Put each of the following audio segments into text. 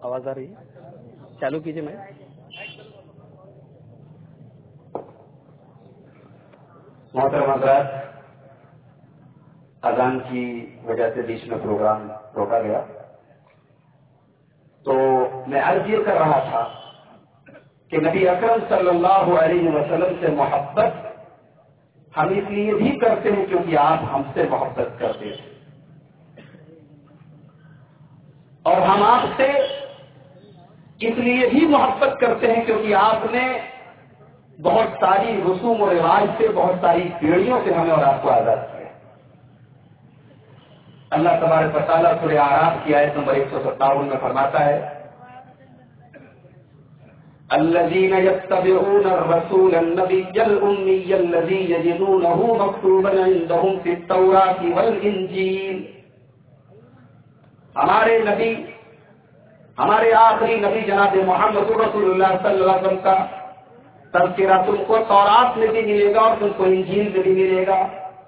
آواز آ رہی ہے؟ چالو کیجیے میں. محترم حضرات، اذان کی وجہ سے بیچ میں پروگرام روکا گیا، تو میں عرض یہ کر رہا تھا کہ نبی اکرم صلی اللہ علیہ وسلم سے محبت ہم اس لیے بھی کرتے ہیں کیونکہ آپ ہم سے محبت کرتے ہیں، اور ہم آپ سے اس لیے بھی محبت کرتے ہیں کیونکہ آپ نے بہت ساری رسوم و رواج سے، بہت ساری پیڑھیوں سے ہمیں اور آپ کو آزاد کیا. اللہ تبارک و تعالیٰ سورہ اعراف کی آیت نمبر 157 میں فرماتا ہے: الذين يتبعون الرسول النبي الأمي الذي يجدونه مكتوبا عندهم في التوراة والإنجيل. ہمارے نبی، ہمارے آخری نبی جناب محمد رسول اللہ صلی اللہ علیہ وسلم کا تذکرہ تم کو تورات میں بھی ملے گا اور تم کو انجیل میں بھی ملے گا.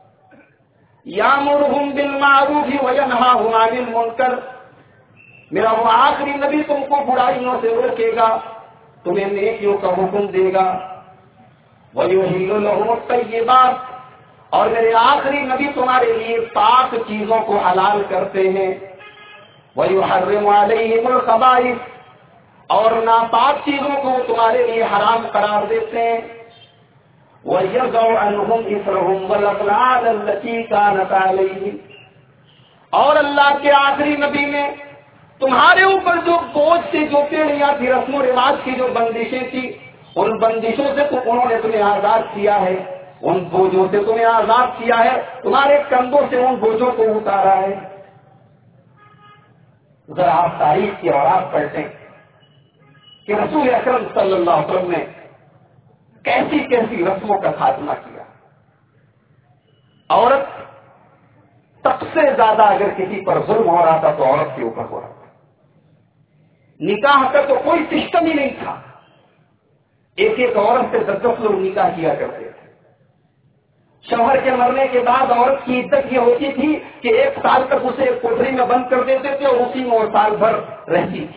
یامرہم بالمعروف وینہاہم عن المنکر، میرا وہ آخری نبی تم کو برائیوں سے روکے گا، تمہیں نیکیوں کا حکم دے گا. وَيُحِلُّ لَهُمُ الطَّيِّبَاتِ، اور میرے آخری نبی تمہارے لیے پاک چیزوں کو حلال کرتے ہیں. وَيُحَرِّمُ عَلَيْهِمُ الْخَبَائِثَ، اور ناپاک چیزوں کو تمہارے لیے حرام قرار دیتے ہیں. وَيَضَعُ عَنْهُمْ إِصْرَهُمْ وَالْأَغْلَالَ الَّتِي كَانَتْ عَلَيْهِمْ، اور اللہ کے آخری نبی نے تمہارے اوپر جو بوجھ سے، جو پیڑیاں تھی، رسم و رواج کی جو بندشیں تھی، ان بندشوں سے تو انہوں نے تمہیں آزاد کیا ہے، ان بوجھوں سے تمہیں آزاد کیا ہے، تمہارے کندھوں سے ان بوجھوں کو اتارا ہے. ذرا آپ تاریخ کی اور آپ پڑھیں کہ رسول اکرم صلی اللہ علیہ وسلم نے کیسی کیسی رسموں کا خاتمہ کیا. عورت سب سے زیادہ اگر کسی پر ظلم ہو رہا تھا تو عورت کے اوپر ہو رہا تھا. نکاح کا تو کوئی سسٹم ہی نہیں تھا، ایک ایک عورت سے 10 لوگ نکاح کیا کرتے تھے. شوہر کے مرنے کے بعد عورت کی عزت یہ ہوتی تھی کہ 1 سال تک اسے ایک کوٹری میں بند کر دیتے تھے اور اسی میں وہ سال بھر رہتی تھی.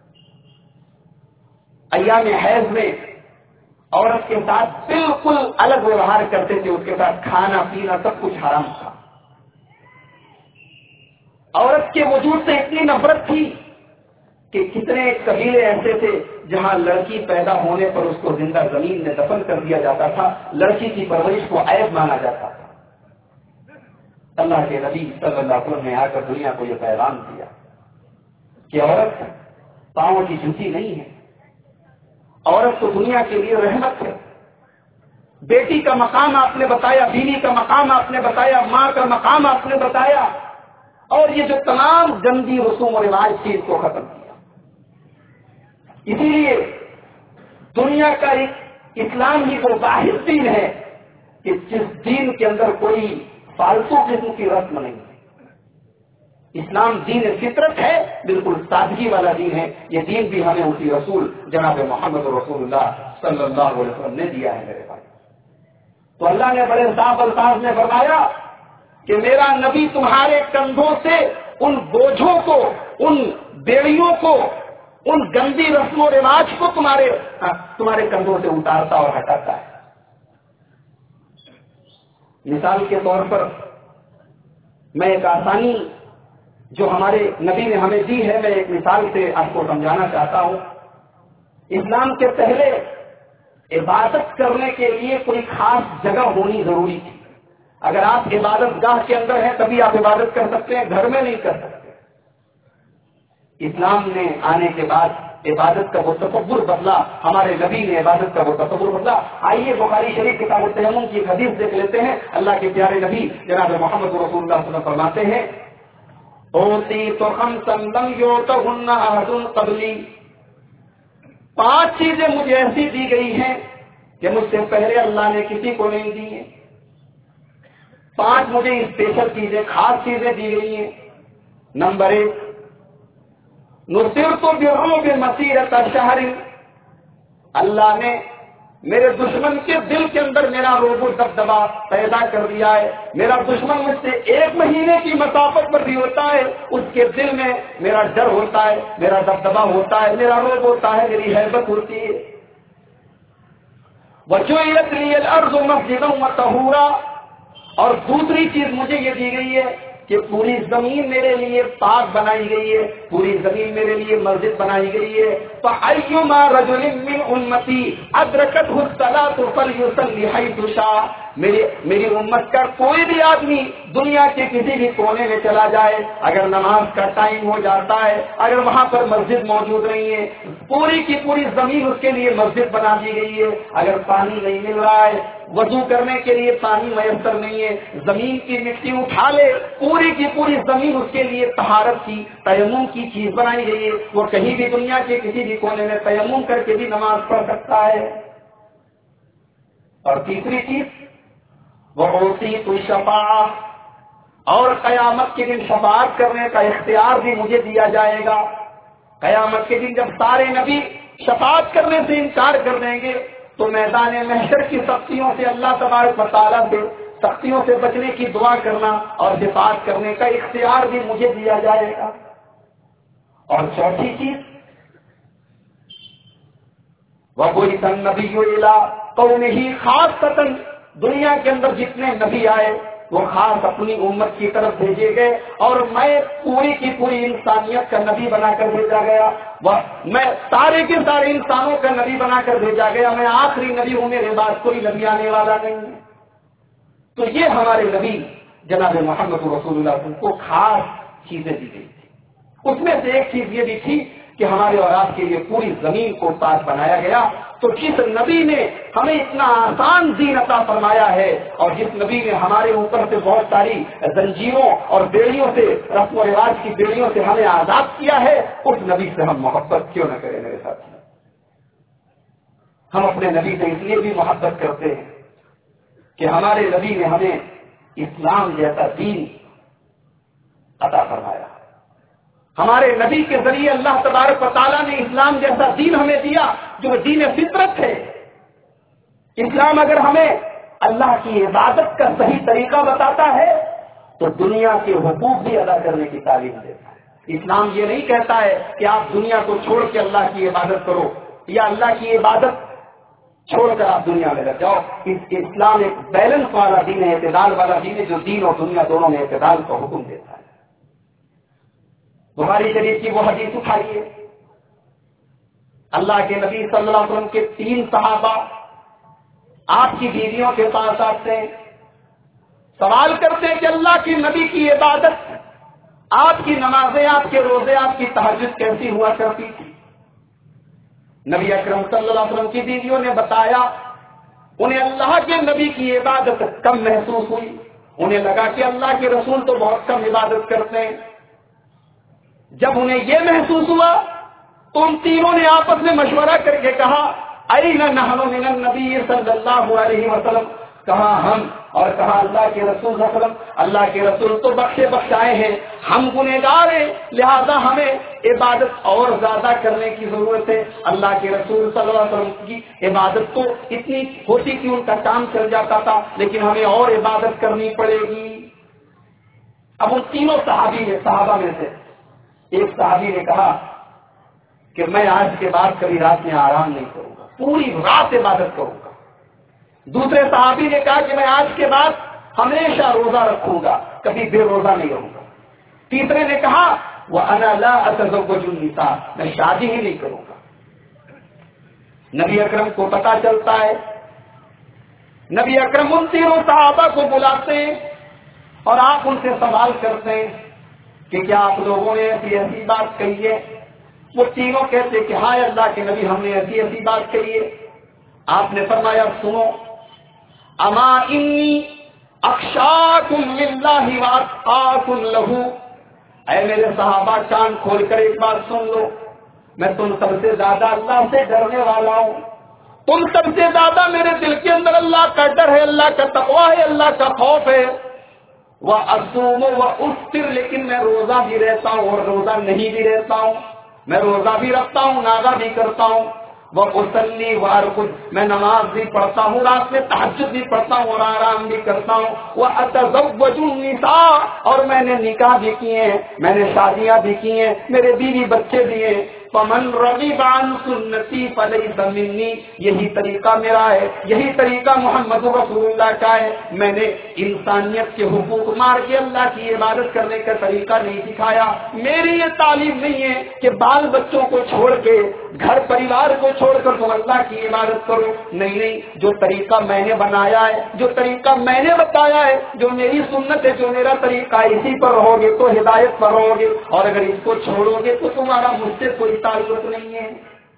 ایام حیض میں عورت کے ساتھ بالکل الگ ویوہار کرتے تھے، اس کے ساتھ کھانا پینا سب کچھ حرام تھا. عورت کے وجود سے اتنی نفرت تھی کہ کتنے قبیلے ایسے تھے جہاں لڑکی پیدا ہونے پر اس کو زندہ زمین میں دفن کر دیا جاتا تھا، لڑکی کی پرورش کو عیب مانا جاتا تھا. اللہ کے نبی صلی اللہ علیہ وسلم نے آ کر دنیا کو یہ پیغام دیا کہ عورت پاؤں کی جوتی نہیں ہے، عورت تو دنیا کے لیے رحمت ہے. بیٹی کا مقام آپ نے بتایا، بیوی کا مقام آپ نے بتایا، ماں کا مقام آپ نے بتایا، اور یہ جو تمام گندی رسوم و رواج تھی اس کو ختم کیا. اسی لیے دنیا کا ایک اسلام ہی وہ واحد دین ہے کہ جس دین کے اندر کوئی فالتو قسم کی رسم نہیں ہے. اسلام دین فطرت ہے، بالکل سادگی والا دین ہے. یہ دین بھی ہمیں اسی رسول جناب محمد رسول اللہ صلی اللہ علیہ وسلم نے دیا ہے میرے بھائی. تو اللہ نے بڑے صاف الفاظ میں فرمایا کہ میرا نبی تمہارے کندھوں سے ان بوجھوں کو، ان بیڑیوں کو، ان گندی رسم و رواج کو تمہارے کندھوں سے اتارتا اور ہٹاتا ہے. مثال کے طور پر میں ایک آسانی جو ہمارے نبی نے ہمیں دی ہے، میں ایک مثال سے آپ کو سمجھانا چاہتا ہوں. اسلام کے پہلے عبادت کرنے کے لیے کوئی خاص جگہ ہونی ضروری تھی. اگر آپ عبادت گاہ کے اندر ہیں تبھی آپ عبادت کر سکتے ہیں، گھر میں نہیں کر سکتے. اسلام نے آنے کے بعد عبادت کا وہ تصور بدلا، ہمارے نبی نے عبادت کا وہ تصور بدلا. آئیے بخاری شریف کتاب التیمم کی ایک حدیث دیکھ لیتے ہیں. اللہ کے پیارے نبی جناب محمد رسول اللہ صلی اللہ علیہ وسلم فرماتے ہیں: اوتیت خمسا لم یؤتہن احد قبلی، 5 چیزیں مجھے ایسی دی گئی ہیں کہ مجھ سے پہلے اللہ نے کسی کو نہیں دی ہیں. 5 مجھے اسپیشل چیزیں، خاص چیزیں دی گئی ہیں. نمبر 1، نصرت برعب مسیرۃ شہر، اللہ نے میرے دشمن کے دل کے اندر میرا روب و دبدبا پیدا کر دیا ہے. میرا دشمن مجھ سے 1 مہینے کی مسافت پر بھی ہوتا ہے, اس کے دل میں میرا ڈر ہوتا ہے, میرا دبدبا ہوتا ہے, میرا روب ہوتا ہے, میری ہیبت ہوتی ہے. وَجُعِلَتْ لِيَ الْأَرْضُ مَسْجِدًا وَطَهُورًا, اور دوسری چیز مجھے یہ دی گئی ہے کہ پوری زمین میرے لیے پاک بنائی گئی ہے, پوری زمین میرے لیے مسجد بنائی گئی ہے. فَأَيُّمَا رَجُلٍ مِّنْ أُمَّتِي أَدْرَكَتْهُ الصَّلَاةُ فَلْيُصَلِّ حَيْثُ شَاءَ, میری امت کا کوئی بھی آدمی دنیا کے کسی بھی کونے میں چلا جائے, اگر نماز کا ٹائم ہو جاتا ہے, اگر وہاں پر مسجد موجود نہیں ہے, پوری کی پوری زمین اس کے لیے مسجد بنا دی گئی ہے. اگر پانی نہیں مل رہا ہے, وضو کرنے کے لیے پانی میسر نہیں ہے, زمین کی مٹی اٹھا لے, پوری کی پوری زمین اس کے لیے طہارت کی, تیمم کی چیز بنائی گئی ہے. وہ کہیں بھی دنیا کے کسی بھی کونے میں تیمم کر کے بھی نماز پڑھ سکتا ہے. اور تیسری چیز وہ اوتیت الشفاعہ, اور قیامت کے دن شفاعت کرنے کا اختیار بھی مجھے دیا جائے گا. قیامت کے دن جب سارے نبی شفاعت کرنے سے انکار کر دیں گے تو میدان محشر کی سختیوں سے اللہ تبارک و تعالیٰ سے سختیوں سے بچنے کی دعا کرنا اور حفاظت کرنے کا اختیار بھی مجھے دیا جائے گا. اور چوتھی چیز وَبُعِثَ النَّبِيُّ إِلَىٰ قَوْمِهِ خَاصَّةً, دنیا کے اندر جتنے نبی آئے وہ خاص اپنی امت کی طرف بھیجے گئے, اور میں پوری کی پوری انسانیت کا نبی بنا کر بھیجا گیا. میں سارے کے سارے انسانوں کا نبی بنا کر بھیجا گیا. میں آخری نبی ہوں, میرے بعد کوئی نبی آنے والا نہیں ہے. تو یہ ہمارے نبی جناب محمد رسول اللہ کو خاص چیزیں دی گئی تھی. اس میں سے ایک چیز یہ بھی تھی کہ ہمارے اور آپ کے لیے پوری زمین کو پاک بنایا گیا. تو جس نبی نے ہمیں اتنا آسان دین عطا فرمایا ہے, اور جس نبی نے ہمارے اوپر سے بہت ساری زنجیروں اور بیڑیوں سے, رسم و رواج کی بیڑیوں سے ہمیں آزاد کیا ہے, اس نبی سے ہم محبت کیوں نہ کریں میرے ساتھی. ہم اپنے نبی سے اس لیے بھی محبت کرتے ہیں کہ ہمارے نبی نے ہمیں اسلام جیسا دین عطا فرمایا. ہمارے نبی کے ذریعے اللہ تبارک و تعالیٰ نے اسلام جیسا دین ہمیں دیا جو دین فطرت ہے. اسلام اگر ہمیں اللہ کی عبادت کا صحیح طریقہ بتاتا ہے تو دنیا کے حقوق بھی ادا کرنے کی تعلیم دیتا ہے. اسلام یہ نہیں کہتا ہے کہ آپ دنیا کو چھوڑ کے اللہ کی عبادت کرو, یا اللہ کی عبادت چھوڑ کر آپ دنیا میں رہ جاؤ. اسلام ایک بیلنس والا دین ہے, اعتدال والا دین ہے, جو دین اور دنیا دونوں میں اعتدال کا حکم دیتا ہے. بخاری شریف کی وہ حدیث اٹھائیے, اللہ کے نبی صلی اللہ علیہ وسلم کے 3 صحابہ آپ کی بیویوں کے پاس آتے ہیں, سوال کرتے ہیں کہ اللہ کے نبی کی عبادت, آپ کی نمازیں, آپ کے روزے, آپ کی تہجد کیسی ہوا کرتی تھی. نبی اکرم صلی اللہ علیہ وسلم کی بیویوں نے بتایا انہیں اللہ کے نبی کی عبادت کم محسوس ہوئی. انہیں لگا کہ اللہ کے رسول تو بہت کم عبادت کرتے ہیں. جب انہیں یہ محسوس ہوا تو ان تینوں نے آپس میں مشورہ کر کے کہا این نحن من النبی صلی اللہ علیہ وسلم, کہا ہم اور کہا اللہ کے رسول صلی اللہ علیہ وسلم, اللہ کے رسول تو بخشے بخشائے ہیں, ہم گنہگار ہیں, لہذا ہمیں عبادت اور زیادہ کرنے کی ضرورت ہے. اللہ کے رسول صلی اللہ علیہ وسلم کی عبادت تو اتنی ہوتی کہ ان کا کام چل جاتا تھا, لیکن ہمیں اور عبادت کرنی پڑے گی. اب ان تینوں صحابہ میں سے ایک صحابی نے کہا کہ میں آج کے بعد کبھی رات میں آرام نہیں کروں گا, پوری رات عبادت کروں گا. دوسرے صحابی نے کہا کہ میں آج کے بعد ہمیشہ روزہ رکھوں گا, کبھی بے روزہ نہیں رہوں گا. تیسرے نے کہا وَأَنَا لَا أَتَزَوَّجُ النِّسَاءَ, میں شادی ہی نہیں کروں گا. نبی اکرم کو پتا چلتا ہے, نبی اکرم ان تینوں صحابہ کو بلاتے ہیں اور آپ ان سے سوال کرتے ہیں کہ کیا آپ لوگوں نے ایسی بات کہی ہے. وہ تینوں کہتے کہ ہاں اللہ کے نبی ہم نے ایسی بات کہی ہے. آپ نے فرمایا سنو, اما انی اخشاکم للہ واتقاکم لہ, اے میرے صحابہ کان کھول کر ایک بات سن لو, میں تم سب سے زیادہ اللہ سے ڈرنے والا ہوں. تم سب سے زیادہ میرے دل کے اندر اللہ کا ڈر ہے, اللہ کا تقویٰ ہے, اللہ کا خوف ہے. وَأَصُومُ وَأُفْطِرُ, لیکن میں روزہ بھی رہتا ہوں اور روزہ نہیں بھی رہتا ہوں. میں روزہ بھی رکھتا ہوں, ناغہ بھی کرتا ہوں. وہ اسلی وارقد، میں نماز بھی پڑھتا ہوں، رات میں تہجد بھی پڑھتا ہوں اور آرام بھی کرتا ہوں، وہ اتزوج النساء، اور میں نے نکاح بھی کیے ہیں، میں نے شادیاں بھی کی ہیں، میرے بیوی بچے بھی ہیں، فمن رغب عن سنتی فلیس منی، یہی طریقہ میرا ہے، یہی طریقہ محمد رسول اللہ کا ہے۔ میں نے انسانیت کے حقوق مار کے اللہ کی عبادت کرنے کا طریقہ نہیں سکھایا، میری یہ تعلیم نہیں ہے کہ بال بچوں کو چھوڑ کے، گھر پریوار کو چھوڑ کر تم اللہ کی عبادت کرو، نہیں نہیں، جو طریقہ میں نے بنایا ہے، جو طریقہ میں نے بتایا ہے، جو میری سنت ہے، جو میرا طریقہ ہے، اسی پر رہو گے تو ہدایت پر رہو گے، اور اگر اس کو چھوڑو گے تو تمہارا مجھ سے کوئی تعلق نہیں ہے۔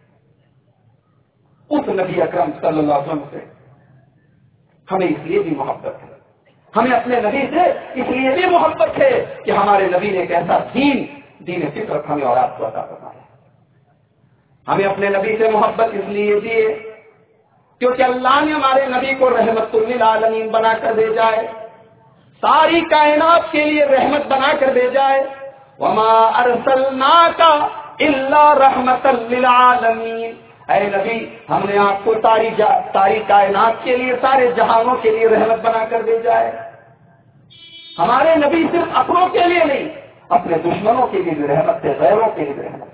اس نبی اکرم صلی اللہ علیہ وسلم سے ہمیں اس لیے بھی محبت ہے، ہمیں اپنے نبی سے اس لیے بھی محبت ہے کہ ہمارے نبی نے ایک ایسا دین فطرت ہمیں اور آپ کو عطا فرمایا۔ ہمیں اپنے نبی سے محبت اس لیے بھی ہے کیونکہ اللہ نے ہمارے نبی کو رحمت للعالمین بنا کر بھیجا ہے، ساری کائنات کے لیے رحمت بنا کر بھیجا ہے۔ وما ارسلناک الا رحمت للعالمین، اے نبی ہم نے آپ کو ساری کائنات کے لیے، سارے جہانوں کے لیے رحمت بنا کر بھیجا ہے۔ ہمارے نبی صرف اپنوں کے لیے نہیں، اپنے دشمنوں کے لیے بھی رحمت ہے، غیروں کے لیے بھی رحمت ہے۔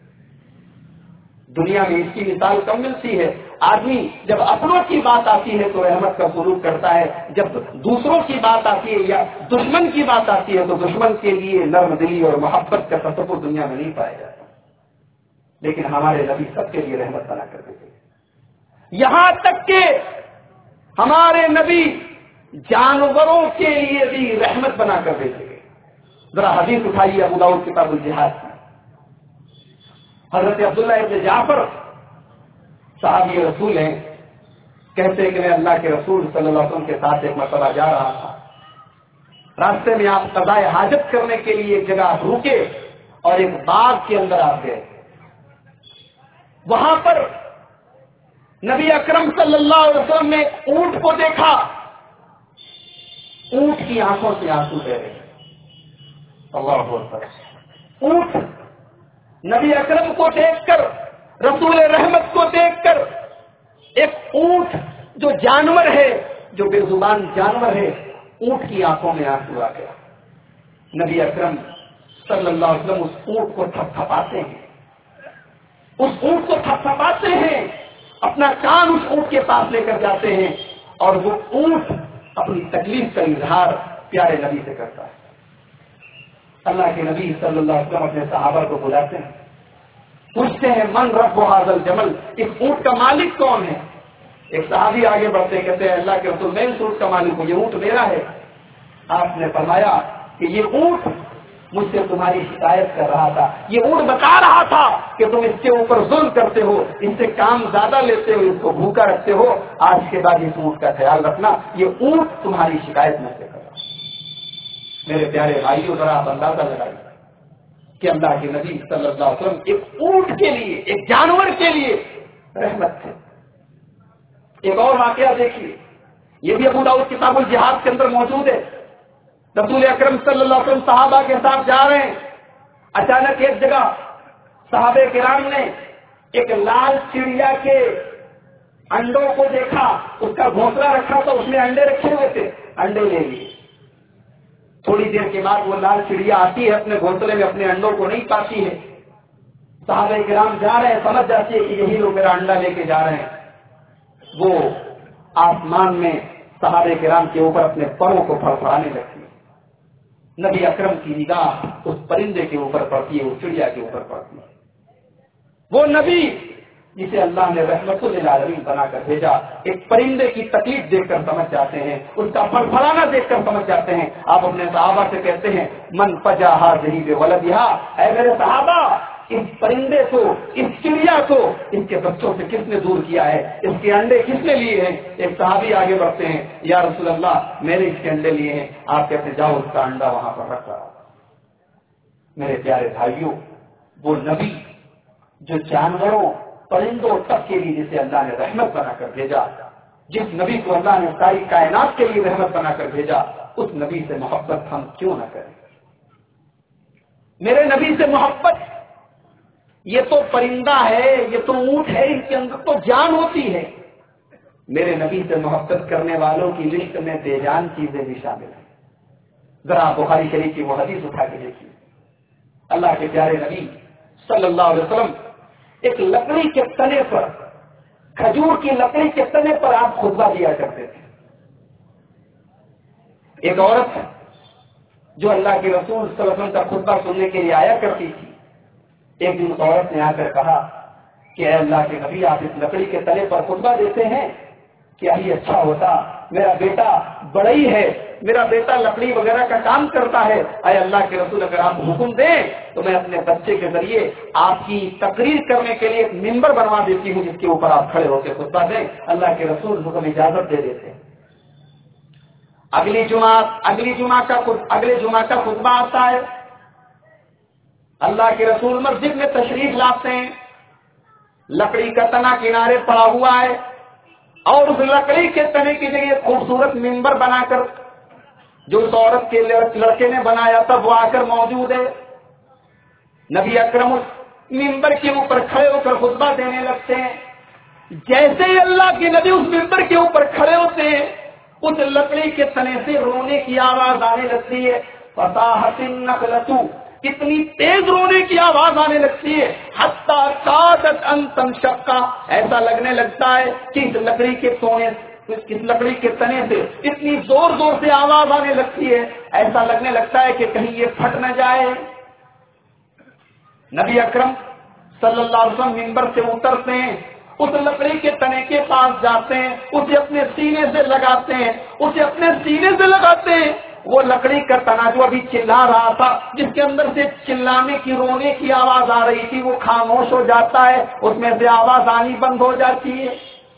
دنیا میں اس کی مثال کم ملتی ہے، آدمی جب اپنوں کی بات آتی ہے تو رحمت کا سلوک کرتا ہے، جب دوسروں کی بات آتی ہے یا دشمن کی بات آتی ہے تو دشمن کے لیے نرم دلی اور محبت کا تصور دنیا میں نہیں پایا جاتا۔ لیکن ہمارے نبی سب کے لیے رحمت بنا کر دیتے ہیں، یہاں تک کہ ہمارے نبی جانوروں کے لیے بھی رحمت بنا کر دیتے ہیں۔ ذرا حدیث اٹھائیے ابو داؤد کتاب الجہاد میں، حضرت عبداللہ ابن جعفر صحابی رسول ہیں، کہتے ہیں کہ میں اللہ کے رسول صلی اللہ علیہ وسلم کے ساتھ ایک مرتبہ جا رہا تھا، راستے میں آپ قضاء حاجت کرنے کے لیے ایک جگہ رکے اور ایک باغ کے اندر آپ گئے، وہاں پر نبی اکرم صلی اللہ علیہ وسلم نے اونٹ کو دیکھا، اونٹ کی آنکھوں سے آنسو بہ رہے، اللہ اکبر، اونٹ نبی اکرم کو دیکھ کر، رسول رحمت کو دیکھ کر، ایک اونٹ جو جانور ہے، جو بے زبان جانور ہے، اونٹ کی آنکھوں میں آنسو آ گیا۔ نبی اکرم صلی اللہ علیہ وسلم اس اونٹ کو تھپتھپاتے ہیں، اس اونٹ کو تھپتھپاتے ہیں، اپنا کان اس اونٹ کے پاس لے کر جاتے ہیں اور وہ اونٹ اپنی تکلیف کا اظہار پیارے نبی سے کرتا ہے۔ اللہ کے نبی صلی اللہ علیہ وسلم اپنے صحابہ کو بلاتے ہیں، پوچھتے ہیں من رب ھذا الجمل، اس اونٹ کا مالک کون ہے؟ ایک صحابی آگے بڑھتے ہیں، کہتے ہیں اللہ کے رسول میں اس اونٹ کا مالک ہوں، یہ اونٹ میرا ہے۔ آپ نے فرمایا کہ یہ اونٹ مجھ سے تمہاری شکایت کر رہا تھا، یہ اونٹ بتا رہا تھا کہ تم اس کے اوپر ظلم کرتے ہو، اس سے کام زیادہ لیتے ہو، اس کو بھوکا رکھتے ہو، آج کے بعد اس اونٹ کا خیال رکھنا، یہ اونٹ تمہاری شکایت میں سے کر رہا۔ میرے پیارے بھائیوں، ذرا آپ اندازہ لگائیے کہ اللہ کے نبی صلی اللہ علیہ وسلم ایک اونٹ کے لیے، ایک جانور کے لیے رحمت تھے۔ ایک اور واقعہ دیکھیے، یہ بھی ابو داؤد کتاب الجہاد کے اندر موجود ہے۔ رسول اکرم صلی اللہ علیہ وسلم صحابہ کے ساتھ جا رہے ہیں، اچانک ایک جگہ صحابہ کرام نے ایک لال چڑیا کے انڈوں کو دیکھا، اس کا گھونسلہ رکھا تھا، اس میں انڈے رکھے ہوئے تھے، انڈے لے لیے۔ تھوڑی دیر کے بعد وہ لال چڑیا آتی ہے، اپنے گھونسلے میں اپنے انڈوں کو نہیں پاتی ہے، صحابہ کرام جا رہے ہیں، سمجھ جاتی ہے کہ یہی لوگ میرا انڈا لے کے جا رہے ہیں۔ وہ آسمان میں صحابہ کرام کے اوپر اپنے پروں کو پھڑپھڑانے لگتی ہے، نبی اکرم کی نگاہ اس پرندے کے اوپر پڑتی ہے، اس چڑیا کے اوپر پڑتی ہے۔ وہ نبی جسے اللہ نے رحمت للعالمین بنا کر بھیجا، ایک پرندے کی تکلیف دیکھ کر سمجھ جاتے ہیں، اس کا پھڑپھڑانا دیکھ کر سمجھ جاتے ہیں۔ آپ اپنے صحابہ سے کہتے ہیں من فجا ہذہ بولدھا، اے میرے صحابہ، اس پرندے کو، اس چڑیا کو اس کے بچوں سے کس نے دور کیا ہے، اس کے انڈے کس نے لیے ہیں؟ ایک صحابی آگے بڑھتے ہیں، یا رسول اللہ میں نے اس کے انڈے لیے ہیں۔ آپ کہتے جاؤ اس کا انڈا وہاں پر رکھا۔ میرے پیارے بھائیوں، وہ نبی جو جانوروں، پرندوں تک کے لیے جسے اللہ نے رحمت بنا کر بھیجا، جس نبی کو اللہ نے ساری کائنات کے لیے رحمت بنا کر بھیجا، اس نبی سے محبت ہم کیوں نہ کریں؟ میرے نبی سے محبت یہ تو پرندہ ہے، یہ تو اونٹ ہے، ان کے اندر تو جان ہوتی ہے۔ میرے نبی سے محبت کرنے والوں کی لسٹ میں بے جان چیزیں بھی شامل ہیں۔ ذرا بخاری شریف کی وہ حدیث اٹھا کے دیکھیے، اللہ کے پیارے نبی صلی اللہ علیہ وسلم ایک لکڑی کے تنے پر، کھجور کی لکڑی کے تنے پر آپ خطبہ دیا کرتے تھے۔ ایک عورت جو اللہ کے رسول صلی اللہ علیہ وسلم کا خطبہ سننے کے لیے آیا کرتی تھی، ایک دن اس عورت نے آ کر کہا کہ اے اللہ کے نبی، آپ اس لکڑی کے تلے پر خطبہ دیتے ہیں، کیا ہی اچھا ہوتا، میرا بیٹا بڑئی ہے، میرا بیٹا لکڑی وغیرہ کا کام کرتا ہے، اے اللہ کے رسول اگر آپ حکم دیں تو میں اپنے بچے کے ذریعے آپ کی تقریر کرنے کے لیے ایک ممبر بنوا دیتی ہوں جس کے اوپر آپ کھڑے ہو کے خطبہ دیں۔ اللہ کے رسول حکم اجازت دے دیتے۔ اگلے جمعہ کا خطبہ آتا ہے، اللہ کے رسول مسجد میں تشریف لاتے ہیں، لکڑی کا تنا کنارے پڑا ہوا ہے اور اس لکڑی کے تنے کی جگہ خوبصورت ممبر بنا کر جو اس عورت کے لڑکے نے بنایا تھا وہ آ کر موجود ہے۔ نبی اکرم اس ممبر کے اوپر کھڑے ہو کر خطبہ دینے لگتے ہیں۔ جیسے ہی اللہ کے نبی اس ممبر کے اوپر کھڑے ہوتے ہیں، اس لکڑی کے تنے سے رونے کی آواز آنے لگتی ہے۔ فصاحت النخلۃ، اتنی تیز رونے کی آواز آنے لگتی ہے، حتی کادت ان تنشق، ایسا لگنے لگتا ہے کہ اس لکڑی کے تنے سے اتنی زور زور سے آواز آنے لگتی ہے، ایسا لگنے لگتا ہے کہ کہیں یہ پھٹ نہ جائے۔ نبی اکرم صلی اللہ علیہ وسلم منبر سے اترتے ہیں، اس لکڑی کے تنے کے پاس جاتے ہیں، اسے اپنے سینے سے لگاتے ہیں، وہ لکڑی کا تنا جو ابھی چلا رہا تھا، جس کے اندر سے چلانے کی رونے کی آواز آ رہی تھی، وہ خاموش ہو جاتا ہے، اس میں سے آواز آنی بند ہو جاتی ہے۔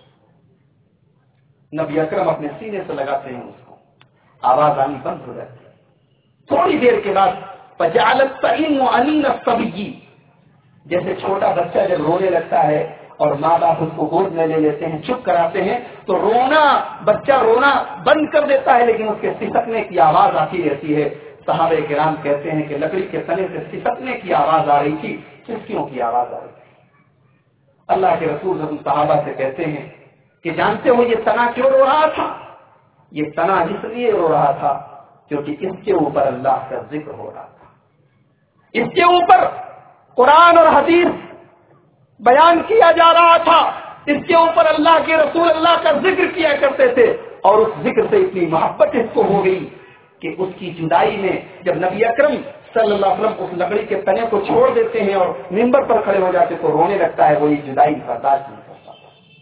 نبی اکرم اپنے سینے سے لگاتے ہیں، اس کو آواز آنی بند ہو جاتی ہے۔ تھوڑی دیر کے بعد فجعلت تئن انین الصبی، جیسے چھوٹا بچہ جب رونے لگتا ہے اور ماں باپ اس کو گود میں لے لیتے ہیں، چپ کراتے ہیں تو بچہ رونا بند کر دیتا ہے، لیکن اس کے سسکنے کی آواز آتی رہتی ہے۔ صحابہ کرام کہتے ہیں کہ لکڑی کے تنے سے سسکنے کی آواز آ رہی تھی، چسکیوں کی آواز آ رہی تھی۔ اللہ کے رسول صحابہ سے کہتے ہیں کہ جانتے ہو یہ تنا کیوں رو رہا تھا؟ یہ تنا اس لیے رو رہا تھا کیونکہ اس کے اوپر اللہ کا ذکر ہو رہا تھا، اس کے اوپر قرآن اور حدیث بیان کیا جا رہا تھا، اس کے اوپر اللہ کے رسول اللہ کا ذکر کیا کرتے تھے، اور اس ذکر سے اتنی محبت اس کو ہو گئی کہ اس کی جدائی میں جب نبی اکرم صلی اللہ علیہ وسلم اس لکڑی کے تنے کو چھوڑ دیتے ہیں اور منبر پر کھڑے ہو جاتے تو رونے لگتا ہے، وہی جدائی برداشت نہیں کرتا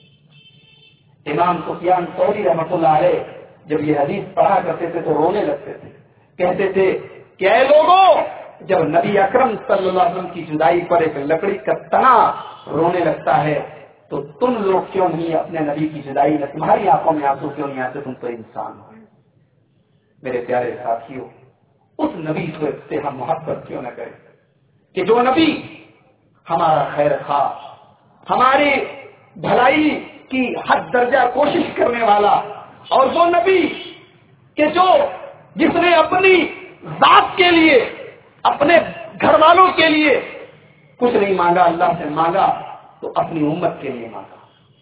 تھا۔ امام سفیان ثوری رحمۃ اللہ علیہ جب یہ حدیث پڑھا کرتے تھے تو رونے لگتے تھے، کہتے تھے کہ اے لوگوں، جب نبی اکرم صلی اللہ علیہ وسلم کی جدائی پر ایک لکڑی کا تنا رونے لگتا ہے تو تم لوگ کیوں نہیں اپنے نبی کی جدائی میں، تمہاری آنکھوں میں آنسو کیوں نہیں آتے؟ تم تو انسان ہو۔ میرے پیارے ساتھیوں، اس نبی سے ہم محبت کیوں نہ کریں کہ جو نبی ہمارا خیر خواہ، ہماری بھلائی کی حد درجہ کوشش کرنے والا، اور وہ نبی کہ جس نے اپنی ذات کے لیے، اپنے گھر والوں کے لیے کچھ نہیں مانگا، اللہ سے مانگا تو اپنی امت کے لیے مانگا۔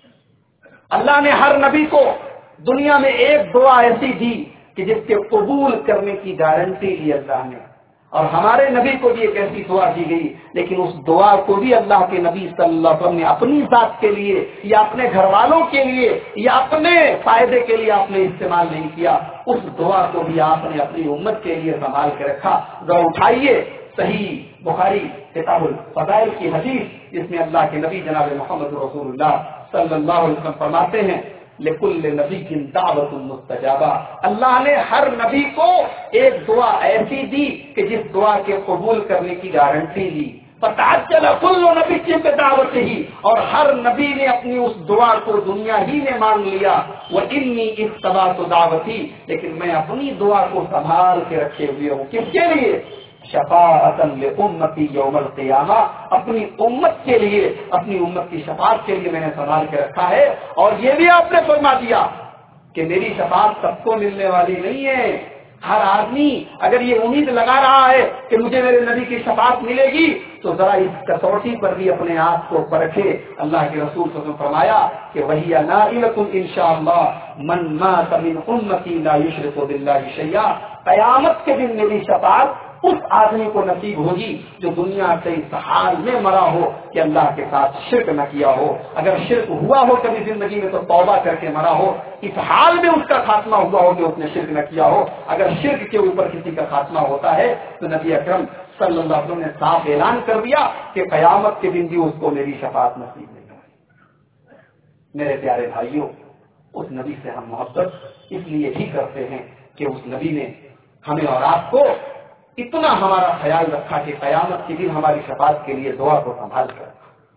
اللہ نے ہر نبی کو دنیا میں ایک دعا ایسی دی کہ جس کے قبول کرنے کی گارنٹی لی اللہ نے، اور ہمارے نبی کو بھی ایک ایسی دعا دی گئی، لیکن اس دعا کو بھی اللہ کے نبی صلی اللہ علیہ وسلم نے اپنی ذات کے لیے یا اپنے گھر والوں کے لیے یا اپنے فائدے کے لیے آپ نے استعمال نہیں کیا، اس دعا کو بھی آپ نے اپنی امت کے لیے سنبھال کے رکھا۔ ذرا اٹھائیے صحیح بخاری کتاب الفضائل کی حدیث، جس میں اللہ کے نبی جناب محمد رسول اللہ صلی اللہ علیہ وسلم فرماتے ہیں لِكُلِّ نَبِيٍّ دَعْوَةٌ مُسْتَجَابَةٌ، اللہ نے ہر نبی کو ایک دعا ایسی دی کہ جس دعا کے قبول کرنے کی گارنٹی لی۔ فَتَعَجَّلَ كُلُّ نَبِيٍّ بِدَعْوَتِهِ، اور ہر نبی نے اپنی اس دعا کو دنیا ہی میں مانگ لیا۔ وَإِنِّي اتَّبَعْتُ دَعْوَتِي، لیکن میں اپنی دعا کو سنبھال کے رکھے ہوئے ہوں، کس کے لیے؟ شفاعۃ لامتی یوم القیامہ، اپنی امت کے لیے، اپنی امت کی شفاعت کے لیے میں نے سنبھال کے رکھا ہے۔ اور یہ بھی آپ نے فرما دیا کہ میری شفاعت سب کو ملنے والی نہیں ہے، ہر آدمی اگر یہ امید لگا رہا ہے کہ مجھے میرے نبی کی شفاعت ملے گی تو ذرا اس کسوٹی پر بھی اپنے آپ کو پرکھے. اللہ کے رسول صلی اللہ علیہ وسلم فرمایا کہ وہی نائلۃ انشاءاللہ من مات من امتی لا یشرک باللہ شیئا. قیامت کے دن میری شفاعت اس آدمی کو نصیب ہوگی جو دنیا سے اس حال میں مرا ہو کہ اللہ کے ساتھ شرک نہ کیا ہو. اگر شرک ہوا ہو کبھی زندگی میں تو توبہ کر کے مرا ہو, اس حال میں اس کا خاتمہ ہوا ہو کہ اس نے شرک نہ کیا ہو. اگر شرک کے اوپر کسی کا خاتمہ ہوتا ہے تو نبی اکرم صلی اللہ علیہ وسلم نے صاف اعلان کر دیا کہ قیامت کے دن بھی اس کو میری شفاعت نصیب نہیں ہوگی. میرے پیارے بھائیوں, اس نبی سے ہم محبت اس لیے بھی کرتے ہیں کہ اس نبی نے ہمیں اور آپ کو اتنا ہمارا خیال رکھا کہ قیامت کے دن ہماری شفاعت کے لیے دعا کو سنبھال کر.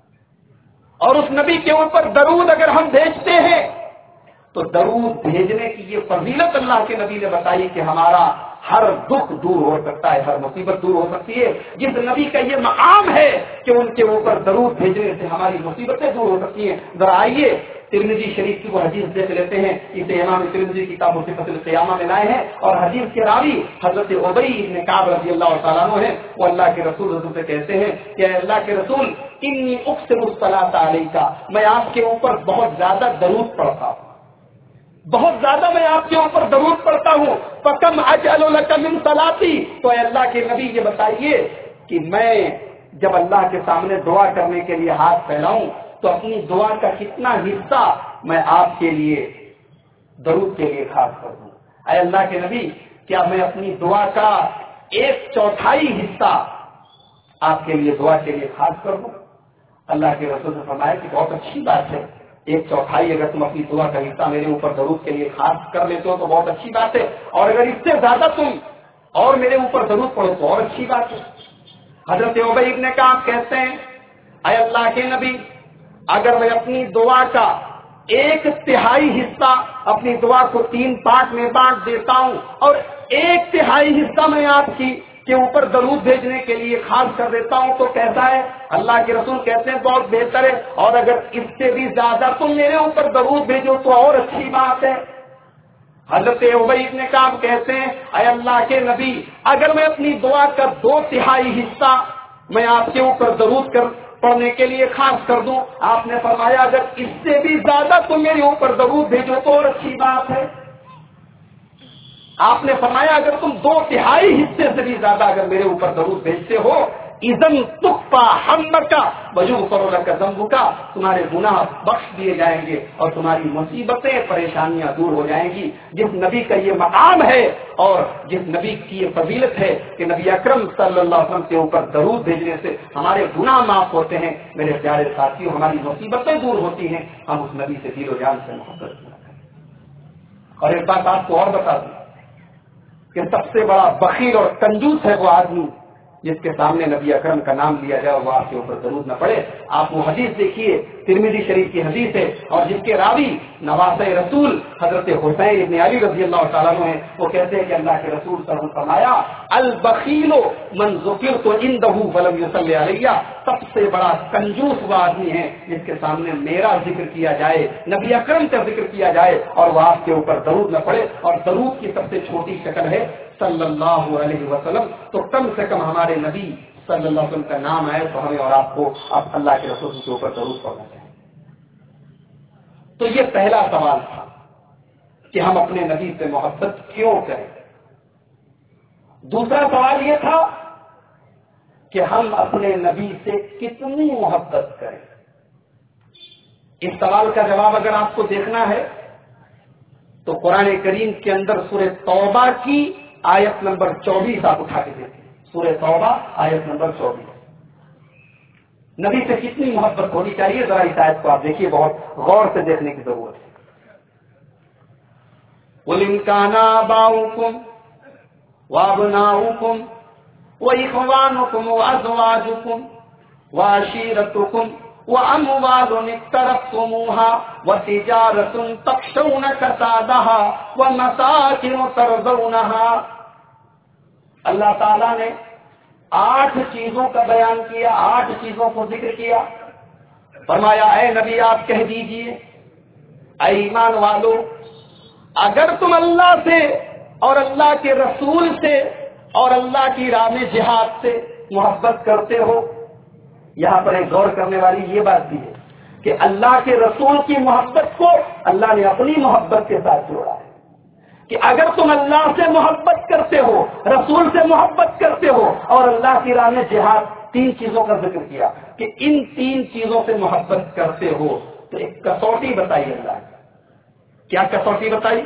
اور اس نبی کے اوپر درود اگر ہم بھیجتے ہیں تو درود بھیجنے کی یہ فضیلت اللہ کے نبی نے بتائی کہ ہمارا ہر دکھ دور ہو سکتا ہے, ہر مصیبت دور ہو سکتی ہے. جس نبی کا یہ مقام ہے کہ ان کے اوپر درود بھیجنے سے ہماری مصیبتیں دور ہو سکتی ہیں. ذرا آئیے ترمذی شریف کی وہ حدیث دیکھ لیتے ہیں. اسے امام ترمذی کتاب صفۃ القیامہ میں لائے ہیں اور حدیث کے راوی حضرت ابی بن کعب رضی اللہ تعالیٰ عنہ ہیں. وہ اللہ کے رسول حضور سے کہتے ہیں کہ اے اللہ کے رسول انی اقسم الصلاۃ علیک, میں آپ کے اوپر بہت زیادہ درود پڑھتا ہوں, بہت زیادہ میں آپ کے اوپر درود پڑھتا ہوں. فکم اجعل لک من صلاتی, تو اے اللہ کے نبی یہ بتائیے کہ میں جب اللہ کے سامنے دعا کرنے کے لیے ہاتھ پھیلاؤں تو اپنی دعا کا کتنا حصہ میں آپ کے لیے درود کے لیے خاص کر دوں. اے اللہ کے نبی کیا میں اپنی دعا کا 1/4 حصہ آپ کے لیے دعا کے لیے خاص کر دوں؟ اللہ کے رسول نے فرمایا کہ بہت اچھی بات ہے, 1/4 اگر تم اپنی دعا کا حصہ میرے اوپر درود کے لیے خاص کر لیتے ہو تو بہت اچھی بات ہے, اور اگر اس سے زیادہ تم اور میرے اوپر درود پڑھو تو اور اچھی بات ہے. حضرت ابی بن کعب کہتے ہیں اے اللہ کے نبی اگر میں اپنی دعا کا 1/3 حصہ اپنی دعا کو 3 پارٹ میں بانٹ دیتا ہوں اور 1/3 حصہ میں آپ کی کے اوپر درود بھیجنے کے لیے خاص کر دیتا ہوں تو کیسا ہے؟ اللہ کے رسول کہتے ہیں بہت بہتر ہے, اور اگر اس سے بھی زیادہ تم میرے اوپر درود بھیجو تو اور اچھی بات ہے. حضرت ابی بن کعب کہتے ہیں اے اللہ کے نبی اگر میں اپنی دعا کا 2/3 حصہ میں آپ کے اوپر درود پڑھنے کے لیے خاص کر دوں, آپ نے فرمایا اگر اس سے بھی زیادہ تم میرے اوپر درود بھیجو تو اور اچھی بات ہے. آپ نے فرمایا اگر تم 2/3 حصے سے بھی زیادہ اگر میرے اوپر درود بھیجتے ہو اذن تخفى حمك ويغفر لك ذنبك, تمہارے گناہ بخش دیے جائیں گے اور تمہاری مصیبتیں پریشانیاں دور ہو جائیں گی. جس نبی کا یہ مقام ہے اور جس نبی کی یہ فضیلت ہے کہ نبی اکرم صلی اللہ علیہ وسلم کے اوپر درود بھیجنے سے ہمارے گناہ معاف ہوتے ہیں, میرے پیارے ساتھیوں ہماری مصیبتیں دور ہوتی ہیں. ہم اس نبی سے دل و جان سے محبت کریں. اور ایک بات آپ کو اور بتا دوں کہ سب سے بڑا بخیل اور کنجوس ہے وہ آدمی جس کے سامنے نبی اکرم کا نام لیا جائے اور وہ آپ کے اوپر درود نہ پڑے. آپ وہ حدیث دیکھیے ترمذی شریف کی حدیث ہے اور جس کے راوی نواسہ رسول حضرت حسین ابن علی رضی اللہ تعالیٰ عنہ ہیں. وہ کہتے ہیں کہ اللہ کے رسول صلی اللہ علیہ وسلم فرمایا البخیل من ذکرت عنده ولم يصلی علیہ, سب سے بڑا کنجوس وہ آدمی ہے جس کے سامنے میرا ذکر کیا جائے, نبی اکرم کا ذکر کیا جائے اور وہ آپ کے اوپر درود نہ پڑے. اور درود کی سب سے چھوٹی شکل ہے صلی اللہ علیہ وسلم. تو کم سے کم ہمارے نبی صلی اللہ علیہ وسلم کا نام آئے تو ہمیں اور آپ کو اب اللہ کے رسول کے اوپر درود پڑھنا چاہیے. تو یہ پہلا سوال تھا کہ ہم اپنے نبی سے محبت کیوں کریں. دوسرا سوال یہ تھا کہ ہم اپنے نبی سے کتنی محبت کریں. اس سوال کا جواب اگر آپ کو دیکھنا ہے تو قرآن کریم کے اندر سورہ توبہ کی آیت نمبر 24 آپ اٹھا کے دیکھیں. سورہ توبہ آیت نمبر 24. نبی سے کتنی محبت ہونی چاہیے ذرا اس آیت کو آپ دیکھیے, بہت غور سے دیکھنے کی ضرورت ہے. قُلْ إِنْ كَانَ آبَاؤُكُمْ وَأَبْنَاؤُكُمْ وَإِخْوَانُكُمْ وَأَزْوَاجُكُمْ وَعَشِيرَتُكُمْ وَأَمْوَالٌ اقْتَرَفْتُمُوهَا وَتِجَارَةٌ تَخْشَوْنَ كَسَادَهَا وَمَسَاكِنُ تَرْضَوْنَهَا. اللہ تعالیٰ نے 8 چیزوں کا بیان کیا, 8 چیزوں کو ذکر کیا. فرمایا اے نبی آپ کہہ دیجئے اے ایمان والو اگر تم اللہ سے اور اللہ کے رسول سے اور اللہ کی راہ میں جہاد سے محبت کرتے ہو. یہاں پر ایک غور کرنے والی یہ بات بھی ہے کہ اللہ کے رسول کی محبت کو اللہ نے اپنی محبت کے ساتھ جوڑا ہے کہ اگر تم اللہ سے محبت کرتے ہو, رسول سے محبت کرتے ہو اور اللہ کی راہ میں جہاد, 3 چیزوں کا ذکر کیا کہ ان 3 چیزوں سے محبت کرتے ہو تو ایک کسوٹی بتائی اللہ کی. کیا کسوٹی بتائی؟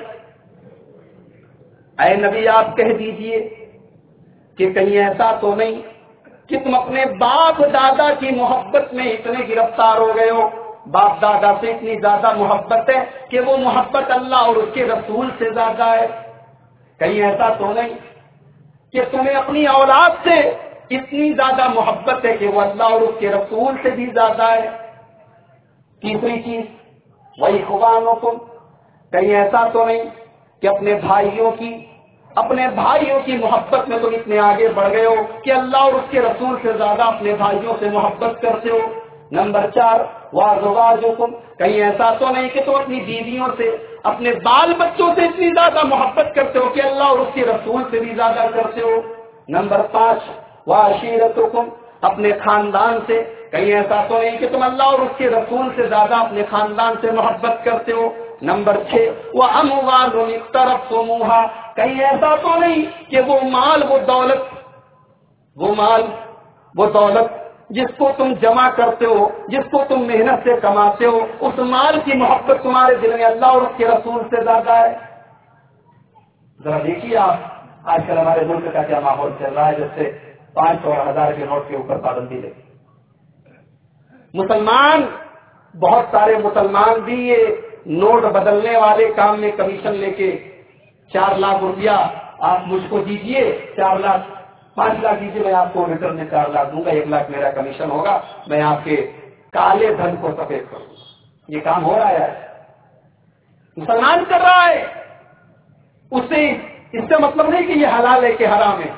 اے نبی آپ کہہ دیجئے کہ کہیں ایسا تو نہیں کہ تم اپنے باپ دادا کی محبت میں اتنے گرفتار ہو گئے ہو, باپ دادا سے اتنی زیادہ محبت ہے کہ وہ محبت اللہ اور اس کے رسول سے زیادہ ہے. کہیں ایسا تو نہیں کہ تمہیں اپنی اولاد سے اتنی زیادہ محبت ہے کہ وہ اللہ اور اس کے رسول سے بھی زیادہ ہے. تیسری چیز وہی اخوانکم, کہیں ایسا تو نہیں کہ اپنے بھائیوں کی محبت میں تم اتنے آگے بڑھ گئے ہو کہ اللہ اور اس کے رسول سے زیادہ اپنے بھائیوں سے محبت کرتے ہو. نمبر 4 وازواجکم, کہیں ایسا تو نہیں کہ تم اپنی بیویوں سے, اپنے بال بچوں سے اتنی زیادہ محبت کرتے ہو کہ اللہ اور اس کے رسول سے بھی زیادہ کرتے ہو. نمبر 5 وعشیرتکم, اپنے خاندان سے, کہیں ایسا تو نہیں کہ تم اللہ اور اس کے رسول سے زیادہ اپنے خاندان سے محبت کرتے ہو. نمبر 6 واموال اقترفتموها, کہیں ایسا تو نہیں کہ وہ دولت جس کو تم جمع کرتے ہو, جس کو تم محنت سے کماتے ہو, اس مال کی محبت تمہارے دل میں اللہ اور اس کے رسول سے زیادہ ہے. ذرا دیکھیے آپ آج کل ہمارے ملک کا کیا ماحول چل رہا ہے, جیسے 500 اور 1000 کے نوٹ کے اوپر پابندی لگی. بہت سارے مسلمان بھی یہ نوٹ بدلنے والے کام میں کمیشن لے کے 4 لاکھ روپیہ آپ مجھ کو دیجئے, 4 لاکھ 5 لاکھ دیجیے, میں آپ کو ریٹرن میں 4 لاکھ دوں گا, 1 لاکھ میرا کمیشن ہوگا, میں آپ کے کالے دھن کو سفید کروں گا. یہ کام ہو رہا ہے, مسلمان کر رہا ہے. اس سے مطلب نہیں کہ یہ حلال ہے کہ حرام ہے.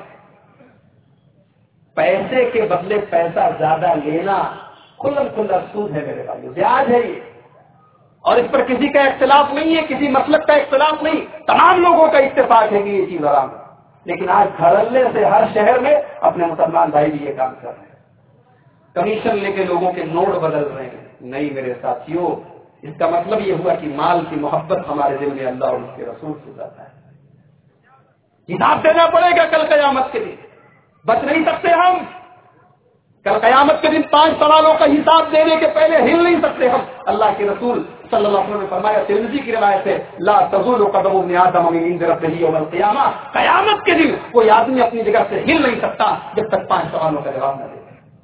پیسے کے بدلے پیسہ زیادہ لینا کھلم کھلا سود ہے میرے بھائیو, بیاج ہے یہ, اور اس پر کسی کا اختلاف نہیں ہے, کسی مسلک کا اختلاف نہیں, تمام لوگوں کا اتفاق ہے کہ یہ چیز حرام ہے. لیکن آج دھڑلے سے ہر شہر میں اپنے مسلمان بھائی بھی یہ کام کر رہے ہیں, کمیشن لے کے لوگوں کے نوٹ بدل رہے ہیں. نہیں میرے ساتھیوں, اس کا مطلب یہ ہوا کہ مال کی محبت ہمارے دل میں اللہ اور اس کے رسول سے زیادہ ہے. حساب دینا پڑے گا کل قیامت کے دن, بچ نہیں سکتے ہم. کل قیامت کے دن 5 سوالوں کا حساب دینے کے پہلے ہل نہیں سکتے ہم. اللہ کے رسول صلی اللہ علیہ وسلم نے فرمایا, ترمذی کی روایت ہے, لا تزول قدم ابن آدم من عند ربه یوم القیامہ, قیامت کے دن کوئی آدمی اپنی جگہ سے ہل نہیں سکتا جب تک 5 سوالوں کا جواب نہ دے.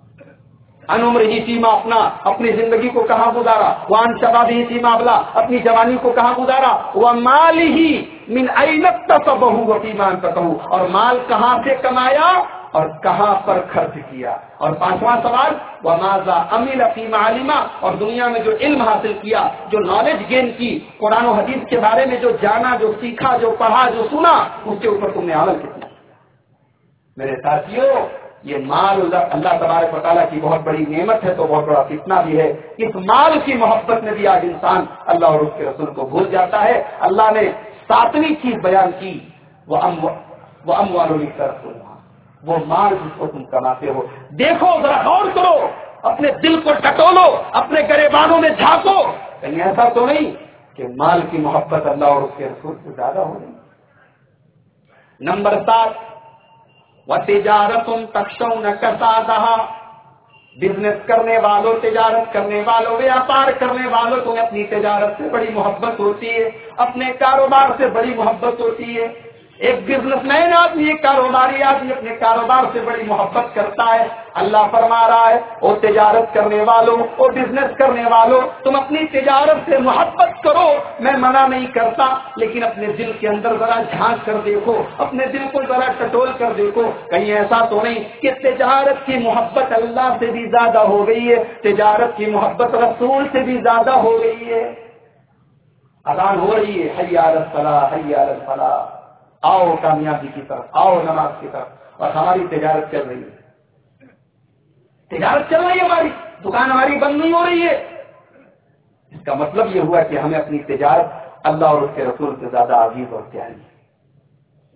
ان عمرہ فیما افنا, اپنی زندگی کو کہاں گزارا, وان شبابہ فیما ابلا, اپنی جوانی کو کہاں گزارا, ومالہ من این اکتسبہ وفیما انفقہ, اور مال کہاں سے کمایا اور کہاں پر خرچ کیا. اور 5واں سوال وماذا عمل فیما علم, اور دنیا میں جو علم حاصل کیا, جو نالج گین کی, قرآن و حدیث کے بارے میں جو جانا, جو سیکھا, جو پڑھا, جو سنا, اس کے اوپر تم نے عمل کیا. میرے ساتھیوں, یہ مال اللہ تبارک و تعالیٰ کی بہت بڑی نعمت ہے, تو بہت بڑا فتنہ بھی ہے. اس مال کی محبت میں بھی آج انسان اللہ اور اس کے رسول کو بھول جاتا ہے. اللہ نے 7ویں چیز بیان کی, وہ اموال اقترفتموها, وہ مال جس کو تم کماتے ہو. دیکھو, ذرا غور کرو, اپنے دل کو ٹٹولو, اپنے گریبانوں میں جھانکو, کہیں ایسا تو نہیں کہ مال کی محبت اللہ اور اس کے رسول سے زیادہ ہو رہی. نمبر 7 وَتِجَارَةٌ تَخْشَوْنَ كَسَادَهَا, بزنس کرنے والوں, تجارت کرنے والوں, ویاپار کرنے والوں, تمہیں اپنی تجارت سے بڑی محبت ہوتی ہے, اپنے کاروبار سے بڑی محبت ہوتی ہے. ایک بزنس مین آدمی, ایک کاروباری آدمی اپنے کاروبار سے بڑی محبت کرتا ہے. اللہ فرما رہا ہے, او تجارت کرنے والوں, او بزنس کرنے والوں, تم اپنی تجارت سے محبت کرو, میں منع نہیں کرتا, لیکن اپنے دل کے اندر ذرا جھانک کر دیکھو, اپنے دل کو ذرا ٹٹول کر دیکھو, کہیں ایسا تو نہیں کہ تجارت کی محبت اللہ سے بھی زیادہ ہو گئی ہے, تجارت کی محبت رسول سے بھی زیادہ ہو گئی ہے. اذان ہو رہی ہے, حی علی الصلاۃ, حی علی الفلاح, آؤ کامیابی کی طرف, آؤ نماز کی طرف, اور ہماری تجارت چل رہی ہے. تجارت چل رہی ہے, ہماری دکان ہماری بند نہیں ہو رہی ہے. اس کا مطلب یہ ہوا کہ ہمیں اپنی تجارت اللہ اور اس کے رسول سے زیادہ عزیز اور پیاری ہے.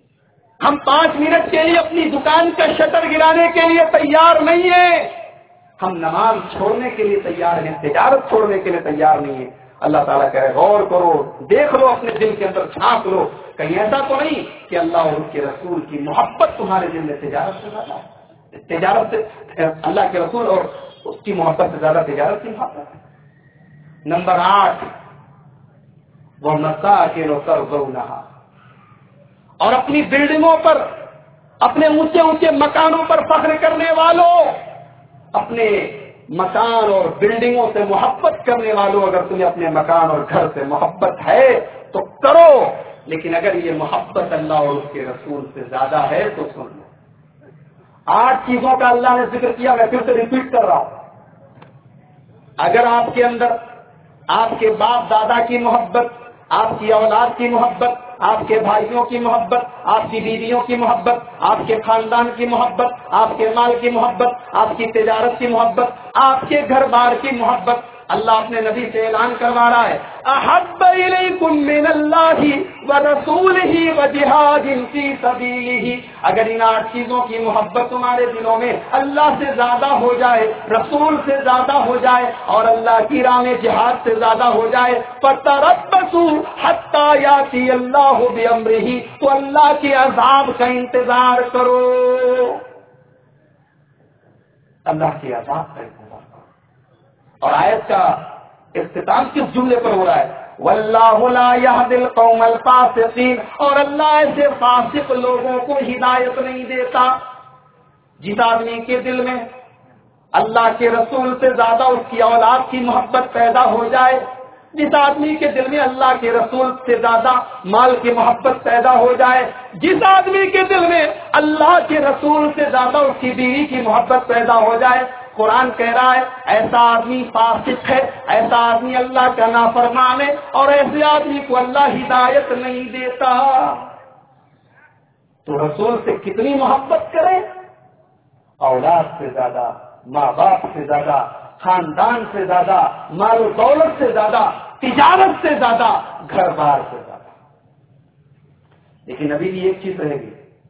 ہم 5 منٹ کے لیے اپنی دکان کا شٹر گرانے کے لیے تیار نہیں ہیں. ہم نماز چھوڑنے کے لیے تیار ہیں, تجارت چھوڑنے کے لیے تیار نہیں ہیں. اللہ تعالیٰ کہے غور کرو, دیکھ لو, اپنے دل کے اندر جھانک لو, کہیں ایسا تو نہیں کہ اللہ اور اس کے رسول کی محبت تمہارے دل میں تجارت سے زیادہ ہے. تجارت سے اللہ کے رسول اور اس کی محبت سے زیادہ تجارت کی محبت ہے. نمبر 8 وہ مساکن ترضونھا, اور اپنی بلڈنگوں پر, اپنے اونچے اونچے مکانوں پر فخر کرنے والوں, اپنے مکان اور بلڈنگوں سے محبت کرنے والوں, اگر تمہیں اپنے مکان اور گھر سے محبت ہے تو کرو, لیکن اگر یہ محبت اللہ اور اس کے رسول سے زیادہ ہے تو سن لو. 8 چیزوں کا اللہ نے ذکر کیا, میں پھر سے ریپیٹ کر رہا ہوں. اگر آپ کے اندر آپ کے باپ دادا کی محبت, آپ کی اولاد کی محبت, آپ کے بھائیوں کی محبت, آپ کی بیویوں کی محبت, آپ کے خاندان کی محبت, آپ کے مال کی محبت, آپ کی تجارت کی محبت, آپ کے گھر بار کی محبت, اللہ اپنے نبی سے اعلان کروا رہا ہے احب الیکم من اللہ ورسولہ وجہاد فی سبیلہ. اگر ان 8 چیزوں کی محبت تمہارے دلوں میں اللہ سے زیادہ ہو جائے, رسول سے زیادہ ہو جائے, اور اللہ کی راہ میں جہاد سے زیادہ ہو جائے, فتربصوا حتی یاتی اللہ بامرہ, تو اللہ کے عذاب کا انتظار کرو, اللہ کے عذاب کا انتظار کرو. اور آیت کا اختتام کس جملے پر ہو رہا ہے؟ واللہ لا یہدی القوم الفاسقین, اور اللہ ایسے فاسق لوگوں کو ہدایت نہیں دیتا. جس آدمی کے دل میں اللہ کے رسول سے زیادہ اس کی اولاد کی محبت پیدا ہو جائے, جس آدمی کے دل میں اللہ کے رسول سے زیادہ مال کی محبت پیدا ہو جائے, جس آدمی کے دل میں اللہ کے رسول سے زیادہ اس کی بیوی کی محبت پیدا ہو جائے, قرآن کہہ رہا ہے ایسا آدمی فاسق ہے, ایسا آدمی اللہ کا نافرمان ہے, اور ایسے آدمی کو اللہ ہدایت نہیں دیتا. تو رسول سے کتنی محبت کریں؟ اولاد سے زیادہ, ماں باپ سے زیادہ, خاندان سے زیادہ, مال و دولت سے زیادہ, تجارت سے زیادہ, گھر بار سے زیادہ. لیکن ابھی بھی ایک چیز رہے گی,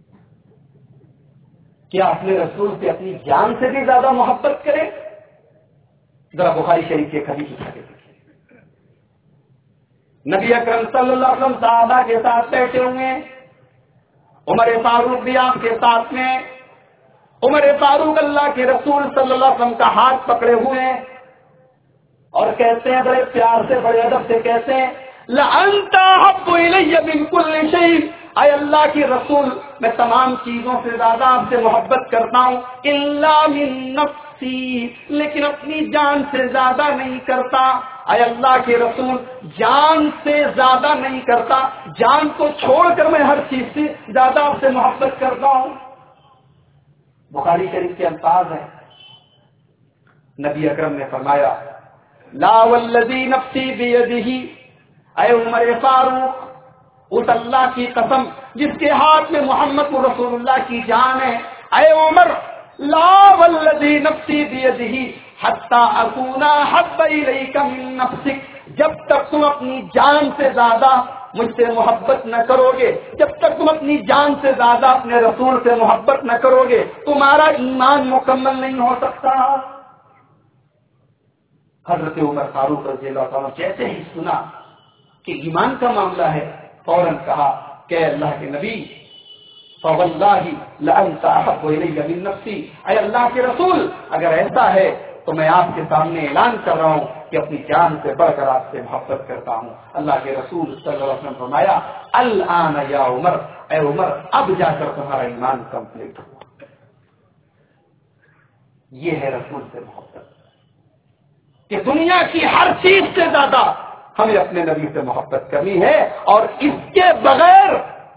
کیا اپنے رسول سے اپنی جان سے بھی زیادہ محبت کرے؟ ذرا بخاری شریف کے حدیث اٹھا کے دیکھیے. نبی اکرم صلی اللہ علیہ وسلم صحابہ کے ساتھ بیٹھے ہوئے, عمر فاروق بھی آپ کے ساتھ میں. عمر فاروق اللہ کے رسول صلی اللہ علیہ وسلم کا ہاتھ پکڑے ہوئے ہیں اور کہتے ہیں بڑے پیار سے, بڑے ادب سے کہتے ہیں لَأَنْتَ أَحَبُّ إِلَيَّ مِنْ كُلِّ شَيْءٍ, اے اللہ کے رسول میں تمام چیزوں سے زیادہ آپ سے محبت کرتا ہوں, إِلَّا مِن نَفْسِي, لیکن اپنی جان سے زیادہ نہیں کرتا. اے اللہ کے رسول جان سے زیادہ نہیں کرتا, جان کو چھوڑ کر میں ہر چیز سے زیادہ آپ سے محبت کرتا ہوں. بخاری شریف کے الفاظ ہیں, نبی اکرم نے فرمایا لا والذی نفسی بیدہ, اے عمر فاروق اس اللہ کی قسم جس کے ہاتھ میں محمد رسول اللہ کی جان ہے, اے عمر لا والذی نفسی بیدہ حتی اکون احب الیک من نفسک, جب تک تم اپنی جان سے زیادہ مجھ سے محبت نہ کرو گے, جب تک تم اپنی جان سے زیادہ اپنے رسول سے محبت نہ کرو گے, تمہارا ایمان مکمل نہیں ہو سکتا. حضرت عمر فاروق رضی اللہ عنہ جیسے ہی سنا کہ ایمان کا معاملہ ہے, فوراً کہا کہ اللہ کے نبی فواللہ لأنت احب الی من نفسی, اے اللہ کے رسول اگر ایسا ہے تو میں آپ کے سامنے اعلان کر رہا ہوں کہ اپنی جان سے بڑھ کر آپ سے محبت کرتا ہوں. اللہ کے رسول صلی اللہ علیہ وسلم فرمایا الآن یا عمر, اے عمر اب جا کر تمہارا ایمان کمپلیٹ ہوا. یہ ہے رسول سے محبت, کہ دنیا کی ہر چیز سے زیادہ ہمیں اپنے نبی سے محبت کرنی ہے, اور اس کے بغیر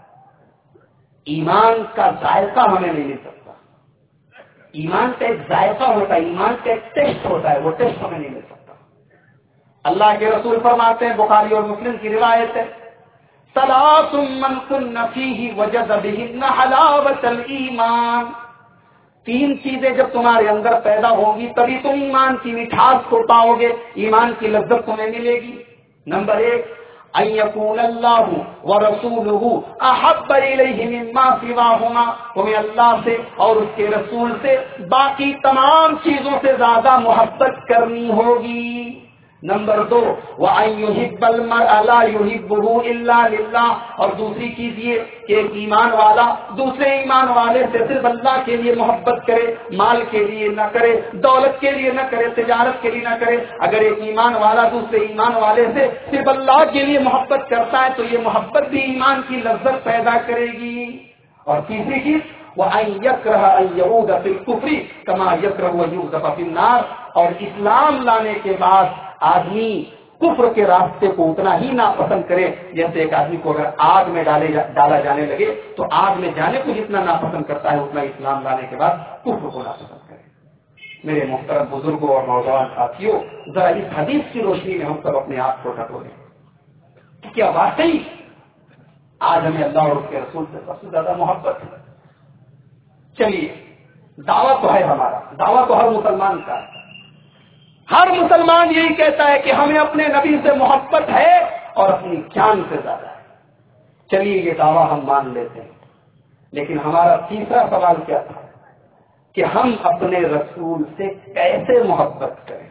ایمان کا ذائقہ ہمیں نہیں مل سکتا. ایمان کا ایک ذائقہ ہوتا ہے, ایمان کا ایک ٹیسٹ ہوتا ہے, وہ ٹیسٹ ہمیں نہیں مل سکتا. اللہ کے رسول فرماتے ہیں, بخاری اور مسلم کی روایت ہے, ثلاث من کن فیہ وجد بہن حلاوۃ الایمان, 3 چیزیں جب تمہارے اندر پیدا ہوگی تبھی تم ایمان کی مٹھاس کو پاؤ گے, ایمان کی لذت تمہیں ملے گی. نمبر 1 ان یکون اللہ ورسولہ احب الیہ مما سواہما، تمہیں اللہ سے اور اس کے رسول سے باقی تمام چیزوں سے زیادہ محبت کرنی ہوگی۔ نمبر 2، وَأَن يُحِبَّ الْمَرْءَ لَا يُحِبُّهُ إِلَّا لِلَّهِ، اور دوسری چیز یہ کہ ایک ایمان والا دوسرے ایمان والے سے صرف اللہ کے لیے محبت کرے، مال کے لیے نہ کرے، دولت کے لیے نہ کرے، تجارت کے لیے نہ کرے۔ اگر ایک ایمان والا دوسرے ایمان والے سے صرف اللہ کے لیے محبت کرتا ہے تو یہ محبت بھی ایمان کی لذت پیدا کرے گی۔ اور تیسری چیز، وَأَن يَكْرَهَ أَن يَعُودَ فِي الْكُفْرِ كَمَا يَكْرَهُ أَن يُقْذَفَ فِي النَّارِ، اور اسلام لانے کے بعد آدمی کفر کے راستے کو اتنا ہی ناپسند کرے جیسے ایک آدمی کو اگر آگ میں ڈالا جانے لگے تو آگ میں جانے کو جتنا ناپسند کرتا ہے اتنا اسلام لانے کے بعد کفر کو ناپسند کرے۔ میرے محترم بزرگوں اور نوجوان ساتھیوں، ذرا اس حدیث کی روشنی میں ہم سب اپنے آپ کو ٹٹولیں کہ کیا واقعی آج ہمیں اللہ اور اس کے رسول سے سب سے زیادہ محبت ہے؟ چلیے، دعویٰ تو ہے ہمارا، دعویٰ تو ہر مسلمان کا ہے، ہر مسلمان یہی کہتا ہے کہ ہمیں اپنے نبی سے محبت ہے اور اپنی جان سے زیادہ ہے۔ چلیے یہ دعویٰ ہم مان لیتے ہیں، لیکن ہمارا تیسرا سوال کیا تھا کہ ہم اپنے رسول سے کیسے محبت کریں؟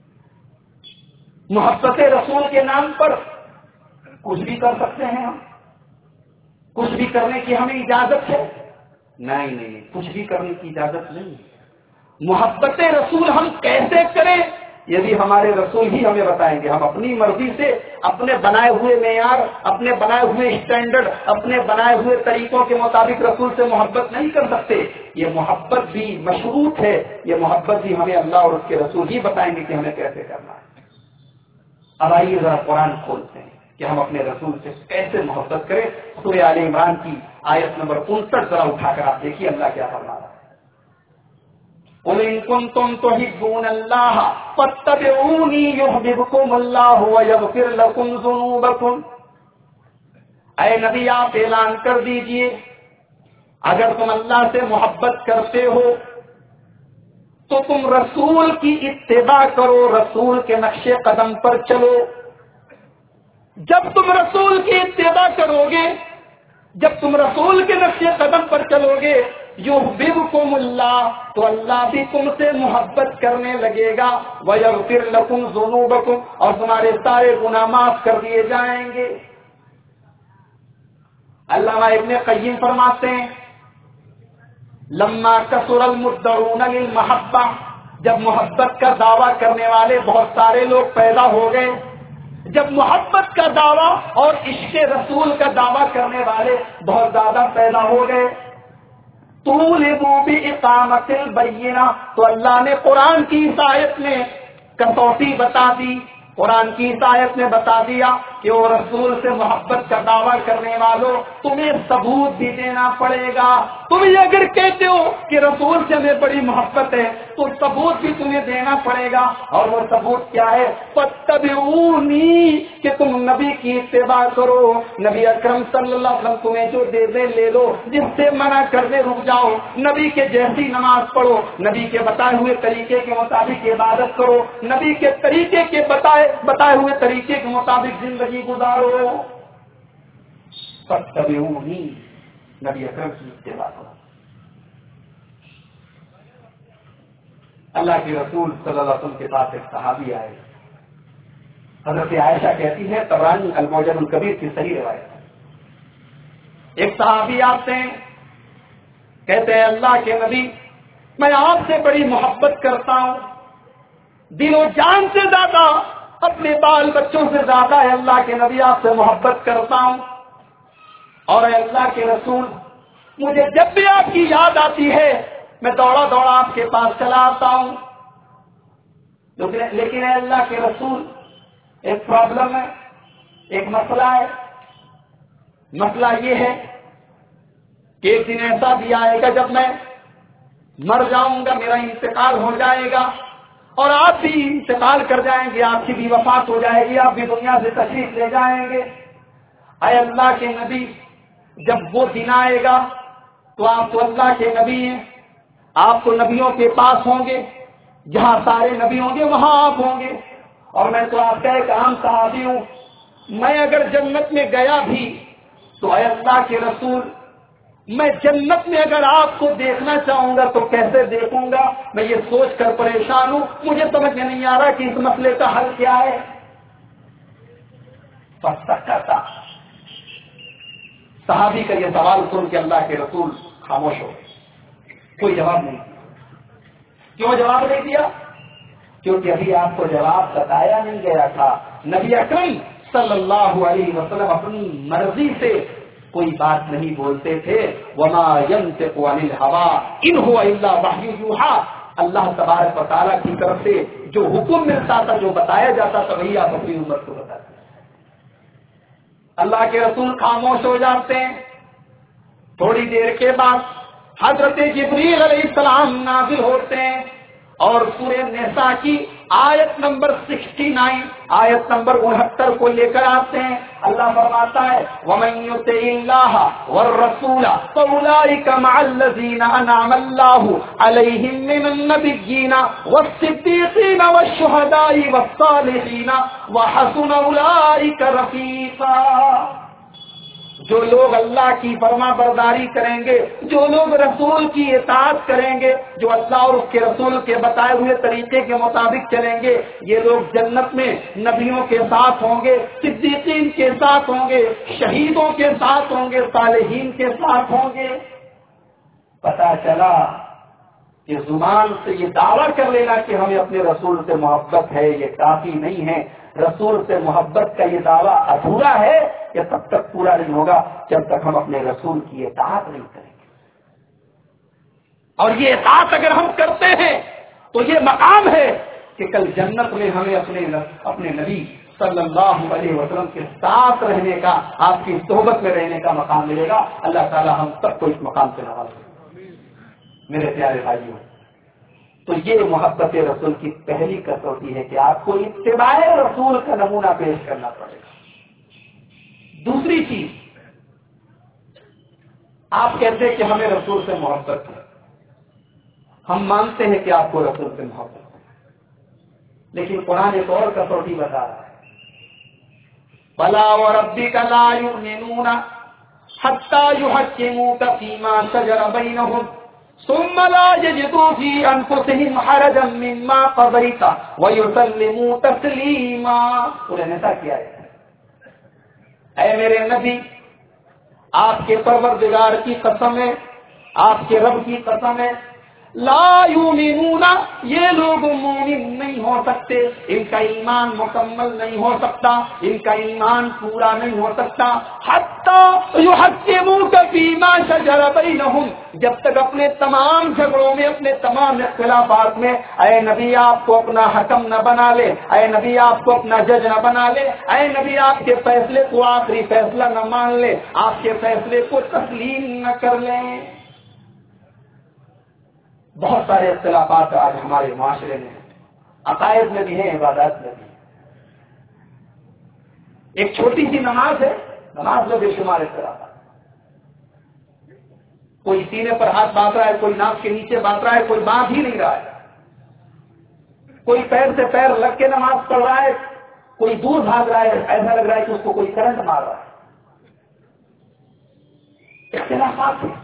محبت رسول کے نام پر کچھ بھی کر سکتے ہیں ہم؟ کچھ بھی کرنے کی ہمیں اجازت ہے؟ نہیں، کچھ بھی کرنے کی اجازت نہیں۔ محبت رسول ہم کیسے کریں یہ بھی ہمارے رسول ہی ہمیں بتائیں گے۔ ہم اپنی مرضی سے اپنے بنائے ہوئے معیار، اپنے بنائے ہوئے اسٹینڈرڈ، اپنے بنائے ہوئے طریقوں کے مطابق رسول سے محبت نہیں کر سکتے۔ یہ محبت بھی مشروط ہے، یہ محبت بھی ہمیں اللہ اور اس کے رسول ہی بتائیں گے کہ ہمیں کیسے کرنا ہے۔ اب آئیے ذرا قرآن کھولتے ہیں کہ ہم اپنے رسول سے کیسے محبت کریں۔ سورہ آل عمران کی آیت نمبر 59 ذرا اٹھا کر آپ دیکھیے اللہ کیا فرما رہا ہے۔ قُلْ إِن كُنتُمْ تُحِبُّونَ اللَّهَ فَاتَّبِعُونِي يُحْبِبْكُمُ اللَّهُ وَيَغْفِرْ لَكُمْ ذُنُوبَكُمْ۔ اے نبی آپ اعلان کر دیجئے اگر تم اللہ سے محبت کرتے ہو تو تم رسول کی اتباع کرو، رسول کے نقش قدم پر چلو۔ جب تم رسول کی اتباع کرو گے، جب تم رسول کے نقش قدم پر چلو گے، یحببکم اللہ، تو اللہ بھی تم سے محبت کرنے لگے گا، ویغفر لکم ذنوبکم، اور تمہارے سارے گناہ معاف کر دیے جائیں گے۔ علامہ ابن قیم فرماتے ہیں لما کثر المدعون للمحبہ، جب محبت کا دعویٰ کرنے والے بہت سارے لوگ پیدا ہو گئے، جب محبت کا دعویٰ اور عشق رسول کا دعویٰ کرنے والے بہت زیادہ پیدا ہو گئے، طولبوا باقامۃ البینہ، تو اللہ نے قرآن کی اس آیت میں کسوٹی بتا دی، قرآن کی اس آیت نے بتا دیا کہ وہ رسول سے محبت کا دعویٰ کرنے والوں تمہیں ثبوت بھی دینا پڑے گا۔ تم یہ اگر کہتے ہو کہ رسول سے ہمیں بڑی محبت ہے تو ثبوت بھی تمہیں دینا پڑے گا، اور وہ ثبوت کیا ہے؟ فاتبعونی، کہ تم نبی کی اتباع کرو۔ نبی اکرم صلی اللہ علیہ وسلم تمہیں جو دے دے لے لو، جس سے منع کر دے رک جاؤ، نبی کے جیسی نماز پڑھو، نبی کے بتائے ہوئے طریقے کے مطابق عبادت کرو، نبی کے طریقے کے بتائے ہوئے طریقے کے مطابق زندگی گزارو۔ فاتبعونی، نبی اکرم کی اتباع کرو۔ اللہ کے رسول صلی اللہ علیہ وسلم کے پاس ایک صحابی آئے، حضرت عائشہ کہتی ہے، طبرانی المعجم الکبیر کی صحیح روایت، ایک صحابی آتے ہیں، کہتے ہیں اللہ کے نبی میں آپ سے بڑی محبت کرتا ہوں، دل و جان سے زیادہ، اپنے بال بچوں سے زیادہ ہے اللہ کے نبی آپ سے محبت کرتا ہوں، اور اے اللہ کے رسول مجھے جب بھی آپ کی یاد آتی ہے میں دوڑا دوڑا آپ کے پاس چلا آتا ہوں، لیکن اے اللہ کے رسول ایک پرابلم ہے، ایک مسئلہ ہے۔ مسئلہ یہ ہے کہ ایک دن ایسا بھی آئے گا جب میں مر جاؤں گا، میرا انتقال ہو جائے گا اور آپ بھی انتقال کر جائیں گے، آپ کی بھی وفات ہو جائے گی، آپ بھی دنیا سے تشریف لے جائیں گے۔ اے اللہ کے نبی جب وہ دن آئے گا تو آپ تو اللہ کے نبی ہیں، آپ تو نبیوں کے پاس ہوں گے، جہاں سارے نبی ہوں گے وہاں آپ ہوں گے، اور میں تو آپ کا ایک عام صحابی ہوں، میں اگر جنت میں گیا بھی تو اے اللہ کے رسول، میں جنت میں اگر آپ کو دیکھنا چاہوں گا تو کیسے دیکھوں گا؟ میں یہ سوچ کر پریشان ہوں، مجھے سمجھ میں نہیں آ رہا کہ اس مسئلے کا حل کیا ہے۔ کرتا صحابی کا یہ سوال سن کے اللہ کے رسول خاموش ہو گئے، کوئی جواب نہیں دیا۔ کیوں جواب نہیں دیا؟ کیونکہ ابھی آپ کو جواب بتایا نہیں گیا تھا۔ نبی اکرم صلی اللہ علیہ وسلم اپنی مرضی سے کوئی بات نہیں بولتے تھے۔ وما ينطق عن الهوى ان هو الا وحی یوحى، اللہ تبارک و تعالیٰ کی طرف سے جو حکم ملتا تھا، جو بتایا جاتا تھا، وہی آپ اپنی امت کو بتاتے۔ اللہ کے رسول خاموش ہو جاتے ہیں۔ تھوڑی دیر کے بعد حضرت جبریل علیہ السلام نازل ہوتے ہیں اور سورہ نساء کی آیت نمبر 69، آیت نمبر 69 کو لے کر آتے ہیں۔ اللہ فرماتا ہے وَمَن يُطِعِ اللَّهَ وَالرَّسُولَ فَأُولَٰئِكَ مَعَ الَّذِينَ أَنْعَمَ اللَّهُ عَلَيْهِم مِّنَ النَّبِيِّينَ وَالصِّدِّيقِينَ وَالشُّهَدَاءِ وَالصَّالِحِينَ وَحَسُنَ أُولَٰئِكَ رَفِيقًا۔ جو لوگ اللہ کی فرما برداری کریں گے، جو لوگ رسول کی اطاعت کریں گے، جو اللہ اور اس کے رسول کے بتائے ہوئے طریقے کے مطابق چلیں گے، یہ لوگ جنت میں نبیوں کے ساتھ ہوں گے، صدیقین کے ساتھ ہوں گے، شہیدوں کے ساتھ ہوں گے، صالحین کے ساتھ ہوں گے۔ پتہ چلا کہ زبان سے یہ دعویٰ کر لینا کہ ہمیں اپنے رسول سے محبت ہے، یہ کافی نہیں ہے۔ رسول سے محبت کا یہ دعویٰ ادھورا ہے، یہ تب تک پورا نہیں ہوگا جب تک ہم اپنے رسول کی اطاعت نہیں کریں گے۔ اور یہ اطاعت اگر ہم کرتے ہیں تو یہ مقام ہے کہ کل جنت میں ہمیں اپنے نبی صلی اللہ علیہ وسلم کے ساتھ رہنے کا، آپ کی صحبت میں رہنے کا مقام ملے گا۔ اللہ تعالی ہم سب کو اس مقام سے نوازے۔ میرے پیارے بھائیوں، تو یہ محبت رسول کی پہلی کسوٹی ہے کہ آپ کو اتباع رسول کا نمونہ پیش کرنا پڑے گا۔ دوسری چیز، آپ کہتے ہیں کہ ہمیں رسول سے محبت ہے، ہم مانتے ہیں کہ آپ کو رسول سے محبت ہے، لیکن قرآن ایک اور کسوٹی بتا رہا ہے، بَلَا وَرَبِّكَ لَا يُؤْمِنُونَ حَتَّىٰ يُحَكِّمُوكَ فِيمَا شَجَرَ بَيْنَهُمْ ثم لا يجدوا في انفسهم حرجا مما قضيت ويسلموا تسليما۔ سورہ نساء کی آیت۔ اے میرے نبی، آپ کے پروردگار کی قسم ہے، آپ کے رب کی قسم ہے، لا یؤمنون، یہ لوگ مومن نہیں ہو سکتے، ان کا ایمان مکمل نہیں ہو سکتا، ان کا ایمان پورا نہیں ہو سکتا، حتی یحکموک فیما شجر بینہم، جب تک اپنے تمام جھگڑوں میں، اپنے تمام اختلافات میں اے نبی آپ کو اپنا حکم نہ بنا لے، اے نبی آپ کو اپنا جج نہ بنا لے، اے نبی آپ کے فیصلے کو آخری فیصلہ نہ مان لے، آپ کے فیصلے کو تسلیم نہ کر لیں۔ بہت سارے اختلافات آج ہمارے معاشرے میں ہیں، عقائد میں بھی ہیں، عبادات میں بھی ہیں۔ ایک چھوٹی سی نماز ہے، نماز میں بے شمار اختلافات، کوئی سینے پر ہاتھ باندھ رہا ہے، کوئی ناک کے نیچے باندھ رہا ہے، کوئی باندھ ہی نہیں رہا ہے، کوئی پیر سے پیر لگ کے نماز پڑھ رہا ہے، کوئی دور بھاگ رہا ہے، ایسا لگ رہا ہے کہ اس کو کوئی کرنٹ مار رہا ہے۔ اختلافات ہیں،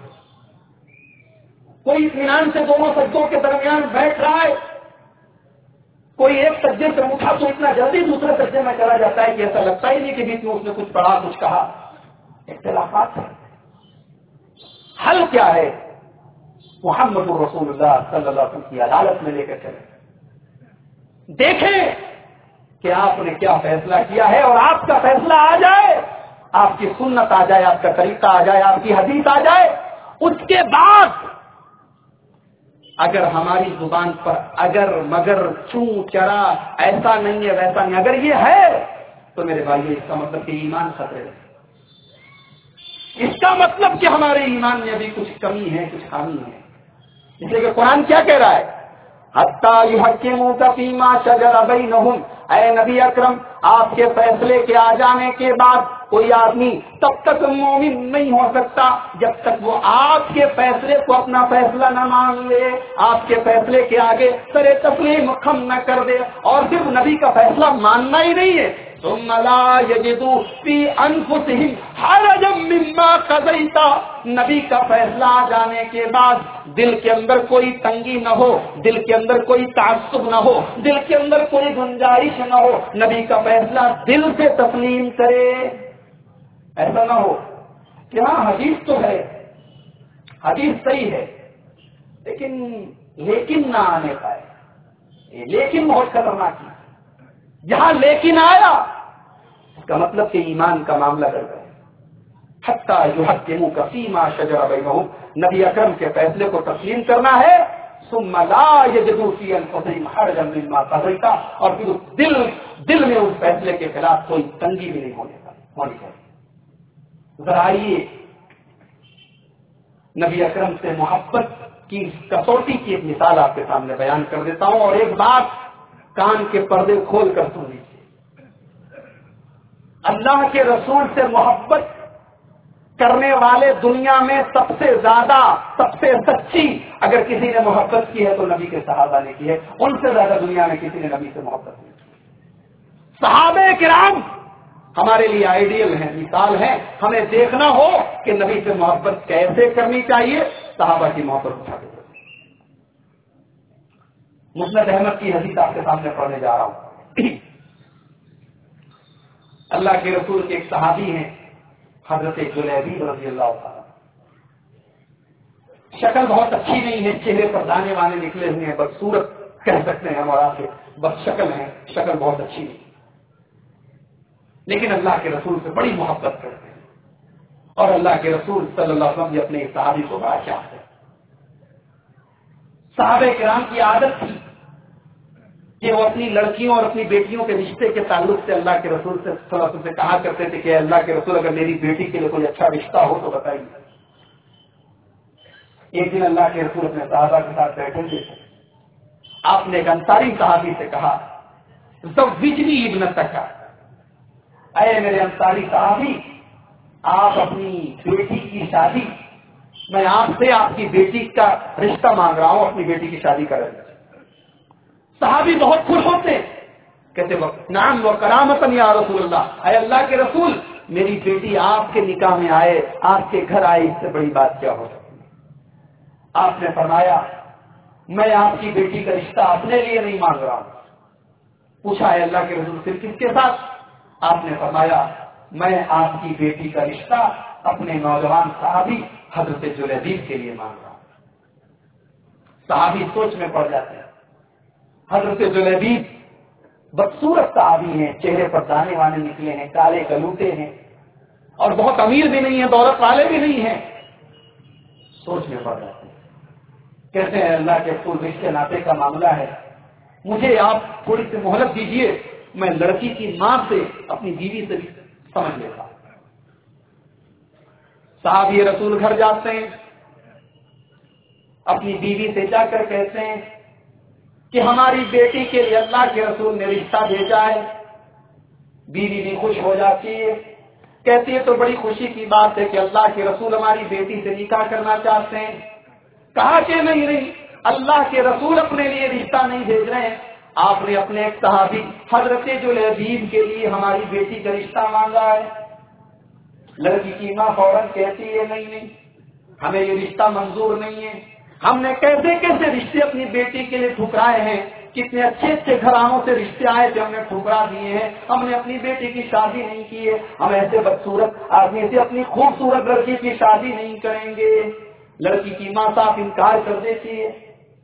کوئی اطمینان سے دونوں سجدوں کے درمیان بیٹھ رہا ہے، کوئی ایک سجدے سے اٹھا تو اتنا جلدی دوسرے سجدے میں چلا جاتا ہے کہ ایسا لگتا ہی نہیں کہ بیچ میں اس نے کچھ پڑھا، کچھ کہا۔ اختلافات ہیں، حل کیا ہے؟ محمد رسول اللہ صلی اللہ علیہ وسلم کی عدالت میں لے کر چلیں، دیکھیں کہ آپ نے کیا فیصلہ کیا ہے، اور آپ کا فیصلہ آ جائے، آپ کی سنت آ جائے، آپ کا طریقہ آ جائے، آپ کی حدیث آ جائے، اس کے بعد اگر ہماری زبان پر اگر مگر چوں چرا ایسا نہیں ہے ویسا نہیں، اگر یہ ہے تو میرے بھائی اس کا مطلب کہ ایمان خطرے میں، اس کا مطلب کہ ہمارے ایمان میں ابھی کچھ کمی ہے، کچھ خامی ہے۔ اس لیے کہ قرآن کیا کہہ رہا ہے؟ حتی یحکموک فیما شجر بینہم، اے نبی اکرم آپ کے فیصلے کے آ جانے کے بعد کوئی آدمی تب تک مومن نہیں ہو سکتا جب تک وہ آپ کے فیصلے کو اپنا فیصلہ نہ مان لے، آپ کے فیصلے کے آگے سر تسلیم خم نہ کر دے۔ اور صرف نبی کا فیصلہ ماننا ہی نہیں ہے، ثم لا یجدوا فی انفسہم حرجا مما قضیت، نبی کا فیصلہ آ جانے کے بعد دل کے اندر کوئی تنگی نہ ہو، دل کے اندر کوئی تعصب نہ ہو، دل کے اندر کوئی گنجائش نہ ہو، نبی کا فیصلہ دل سے تسلیم کرے. ایسا نہ ہو کہ ہاں حدیث تو ہے، حدیث صحیح ہے، لیکن نہ آنے پائے. لیکن بہت خطرناک ہے. جہاں لیکن آیا اس کا مطلب کہ ایمان کا معاملہ کر گئے. حتی یحکموک فیما شجر بینہم، نبی اکرم کے فیصلے کو تسلیم کرنا ہے. ثم لا یجدوا فی انفسہم حرجا مما قضیت، اور پھر دل میں اس فیصلے کے خلاف کوئی تنگی بھی نہیں ہونی چاہیے. ذرا آئیے نبی اکرم سے محبت کی کسوٹی کی ایک مثال آپ کے سامنے بیان کر دیتا ہوں، اور ایک بات کان کے پردے کھول کر سن لیجیے. اللہ کے رسول سے محبت کرنے والے دنیا میں سب سے زیادہ، سب سے سچی اگر کسی نے محبت کی ہے تو نبی کے صحابہ نے کی ہے. ان سے زیادہ دنیا میں کسی نے نبی سے محبت نہیں کی. صحابہ کرام ہمارے لیے آئیڈیل ہیں، مثال ہیں. ہمیں دیکھنا ہو کہ نبی سے محبت کیسے کرنی چاہیے، صحابہ کی محبت اٹھا کے. مسند احمد کی حدیث آپ کے سامنے پڑھنے جا رہا ہوں. اللہ کے رسول کے ایک صحابی ہیں حضرت جلیبیب رضی اللہ تعالیٰ. شکل بہت اچھی نہیں ہے، چہرے پر دانے وانے نکلے ہوئے ہیں، بدصورت کہہ سکتے ہیں ہم، اور آپ کے بد شکل ہیں، شکل بہت اچھی نہیں، لیکن اللہ کے رسول سے بڑی محبت کرتے ہیں. اور اللہ کے رسول صلی اللہ علیہ وسلم اپنے صحابی کو بڑا چاہتے ہیں. صحابہ کرام کی عادت تھی کہ وہ اپنی لڑکیوں اور اپنی بیٹیوں کے رشتے کے تعلق سے اللہ کے رسول سے صلی اللہ علیہ وسلم سے کہا کرتے تھے کہ اللہ کے رسول اگر میری بیٹی کے لیے کوئی اچھا رشتہ ہو تو بتائیے. ایک دن اللہ کے رسول اپنے صحابہ کے ساتھ بیٹھے تھے. آپ نے ایک انصاری صحابی سے کہا زوجنی ابنتک، اے میرے انصاری صحابی آپ اپنی بیٹی کی شادی، میں آپ سے آپ کی بیٹی کا رشتہ مانگ رہا ہوں، اپنی بیٹی کی شادی کریں. صحابی بہت خوش ہوتے، کہتے وقت نعم و کرامتن یا رسول اللہ، اے اللہ کے رسول میری بیٹی آپ کے نکاح میں آئے، آپ کے گھر آئے، اس سے بڑی بات کیا ہو سکتی. آپ نے فرمایا میں آپ کی بیٹی کا رشتہ اپنے لیے نہیں مانگ رہا ہوں. پوچھا ہے اللہ کے رسول صرف کس کے ساتھ؟ آپ نے فرمایا میں آپ کی بیٹی کا رشتہ اپنے نوجوان صحابی حضرت جلیبیب کے لیے مانگ رہا ہوں. صحابی سوچ میں پڑ جاتے ہیں. حضرت جلیبیب بدصورت صحابی ہیں، چہرے پر دانے وانے نکلے ہیں، کالے گلوٹے ہیں، اور بہت امیر بھی نہیں ہیں، دولت والے بھی نہیں ہیں. سوچ میں پڑ جاتے ہیں. کہتے ہیں اللہ کے رسول رشتے ناطے کا معاملہ ہے، مجھے آپ تھوڑی سی مہلت دیجیے، میں لڑکی کی ماں سے اپنی بیوی سے بھی سمجھ لیتا. صحابی رسول گھر جاتے ہیں، اپنی بیوی سے جا کر کہتے ہیں کہ ہماری بیٹی کے لیے اللہ کے رسول نے رشتہ بھیجا ہے. بیوی بھی خوش ہو جاتی ہے، کہتی ہے تو بڑی خوشی کی بات ہے کہ اللہ کے رسول ہماری بیٹی سے نکاح کرنا چاہتے ہیں. کہا کہ نہیں، اللہ کے رسول اپنے لیے رشتہ نہیں بھیج رہے ہیں، آپ نے اپنے ایک صحابی حضرت جلیبیب کے لیے ہماری بیٹی کا رشتہ مانگا ہے. لڑکی کی ماں فوراً کہتی ہے نہیں، ہمیں یہ رشتہ منظور نہیں ہے. ہم نے کیسے کیسے رشتے اپنی بیٹی کے لیے ٹھکرائے ہیں، کتنے اچھے اچھے گھرانوں سے رشتے آئے تھے، ہم نے ٹھکرا دیے ہیں. ہم نے اپنی بیٹی کی شادی نہیں کی ہے، ہم ایسے بدصورت آدمی سے اپنی خوبصورت لڑکی کی شادی نہیں کریں گے. لڑکی کی ماں صاف انکار کر دیتی ہے.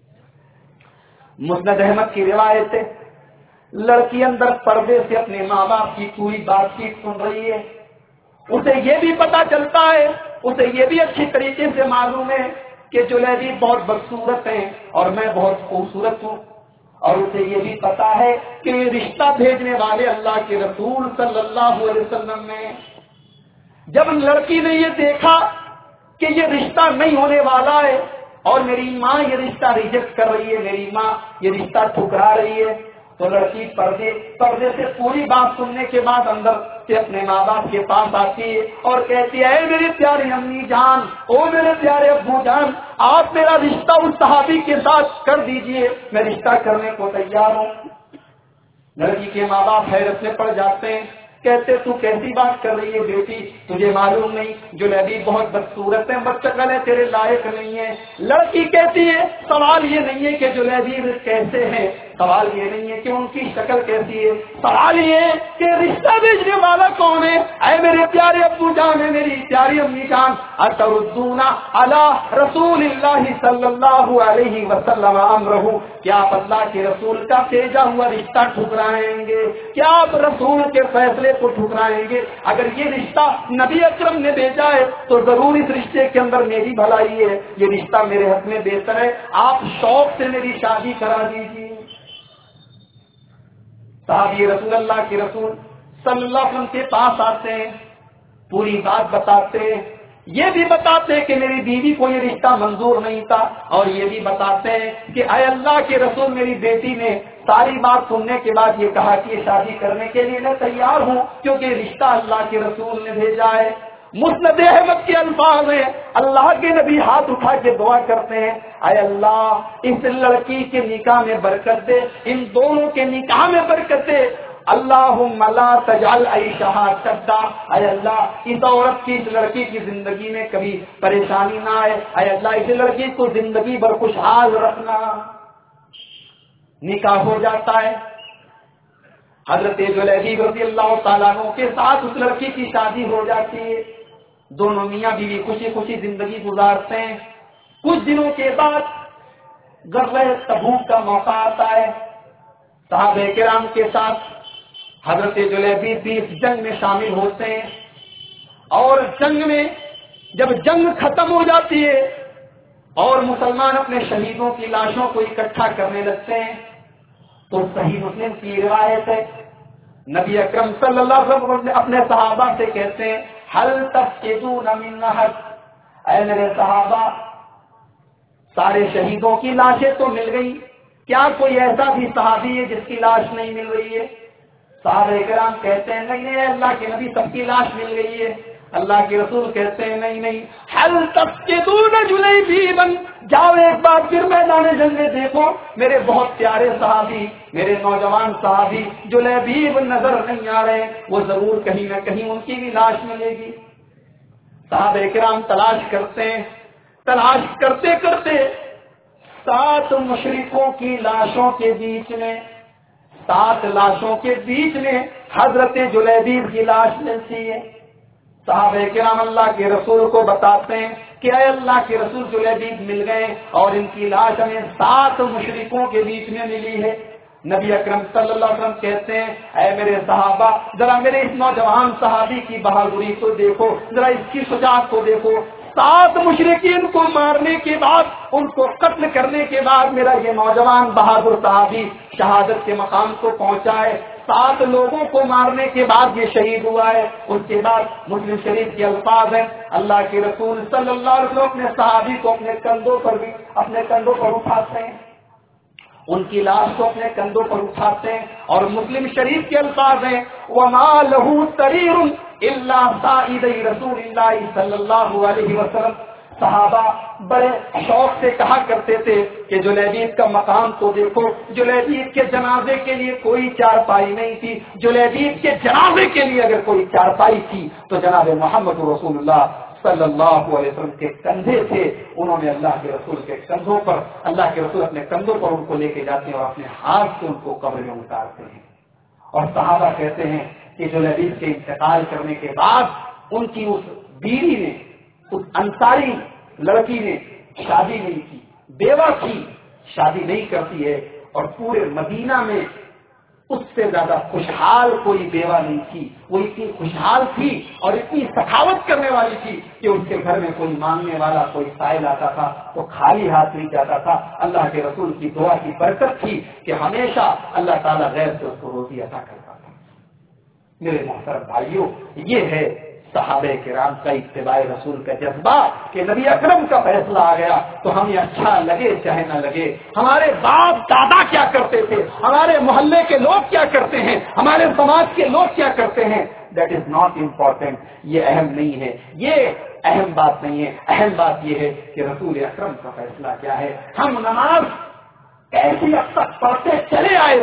مسند احمد کی روایت ہے، لڑکی اندر پردے سے اپنے ماں باپ کی پوری بات چیت سن رہی ہے. اسے یہ بھی پتا چلتا ہے، اسے یہ بھی اچھی طریقے سے معلوم ہے کہ جلیبی بہت بدصورت ہیں اور میں بہت خوبصورت ہوں. اور اسے یہ بھی پتا ہے کہ یہ رشتہ بھیجنے والے اللہ کے رسول صلی اللہ علیہ وسلم نے. جب لڑکی نے یہ دیکھا کہ یہ رشتہ نہیں ہونے والا ہے اور میری ماں یہ رشتہ ریجیکٹ کر رہی ہے، میری ماں یہ رشتہ ٹھکرا رہی ہے، تو لڑکی پردے سے پوری بات سننے کے بعد اندر سے اپنے ماں باپ کے پاس آتی ہے اور کہتی ہے اے میری پیاری امی جان، او میرے پیارے ابو جان، آپ میرا رشتہ اس صحابی کے ساتھ کر دیجئے، میں رشتہ کرنے کو تیار ہوں. لڑکی کے ماں باپ حیرت میں پڑ جاتے ہیں، کہتے تو کیسی بات کر رہی ہے بیٹی، تجھے معلوم نہیں جلیبی بہت بدصورت ہے، بدشکل ہے، تیرے لائق نہیں ہے۔ لڑکی کہتی ہے سوال یہ نہیں ہے کہ جلیبی کیسے ہیں، سوال یہ نہیں ہے کہ ان کی شکل کیسی ہے، سوال یہ ہے کہ رشتہ بھیجنے والا کون ہے۔ اے میرے پیارے ابو جان، ہے میری پیاری امی جان، اتردون علی رسول اللہ صلی اللہ علیہ وسلم امرہ، کیا آپ اللہ کے رسول کا بھیجا ہوا رشتہ ٹھکرائیں گے؟ کیا آپ رسول کے فیصلے کو ٹھکرائیں گے؟ اگر یہ رشتہ نبی اکرم نے بھیجا ہے تو ضرور اس رشتے کے اندر میری بھلائی ہے، یہ رشتہ میرے حق میں بہتر ہے، آپ شوق سے میری شادی کرا دیجیے۔ صحابی رسول اللہ کے رسول صلی اللہ علیہ وسلم کے پاس آتے ہیں، پوری بات بتاتے ہیں، یہ بھی بتاتے ہیں کہ میری بیوی کو یہ رشتہ منظور نہیں تھا، اور یہ بھی بتاتے ہیں کہ اے اللہ کے رسول میری بیٹی نے ساری بات سننے کے بعد یہ کہا کہ شادی کرنے کے لیے میں تیار ہوں، کیونکہ رشتہ اللہ کے رسول نے بھیجا ہے۔ مسند احمد کے الفاظ ہیں، اللہ کے نبی ہاتھ اٹھا کے دعا کرتے ہیں، اے اللہ اس لڑکی کے نکاح میں برکت دے، ان دونوں کے نکاح میں برکت دے، اللہم لا تجعل عیشہا شدہ، اے اللہ اس عورت کی، اس لڑکی کی زندگی میں کبھی پریشانی نہ آئے، اے اللہ اس لڑکی کو زندگی بھر خوشحال رکھنا۔ نکاح ہو جاتا ہے، حضرت جلیبیب رضی اللہ تعالیٰ عنہ کے ساتھ اس لڑکی کی شادی ہو جاتی ہے، دونوں میاں بیوی خوشی خوشی زندگی گزارتے ہیں۔ کچھ دنوں کے بعد غزوہ تبوک کا موقع آتا ہے، صحابہ کرام کے ساتھ حضرت جلیبیب بھی اس جنگ میں شامل ہوتے ہیں، اور جنگ میں جب جنگ ختم ہو جاتی ہے اور مسلمان اپنے شہیدوں کی لاشوں کو اکٹھا کرنے لگتے ہیں تو صحیح مسلم کی روایت ہے، نبی اکرم صلی اللہ علیہ وسلم اپنے صحابہ سے کہتے ہیں حل تفقدون من احد، اے میرے صحابہ سارے شہیدوں کی لاشیں تو مل گئی، کیا کوئی ایسا بھی صحابی ہے جس کی لاش نہیں مل رہی ہے؟ صحابہ کرام کہتے ہیں نہیں نہیں اللہ کے نبی سب کی لاش مل گئی ہے۔ اللہ کے رسول کہتے ہیں نہیں نہیں، حل تفقدون جلیبیبا، جاؤ ایک بار پھر میدان جنگ میں دیکھو میرے بہت پیارے صحابی، میرے نوجوان صحابی جلیبیب نظر نہیں آ رہے، وہ ضرور کہیں نہ کہیں ان کی بھی لاش ملے گی۔ صحابہ کرام تلاش کرتے ہیں، تلاش کرتے کرتے 7 مشرکوں کی لاشوں کے بیچ میں، 7 لاشوں کے بیچ میں حضرت جلیبیب کی لاش ملتی ہے۔ صحابہ کرام اللہ کے رسول کو بتاتے ہیں کہ اے اللہ کے رسول جلیبیب مل گئے اور ان کی لاش ہمیں 7 مشرکوں کے بیچ میں ملی ہے۔ نبی اکرم صلی اللہ علیہ وسلم کہتے ہیں اے میرے صحابہ ذرا میرے اس نوجوان صحابی کی بہادری کو دیکھو، ذرا اس کی شجاعت کو دیکھو، 7 مشرکین کو مارنے کے بعد، ان کو قتل کرنے کے بعد میرا یہ نوجوان بہادر صحابی شہادت کے مقام کو پہنچا ہے، 7 لوگوں کو مارنے کے بعد یہ شہید ہوا ہے۔ اس کے بعد مسلم شریف کے الفاظ ہیں، اللہ کے رسول صلی اللہ علیہ وسلم اپنے صحابی کو اپنے کندھوں پر اٹھاتے ہیں، ان کی لاش کو اپنے کندھوں پر اٹھاتے ہیں، اور مسلم شریف کے الفاظ ہیں وَمَا لَهُ سَرِيرٌ إِلَّا سَائِدَيْ رَسُولِ اللَّهِ صلی اللہ علیہ وسلم۔ صحابہ بڑے شوق سے کہا کرتے تھے کہ جلیبیب کا مقام تو دیکھو، جلیبیب کے جنازے کے لیے کوئی چارپائی نہیں تھی، جلیبیب کے جنازے کے لیے اگر کوئی چارپائی تھی تو جناب محمد رسول اللہ صلی اللہ علیہ وسلم کے کندھے تھے، انہوں نے اللہ کے رسول کے کندھوں پر، اللہ کے رسول اپنے کندھوں پر ان کو لے کے جاتے ہیں اور اپنے ہاتھ سے ان کو قبر میں اتارتے ہیں۔ اور صحابہ کہتے ہیں کہ جلیبیب کے انتقال کرنے کے بعد ان کی اس بیوی نے، اس انصاری لڑکی نے شادی نہیں کی، بیوہ تھی، شادی نہیں کرتی ہے، اور پورے مدینہ میں اس سے زیادہ خوشحال کوئی بیوہ نہیں تھی، وہ اتنی خوشحال تھی اور اتنی سخاوت کرنے والی تھی کہ اس کے گھر میں کوئی مانگنے والا، کوئی سائل آتا تھا تو خالی ہاتھ نہیں جاتا تھا۔ اللہ کے رسول کی دعا کی برکت تھی کہ ہمیشہ اللہ تعالیٰ غیر سے اس کو روزی عطا کرتا تھا۔ میرے محترم بھائیوں، یہ ہے صحابہ کرام کا اتباع رسول کا جذبہ کہ نبی اکرم کا فیصلہ آ گیا تو ہمیں اچھا لگے چاہے نہ لگے، ہمارے باپ دادا کیا کرتے تھے، ہمارے محلے کے لوگ کیا کرتے ہیں، ہمارے سماج کے لوگ کیا کرتے ہیں، دیٹ از ناٹ امپورٹینٹ، یہ اہم نہیں ہے، یہ اہم بات نہیں ہے، اہم بات یہ ہے کہ رسول اکرم کا فیصلہ کیا ہے۔ ہم نماز ایسی اب تک پڑھتے چلے آئے تھے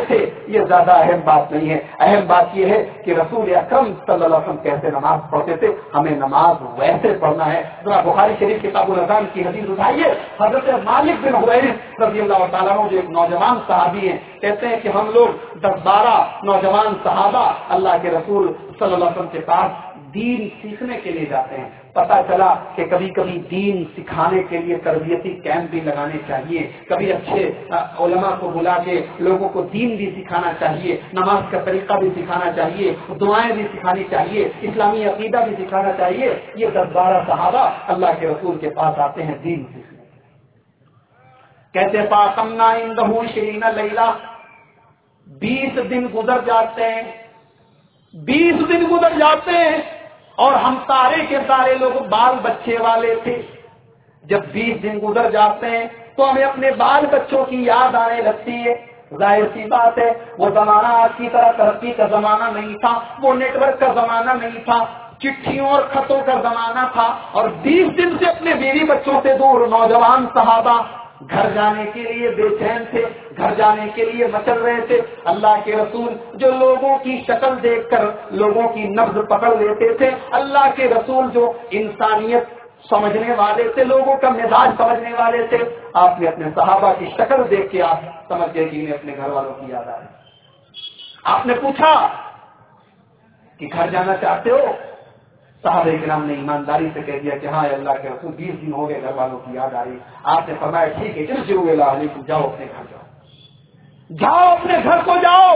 یہ زیادہ اہم بات نہیں ہے. اہم بات یہ ہے کہ رسول اکرم صلی اللہ علیہ وسلم کیسے نماز پڑھتے تھے, ہمیں نماز ویسے پڑھنا ہے. ذرا بخاری شریف کتاب الاذان کی حدیث اٹھائیے. حضرت مالک بن حویرث رضی اللہ تعالیٰ عنہ جو ایک نوجوان صحابی ہیں, کہتے ہیں کہ ہم لوگ 10-12 نوجوان صحابہ اللہ کے رسول صلی اللہ علیہ وسلم کے پاس دین سیکھنے کے لیے جاتے ہیں. پتا چلا کہ کبھی کبھی دین سکھانے کے لیے تربیتی کیمپ بھی لگانے چاہیے, کبھی اچھے علماء کو بلا کے لوگوں کو دین بھی سکھانا چاہیے, نماز کا طریقہ بھی سکھانا چاہیے, دعائیں بھی سکھانی چاہیے, اسلامی عقیدہ بھی سکھانا چاہیے. یہ 10-12 صحابہ اللہ کے رسول کے پاس آتے ہیں دین سیکھنے. کہتے فاقمنا عنده 20 لیلہ, 20 دن گزر جاتے ہیں, 20 دن گزر جاتے ہیں, اور ہم سارے کے سارے لوگ بال بچے والے تھے. جب 20 دن گزر جاتے ہیں تو ہمیں اپنے بال بچوں کی یاد آنے لگتی ہے. ظاہر سی بات ہے, وہ زمانہ آج کی طرح ترقی کا زمانہ نہیں تھا, وہ نیٹ ورک کا زمانہ نہیں تھا, چٹھیوں اور خطوں کا زمانہ تھا. اور 20 دن سے اپنے بیوی بچوں سے دور نوجوان صحابہ گھر جانے کے لیے بے چین تھے, گھر جانے کے لیے مچل رہے تھے. اللہ کے رسول جو لوگوں کی شکل دیکھ کر لوگوں کی نبض پکڑ لیتے تھے, اللہ کے رسول جو انسانیت سمجھنے والے تھے, لوگوں کا مزاج سمجھنے والے تھے, آپ نے اپنے صحابہ کی شکل دیکھ کے آپ سمجھ گئے کہ انہیں اپنے گھر والوں کی یاد آ رہی. آپ نے پوچھا کہ گھر جانا چاہتے ہو؟ صحابہ کرام نے ایمانداری سے کہہ دیا کہ ہاں اللہ کے رسول 20 دن ہو گئے گھر والوں کی یاد آ رہی. آپ نے فرمایا ٹھیک ہے, ارجعوا الی اہلکم, جاؤ اپنے گھر جاؤ, جاؤ اپنے گھر کو جاؤ.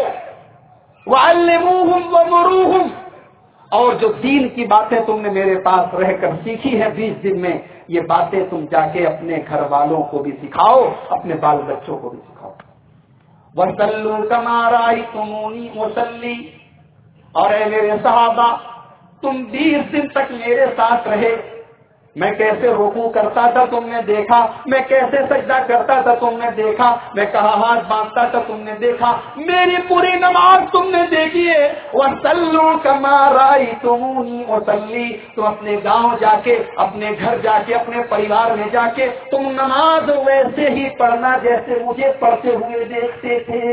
وعلموہم ومروہم, اور جو دین کی باتیں تم نے میرے پاس رہ کر سیکھی ہے 20 دن میں, یہ باتیں تم جا کے اپنے گھر والوں کو بھی سکھاؤ, اپنے بال بچوں کو بھی سکھاؤ. وصلوا کما رأیتمونی اصلی, اور اے میرے صحابہ تم 20 دن تک میرے ساتھ رہے, میں کیسے رکوع کرتا تھا تم نے دیکھا, میں کیسے سجدہ کرتا تھا تم نے دیکھا, میں کہاں ہاتھ باندھتا تھا تم نے دیکھا, میری پوری نماز تم نے دیکھی ہے. وصلوا کما رأیتمونی اصلی, تم اپنے گاؤں جا کے, اپنے گھر جا کے, اپنے پریوار میں جا کے تم نماز ویسے ہی پڑھنا جیسے مجھے پڑھتے ہوئے دیکھتے تھے.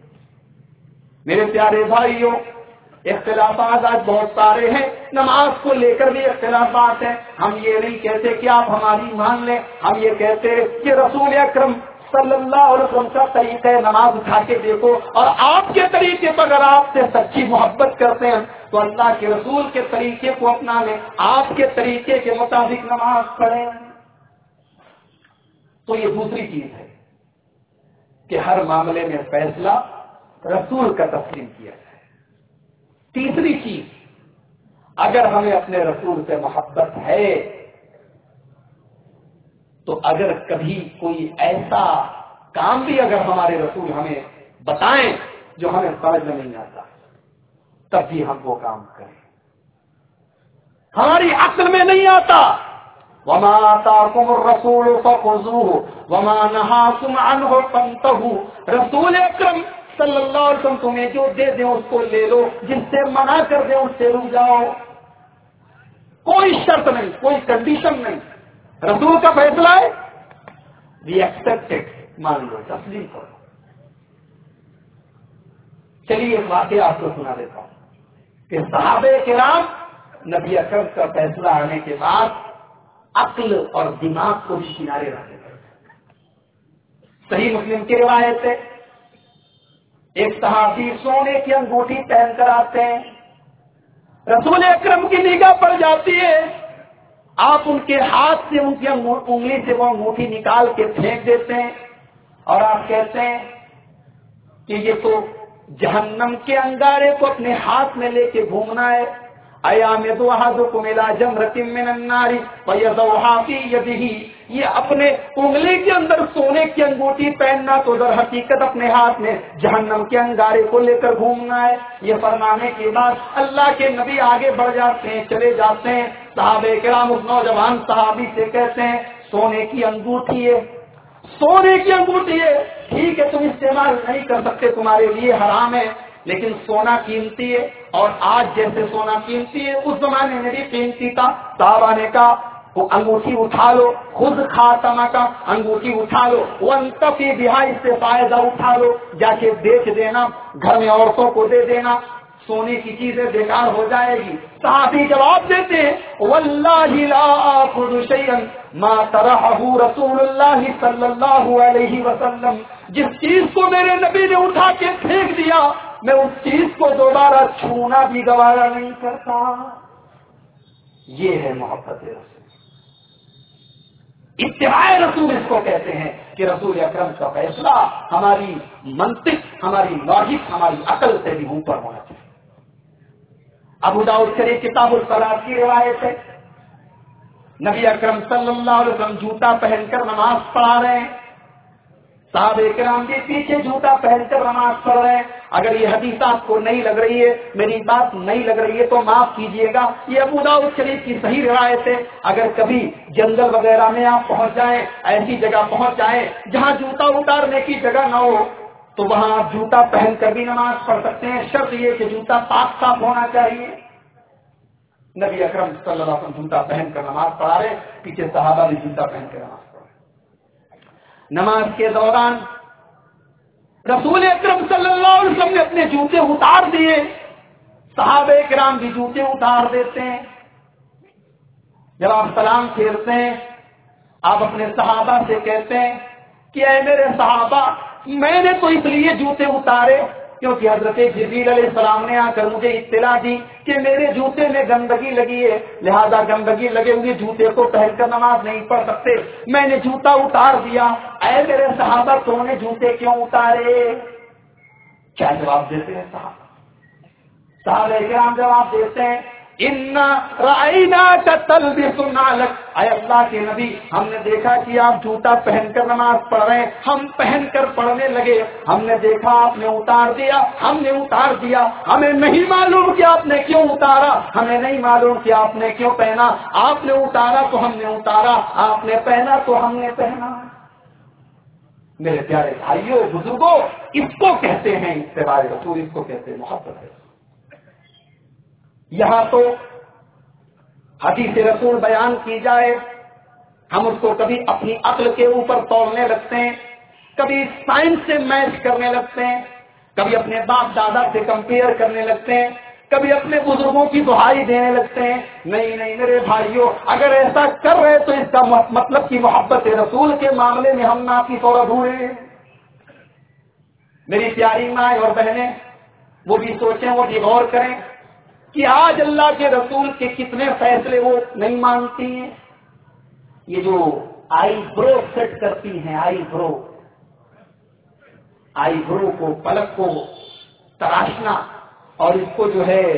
میرے پیارے بھائیوں, اختلافات آج بہت سارے ہیں, نماز کو لے کر بھی اختلافات ہیں. ہم یہ نہیں کہتے کہ آپ ہماری مان لیں, ہم یہ کہتے کہ رسول اکرم صلی اللہ علیہ وسلم کا طریقہ نماز اٹھا کے دیکھو, اور آپ کے طریقے پر اگر آپ سے سچی محبت کرتے ہیں تو اللہ کے رسول کے طریقے کو اپنا لیں, آپ کے طریقے کے مطابق نماز پڑھیں. تو یہ دوسری چیز ہے کہ ہر معاملے میں فیصلہ رسول کا تسلیم کیا جائے. تیسری چیز, اگر ہمیں اپنے رسول سے محبت ہے تو اگر کبھی کوئی ایسا کام بھی اگر ہمارے رسول ہمیں بتائیں جو ہمیں سمجھ میں نہیں آتا, تب بھی ہم وہ کام کریں. ہماری عقل میں نہیں آتا. وما آتاکم الرسول فخذوہ وما نہاکم عنہ فانتہوا, رسول اکرم صلی اللہ علیہ وسلم تمہیں جو دے دیں اس کو لے لو, جس سے منع کر دیں اس سے رک جاؤ. کوئی شرط نہیں, کوئی کنڈیشن نہیں, رسول کا فیصلہ ہے, وی ایکسپٹ اٹ, مان لو, تسلیم کرو. چلیے ایک واقعہ آپ کو سنا دیتا ہوں کہ صحابہ کرام نبی اکرم کا فیصلہ آنے کے بعد عقل اور دماغ کو بھی کنارے رکھتے تھے. صحیح مسلم کی روایت ہے, ایک صحابی سونے کی انگوٹھی پہن کر آتے ہیں, رسول اکرم کی نگاہ پڑ جاتی ہے, آپ ان کے ہاتھ سے, ان کی انگلی سے وہ انگوٹھی نکال کے پھینک دیتے ہیں, اور آپ کہتے ہیں کہ یہ تو جہنم کے انگارے کو اپنے ہاتھ میں لے کے گھومنا ہے. ایامد احدکم الی جمرۃ من النار فیضعها فی یدہ, یہ اپنے انگلی کے اندر سونے کی انگوٹھی پہننا تو در حقیقت اپنے ہاتھ میں جہنم کے انگارے کو لے کر گھومنا ہے. یہ فرمانے کے بعد اللہ کے نبی آگے بڑھ جاتے ہیں, چلے جاتے ہیں. صحابہ کرام اس نوجوان صحابی سے کہتے ہیں سونے کی انگوٹھی ہے, سونے کی انگوٹھی ہے, ٹھیک ہے تم استعمال نہیں کر سکتے, تمہارے لیے حرام ہے, لیکن سونا قیمتی ہے, اور آج جیسے سونا قیمتی ہے اس زمانے میں بھی قیمتی تھا. صحابہ نے کہا وہ انگوٹھی اٹھا لو، خود خاتمہ کا انگوٹھی اٹھا لو، وانتفی بہا، اس سے فائدہ اٹھا لو، جا کے بیچ دینا، گھر میں عورتوں کو دے دینا، سونے کی چیزیں بیکار ہو جائے گی۔ صحابی جواب دیتے ہیں واللہ لا آخذ شیئا ما طرحہ رسول اللہ صلی اللہ علیہ وسلم، جس چیز کو میرے نبی نے اٹھا کے پھینک دیا میں اس چیز کو دوبارہ چھونا بھی گوارا نہیں کرتا۔ یہ ہے محبت رسول، اتباع رسول اس کو کہتے ہیں کہ رسول اکرم کا فیصلہ ہماری منطق، ہماری لاجک، ہماری عقل سے بھی اوپر ہونا چاہیے۔ ابو داؤد شریف کتاب الصلاۃ کی روایت ہے، نبی اکرم صلی اللہ علیہ وسلم جوتا پہن کر نماز پڑھا رہے ہیں، صحابہ کرام کے پیچھے جوتا پہن کر نماز پڑھ رہے ہیں۔ اگر یہ حدیث آپ کو نہیں لگ رہی ہے، میری بات نہیں لگ رہی ہے تو معاف کیجیے گا، یہ ابو داؤد شریف کی صحیح روایت ہے۔ اگر کبھی جنگل وغیرہ میں آپ پہنچ جائیں، ایسی جگہ پہنچ جائیں جہاں جوتا اتارنے کی جگہ نہ ہو، تو وہاں آپ جوتا پہن کر بھی نماز پڑھ سکتے ہیں، شرط یہ کہ جوتا پاک صاف ہونا چاہیے۔ نبی اکرم صلی اللہ علیہ وسلم جوتا پہن کر نماز پڑھا رہے، پیچھے صحابہ بھی جوتا پہن کر نماز پڑھ رہے۔ نماز کے دوران رسول اکرم صلی اللہ علیہ وسلم نے اپنے جوتے اتار دیے، صحابہ کرام بھی جوتے اتار دیتے ہیں۔ جب آپ سلام پھیرتے ہیں، آپ اپنے صحابہ سے کہتے ہیں کہ اے میرے صحابہ، میں نے تو اس لیے جوتے اتارے کیونکہ حضرت جبریل علیہ السلام نے آ کر مجھے اطلاع دی کہ میرے جوتے میں گندگی لگی ہے، لہذا گندگی لگے ہوئے جوتے کو پہن کر نماز نہیں پڑھ سکتے، میں نے جوتا اتار دیا۔ اے میرے صحابہ، تو نے جوتے کیوں اتارے؟ کیا جواب دیتے ہیں صحابہ کرام؟ جواب دیتے ہیں اِنَّا رَأَيْنَاكَ تَلْبِسُ نَعْلَكَ، اے اللہ کے نبی، ہم نے دیکھا کہ آپ جوتا پہن کر نماز پڑھ رہے ہیں، ہم پہن کر پڑھنے لگے، ہم نے دیکھا آپ نے اتار دیا، ہم نے اتار دیا، ہمیں نہیں معلوم کہ آپ نے کیوں اتارا، ہمیں نہیں معلوم کہ آپ نے کیوں پہنا، آپ نے اتارا تو ہم نے اتارا، آپ نے پہنا تو ہم نے پہنا۔ میرے پیارے بھائیوں، بزرگوں، اس کو کہتے ہیں اتباع رسول، اس کو کہتے ہیں محبت ہے۔ یہاں تو حدیث رسول بیان کی جائے، ہم اس کو کبھی اپنی عقل کے اوپر تولنے لگتے ہیں، کبھی سائنس سے میچ کرنے لگتے ہیں، کبھی اپنے باپ دادا سے کمپیئر کرنے لگتے ہیں، کبھی اپنے بزرگوں کی دہائی دینے لگتے ہیں۔ نہیں میرے بھائیوں، اگر ایسا کر رہے تو اس کا مطلب کہ محبت رسول کے معاملے میں ہم ناقص اور ادھورے۔ میری پیاری مائیں اور بہنیں، وہ بھی سوچیں، وہ بھی غور کریں کہ آج اللہ کے رسول کے کتنے فیصلے وہ نہیں مانتی ہیں۔ یہ جو آئی برو سیٹ کرتی ہیں، آئی برو کو، پلک کو تراشنا اور اس کو جو ہے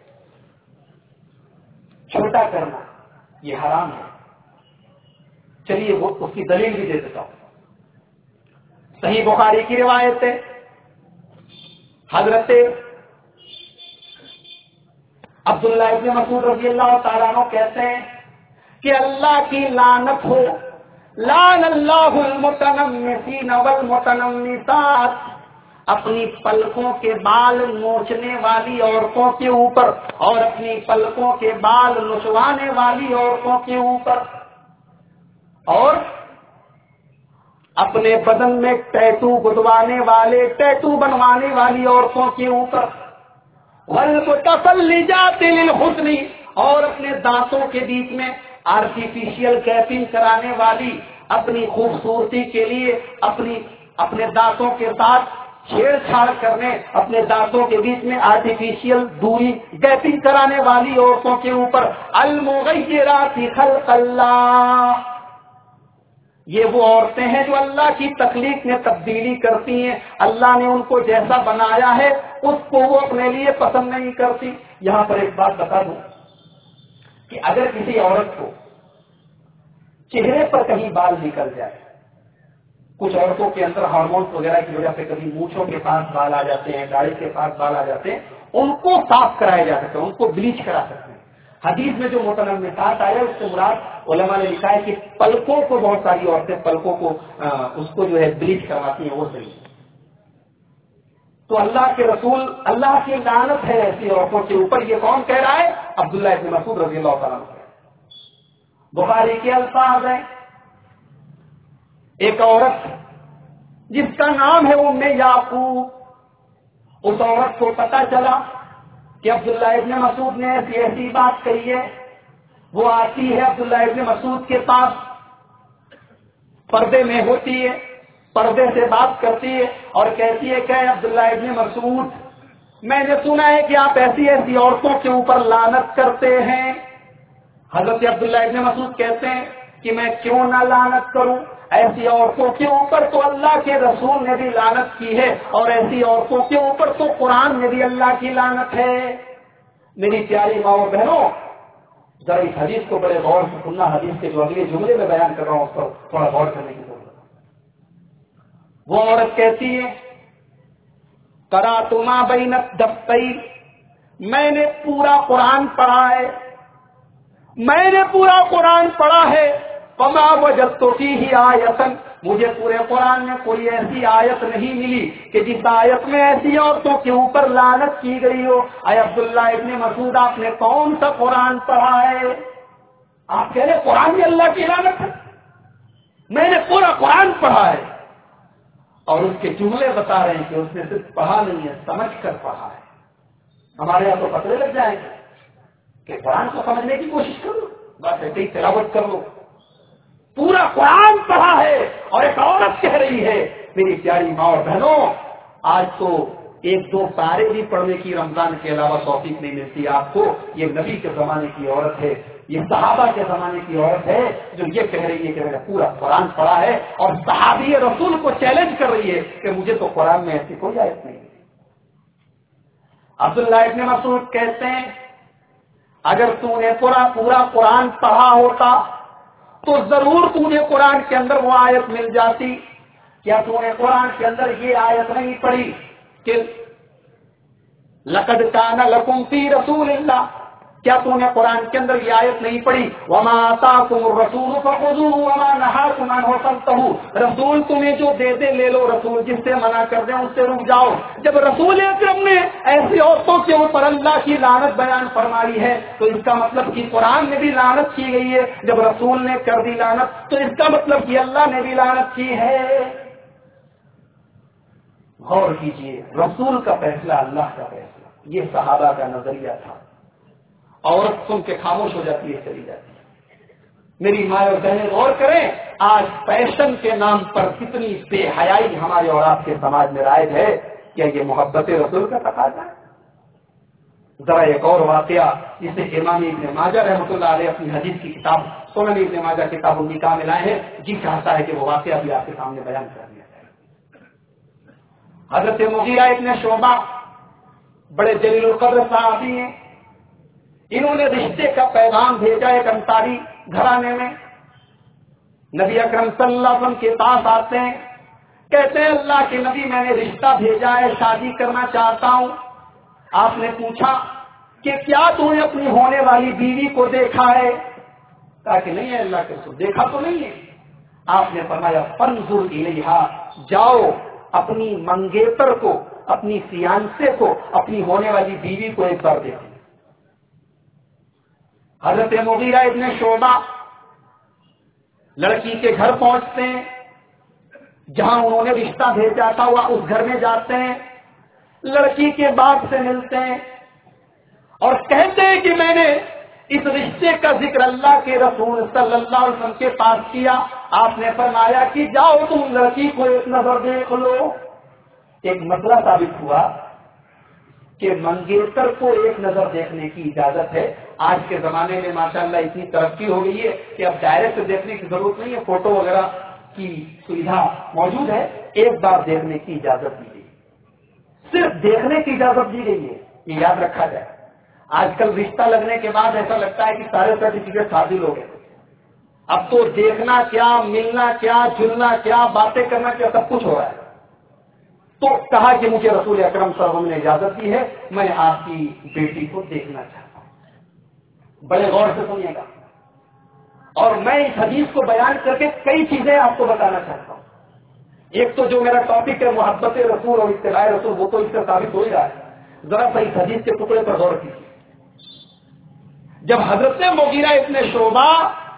چھوٹا کرنا، یہ حرام ہے۔ چلیے وہ اس کی دلیل بھی دے دیتا ہوں۔ صحیح بخاری کی روایت ہے، حضرت عبداللہ ابن مسعود رضی اللہ تعالیٰ عنہ کہتے ہیں کہ اللہ کی لعنت ہو، لعن اللہ المتنمسین والمتنمسات، اپنی پلکوں کے بال نوچنے والی عورتوں کے اوپر اور اپنی پلکوں کے بال نچوانے والی عورتوں کے اوپر، اور اپنے بدن میں ٹیٹو گدوانے والے، ٹیٹو بنوانے والی عورتوں کے اوپر، والمتفلجات للحسن، اور اپنے دانتوں کے بیچ میں آرٹیفیشیل گیپنگ کرانے والی، اپنی خوبصورتی کے لیے اپنے دانتوں کے ساتھ چھیڑ چھاڑ کرنے، اپنے دانتوں کے بیچ میں آرٹیفیشیل دوری گیپنگ کرانے والی عورتوں کے اوپر، المغیرات خلق اللہ، یہ وہ عورتیں ہیں جو اللہ کی تخلیق میں تبدیلی کرتی ہیں، اللہ نے ان کو جیسا بنایا ہے اس کو وہ اپنے لیے پسند نہیں کرتی۔ یہاں پر ایک بات بتا دوں کہ اگر کسی عورت کو چہرے پر کہیں بال نکل جائے، کچھ عورتوں کے اندر ہارمونس وغیرہ کی وجہ سے کبھی مونچھوں کے پاس بال آ جاتے ہیں، داڑھی کے پاس بال آ جاتے ہیں، ان کو صاف کرایا جا سکتا ہے، ان کو بلیچ کرا سکتے ہیں۔ حدیث میں جو متنمسات آیا اس سے مراد علماء نے لکھا ہے کہ پلکوں کو، بہت ساری عورتیں پلکوں کو اس کو جو ہے بلیچ کرواتی ہیں، وہ صحیح ہے۔ تو اللہ کے رسول، اللہ کی لعنت ہے ایسی عورتوں کے اوپر، یہ کون کہہ رہا ہے؟ عبداللہ ابن مسعود رضی اللہ تعالیٰ عنہ۔ بخاری کے الفاظ ہیں، ایک عورت جس کا نام ہے ام یعقوب، اس عورت کو پتا چلا کہ عبداللہ ابن مسعود نے ایسی ایسی بات کہی ہے. وہ آتی ہے عبداللہ ابن مسعود کے پاس، پردے میں ہوتی ہے، پردے سے بات کرتی ہے اور کہتی ہے کہ عبداللہ ابن مسعود، میں نے سنا ہے کہ آپ ایسی ایسی عورتوں کے اوپر لعنت کرتے ہیں. حضرت عبداللہ ابن مسعود کہتے ہیں کہ میں کیوں نہ لعنت کروں، ایسی عورتوں کے اوپر تو اللہ کے رسول نے بھی لعنت کی ہے اور ایسی عورتوں کے اوپر تو قرآن میں بھی اللہ کی لعنت ہے. میری پیاری ماں اور بہنوں، ذرا اس حدیث کو بڑے غور سے سننا. حدیث کے جو اگلے جملے میں بیان کر رہا ہوں اس پر تھوڑا غور کرنے کی ضرورت ہے. وہ عورت کہتی ہے قرأت ما بین الدفتین، میں نے پورا قرآن پڑھا ہے، میں نے پورا قرآن پڑھا ہے. فما وجدت فیہ آیۃ، مجھے پورے قرآن میں کوئی ایسی آیت نہیں ملی کہ جس آیت میں ایسی عورتوں کے اوپر لعنت کی گئی ہو. اے عبداللہ ابن مسعود، آپ نے کون سا قرآن پڑھا ہے؟ آپ کہہ رہے قرآن میں اللہ کی لعنت ہے؟ میں نے پورا قرآن پڑھا ہے. اور اس کے جملے بتا رہے ہیں کہ اس نے صرف پڑھا نہیں ہے، سمجھ کر پڑھا ہے. ہمارے یہاں تو پتہ لگ جائیں گے کہ قرآن کو سمجھنے کی کوشش کرو، بس ایسے ہی تلاوت کر لو. پورا قرآن پڑھا ہے اور ایک عورت کہہ رہی ہے. میری پیاری ماں اور بہنوں، آج تو ایک دو پارے بھی پڑھنے کی رمضان کے علاوہ توفیق نہیں ملتی آپ کو. یہ نبی کے زمانے کی عورت ہے، یہ صحابہ کے زمانے کی عورت ہے جو یہ کہہ رہی ہے کہ میں نے پورا قرآن پڑھا ہے، اور صحابی رسول کو چیلنج کر رہی ہے کہ مجھے تو قرآن میں ایسی کوئی آیت نہیں. عبداللہ ابن مسعود کہتے ہیں اگر تو نے پورا قرآن پڑھا ہوتا تو ضرور تو نے قرآن کے اندر وہ آیت مل جاتی. کیا تو نے قرآن کے اندر یہ آیت نہیں پڑھی کہ لقد کان لکم فی رسول اللہ؟ کیا تو نے قرآن کے اندر یہ آیت نہیں پڑھی وما آتاکم الرسول فخذوہ وما نہاکم عنہ فانتہوا؟ رسول تمہیں جو دے دے لے لو، رسول جس سے منع کر دیں اس سے رک جاؤ. جب رسول اکرم نے ایسی عورتوں کے اوپر اللہ کی لعنت بیان فرمائی ہے تو اس کا مطلب کہ قرآن میں بھی لعنت کی گئی ہے. جب رسول نے کر دی لعنت تو اس کا مطلب کہ اللہ نے بھی لعنت کی ہے. غور کیجئے، رسول کا فیصلہ اللہ کا فیصلہ. یہ صحابہ کا نظریہ تھا. عورت سن کے خاموش ہو جاتی ہے، چلی جاتی ہے. میری ماں اور بہنیں غور کریں، آج فیشن کے نام پر کتنی بے حیائی ہمارے اور آپ کے سماج میں رائج ہے. کیا یہ محبت رسول کا تقاضا ہے؟ ذرا ایک اور واقعہ جسے امام ابن ماجہ رحمۃ اللہ علیہ اپنی حدیث کی کتاب سنن ابن ماجہ کتاب النکاح میں لائے ہیں. جی چاہتا ہے کہ وہ واقعہ بھی آپ کے سامنے بیان کر دیا جائے. حضرت مغیرہ ابن شعبہ بڑے جلیل القدر صحابی ہیں. انہوں نے رشتے کا پیغام بھیجا ایک انصاری گھرانے میں. نبی اکرم صلی اللہ علیہ وسلم کے پاس آتے ہیں، کہتے ہیں اللہ کے نبی میں نے رشتہ بھیجا ہے، شادی کرنا چاہتا ہوں. آپ نے پوچھا کہ کیا تم نے اپنی ہونے والی بیوی کو دیکھا ہے؟ کہا کہ نہیں ہے اللہ کے رسول، دیکھا تو نہیں ہے. آپ نے فرمایا فانظر الیہا، جاؤ اپنی منگیتر کو، اپنی فیانسے کو، اپنی ہونے والی بیوی کو ایک بار دیکھو. حضرت مغیرہ ابن شعبہ لڑکی کے گھر پہنچتے ہیں، جہاں انہوں نے رشتہ بھیجا تھا وہ اس گھر میں جاتے ہیں، لڑکی کے باپ سے ملتے ہیں اور کہتے ہیں کہ میں نے اس رشتے کا ذکر اللہ کے رسول صلی اللہ علیہ وسلم کے پاس کیا. آپ نے فرمایا کہ جاؤ تم لڑکی کو ایک نظر دیکھ لو. ایک مسئلہ ثابت ہوا کہ منگیتر کو ایک نظر دیکھنے کی اجازت ہے. آج کے زمانے میں ماشاءاللہ اتنی ترقی ہو گئی ہے کہ اب ڈائریکٹ دیکھنے کی ضرورت نہیں ہے، فوٹو وغیرہ کی سویدھا موجود ہے. ایک بار دیکھنے کی اجازت دی گئی، صرف دیکھنے کی اجازت دی گئی ہے. یہ یاد رکھا جائے. آج کل رشتہ لگنے کے بعد ایسا لگتا ہے کہ سارے سرٹیفکیٹ حاصل ہو گئے. اب تو دیکھنا کیا، ملنا کیا، جلنا کیا، باتیں کرنا کیا، سب کچھ ہو رہا ہے. تو کہا کہ مجھے رسول اکرم صلی اللہ علیہ وسلم نے اجازت دی ہے، میں آپ کی بیٹی کو دیکھنا چاہتا ہوں. بڑے غور سے سنیے گا اور میں اس حدیث کو بیان کر کے کئی چیزیں آپ کو بتانا چاہتا ہوں. ایک تو جو میرا ٹاپک ہے محبت رسول اور اتباع رسول، وہ تو اس سے ثابت ہو ہی رہا ہے. ذرا سا اس حدیث کے ٹکڑے پر غور کیجیے. جب حضرت مغیرہ ابن شعبہ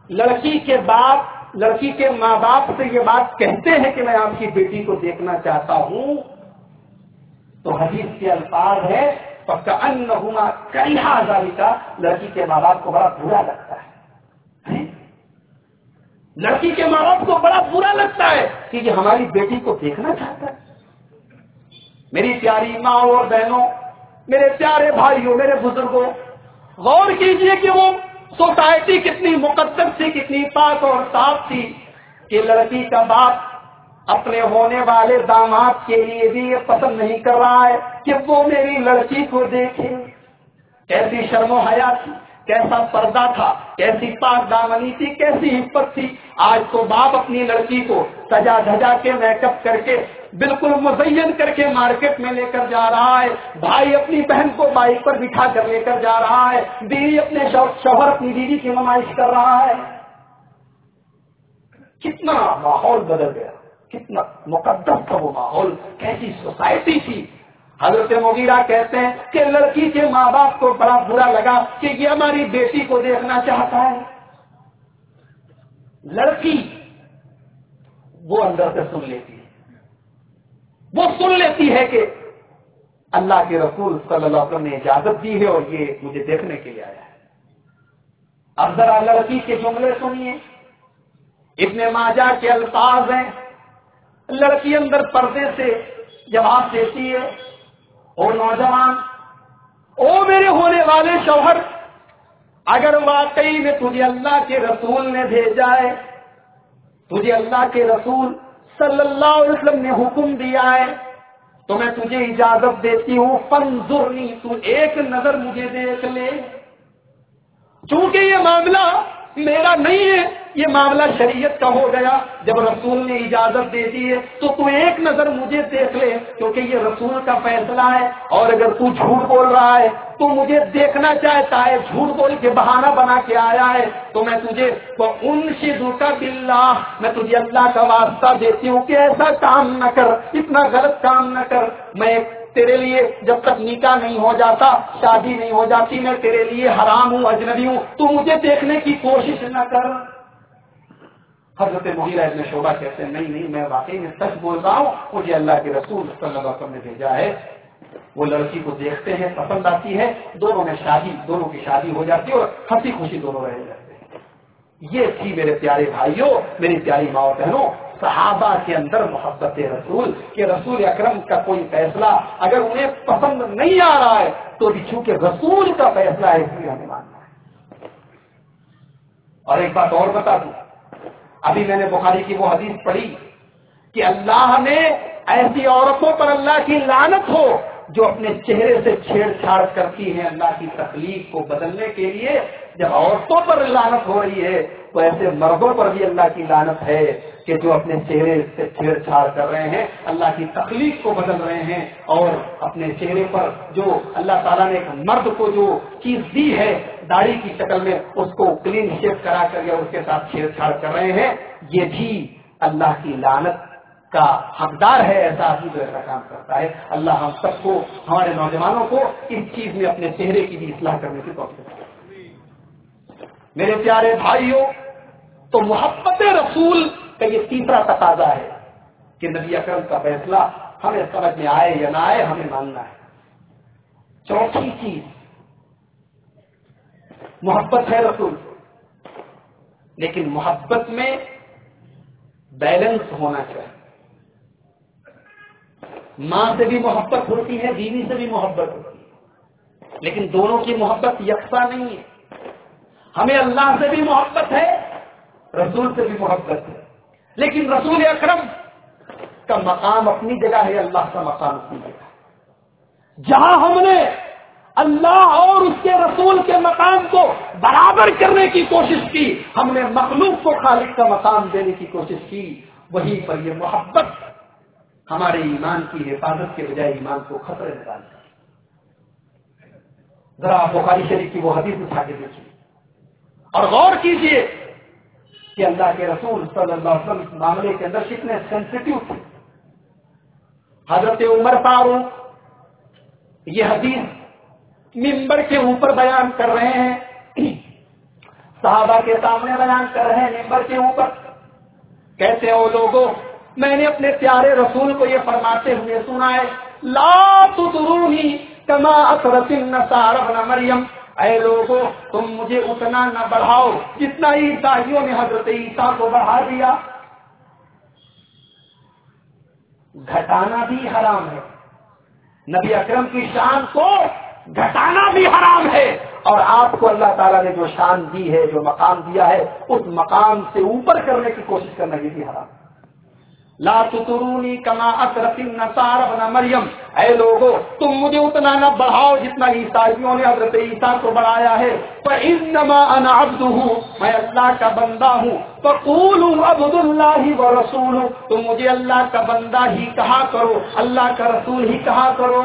لڑکی کے باپ لڑکی کے ماں باپ سے یہ بات کہتے ہیں کہ میں آپ کی بیٹی کو دیکھنا چاہتا ہوں، تو حدیث کے الفاظ ہے فَكَأَنَّهُمَا كَرِهَا ذَلِكَ، لڑکی کے ماں باپ کو بڑا برا لگتا ہے، لڑکی کے ماں باپ کو بڑا برا لگتا ہے کہ یہ ہماری بیٹی کو دیکھنا چاہتا ہے۔ میری پیاری ماں اور بہنوں، میرے پیارے بھائیوں، میرے بزرگوں، غور کیجئے کہ وہ سوسائٹی کتنی مقدس تھی، کتنی پاک اور صاف تھی کہ لڑکی کا باپ اپنے ہونے والے داماد کے لیے بھی یہ پسند نہیں کر رہا ہے کہ وہ میری لڑکی کو دیکھے۔ کیسی شرم و حیا تھی، کیسا پردہ تھا، کیسی پاک دامنی تھی، کیسی عفت تھی۔ آج تو باپ اپنی لڑکی کو سجا دھجا کے میک اپ کر کے بالکل مزین کر کے مارکیٹ میں لے کر جا رہا ہے، بھائی اپنی بہن کو بائک پر بٹھا کر لے کر جا رہا ہے، بیوی اپنے شوہر اپنی بیوی کی نمائش کر رہا ہے۔ کتنا ماحول بدل گیا، کتنا مقدس تھا وہ ماحول، کیسی سوسائٹی تھی۔ حضرت مغیرہ کہتے ہیں کہ لڑکی کے ماں باپ کو بڑا برا لگا کہ یہ ہماری بیٹی کو دیکھنا چاہتا ہے۔ لڑکی وہ اندر سے سن لیتی ہے، وہ سن لیتی ہے کہ اللہ کے رسول صلی اللہ علیہ وسلم نے اجازت دی ہے اور یہ مجھے دیکھنے کے لیے آیا ہے۔ اب ذرا لڑکی کے جملے سنیے، ابن ماجہ کے الفاظ ہیں، لڑکی اندر پردے سے جواب دیتی ہے، او نوجوان، او میرے ہونے والے شوہر، اگر واقعی میں تجھے اللہ کے رسول نے بھیجا ہے، تجھے اللہ کے رسول صلی اللہ علیہ وسلم نے حکم دیا ہے، تو میں تجھے اجازت دیتی ہوں، فانظرنی، تو ایک نظر مجھے دیکھ لے۔ چونکہ یہ معاملہ میرا نہیں ہے، یہ معاملہ شریعت کا ہو گیا، جب رسول نے اجازت دے دی ہے تو ایک نظر مجھے دیکھ لے، کیونکہ یہ رسول کا فیصلہ ہے، اور اگر تو جھوٹ بول رہا ہے تو مجھے دیکھنا چاہتا ہے، جھوٹ بول کے بہانہ بنا کے آیا ہے، تو میں تجھے انشدک باللہ، میں تجھے اللہ کا واسطہ دیتی ہوں کہ ایسا کام نہ کر، اتنا غلط کام نہ کر، میں تیرے لیے جب تک نکاح نہیں ہو جاتا، شادی نہیں ہو جاتی، میں تیرے لیے حرام ہوں، اجنبی ہوں، تو مجھے دیکھنے کی کوشش نہ کر۔ حضرت مغیرہ ابن شعبہ کہتے ہیں نہیں میں واقعی میں سچ بول رہا ہوں، مجھے اللہ کے رسول صلی اللہ علیہ وسلم نے بھیجا ہے۔ وہ لڑکی کو دیکھتے ہیں، پسند آتی ہے، دونوں کی شادی ہو جاتی ہے اور ہنسی خوشی دونوں رہ جاتے ہیں۔ یہ تھی میرے پیارے بھائیوں، میری پیاری ماں اور بہنوں، صحابہ کے اندر محبت رسول، کہ رسول اکرم کا کوئی فیصلہ اگر انہیں پسند نہیں آ رہا ہے تو بھی چونکہ رسول کا فیصلہ ہے اس لیے ہمیں ماننا ہے۔ اور ایک بات اور بتا دوں، ابھی میں نے بخاری کی وہ حدیث پڑھی کہ اللہ نے ایسی عورتوں پر اللہ کی لعنت ہو جو اپنے چہرے سے چھیڑ چھاڑ کرتی ہیں اللہ کی تخلیق کو بدلنے کے لیے۔ جب عورتوں پر لعنت ہو رہی ہے تو ایسے مردوں پر بھی اللہ کی لعنت ہے کہ جو اپنے چہرے سے چھیڑ چھاڑ کر رہے ہیں، اللہ کی تخلیق کو بدل رہے ہیں، اور اپنے چہرے پر جو اللہ تعالیٰ نے ایک مرد کو جو چیز دی ہے داڑھی کی شکل میں، اس کو کلین شیو کرا کر یا اس کے ساتھ چھیڑ چھاڑ کر رہے ہیں، یہ بھی اللہ کی لعنت کا حقدار ہے ایسا آدمی جو ایسا کام کرتا ہے۔ اللہ ہم سب کو، ہمارے نوجوانوں کو اس چیز میں اپنے چہرے کی بھی اصلاح کرنے کی توفیق دے۔ میرے پیارے بھائیوں، تو محبت رسول کا یہ تیسرا تقاضا ہے کہ نبی اکرم کا فیصلہ ہمیں سمجھ میں آئے یا نہ آئے ہمیں ماننا ہے۔ چوتھی چیز محبت ہے رسول، لیکن محبت میں بیلنس ہونا چاہیے۔ ماں سے بھی محبت ہوتی ہے، بیوی سے بھی محبت ہوتی ہے، لیکن دونوں کی محبت یکساں نہیں ہے۔ ہمیں اللہ سے بھی محبت ہے، رسول سے بھی محبت ہے، لیکن رسول اکرم کا مقام اپنی جگہ ہے، اللہ کا مقام اپنی جگہ ہے۔ جہاں ہم نے اللہ اور اس کے رسول کے مقام کو برابر کرنے کی کوشش کی، ہم نے مخلوق کو خالق کا مقام دینے کی کوشش کی، وہیں پر یہ محبت ہمارے ایمان کی حفاظت کے بجائے ایمان کو خطرے میں ڈالتی ہے۔ ذرا بخاری شریف کی وہ حدیث اٹھا کے دیکھیے اور غور کیجیے کہ اللہ کے رسول صلی اللہ علیہ وسلم اس معاملے کے اندر کتنے سینسٹیو تھے۔ حضرت عمر فاروق یہ حدیث منبر کے اوپر بیان کر رہے ہیں، صحابہ کے سامنے بیان کر رہے ہیں منبر کے اوپر، کہتے ہو لوگوں میں نے اپنے پیارے رسول کو یہ فرماتے ہوئے سنا ہے، لا تطرونی کما اطرت النصارى ابن مریم، اے لوگوں تم مجھے اتنا نہ بڑھاؤ جتنا عیسائیوں نے حضرت عیسیٰ کو بڑھا دیا۔ گھٹانا بھی حرام ہے، نبی اکرم کی شان کو گھٹانا بھی حرام ہے، اور آپ کو اللہ تعالیٰ نے جو شان دی ہے، جو مقام دیا ہے، اس مقام سے اوپر کرنے کی کوشش کرنا یہ بھی حرام ہے۔ لا تطرونی کما اطرت النصارى ابن مریم، اے لوگو تم مجھے اتنا نہ بڑھاؤ جتنا عیسائیوں نے حضرت عیسیٰ کو بڑھایا ہے۔ فإنما انا عبدہ، میں اللہ کا بندہ ہوں۔ فقولوا عبد اللہ ورسولہ، تم مجھے اللہ کا بندہ ہی کہا کرو، اللہ کا رسول ہی کہا کرو۔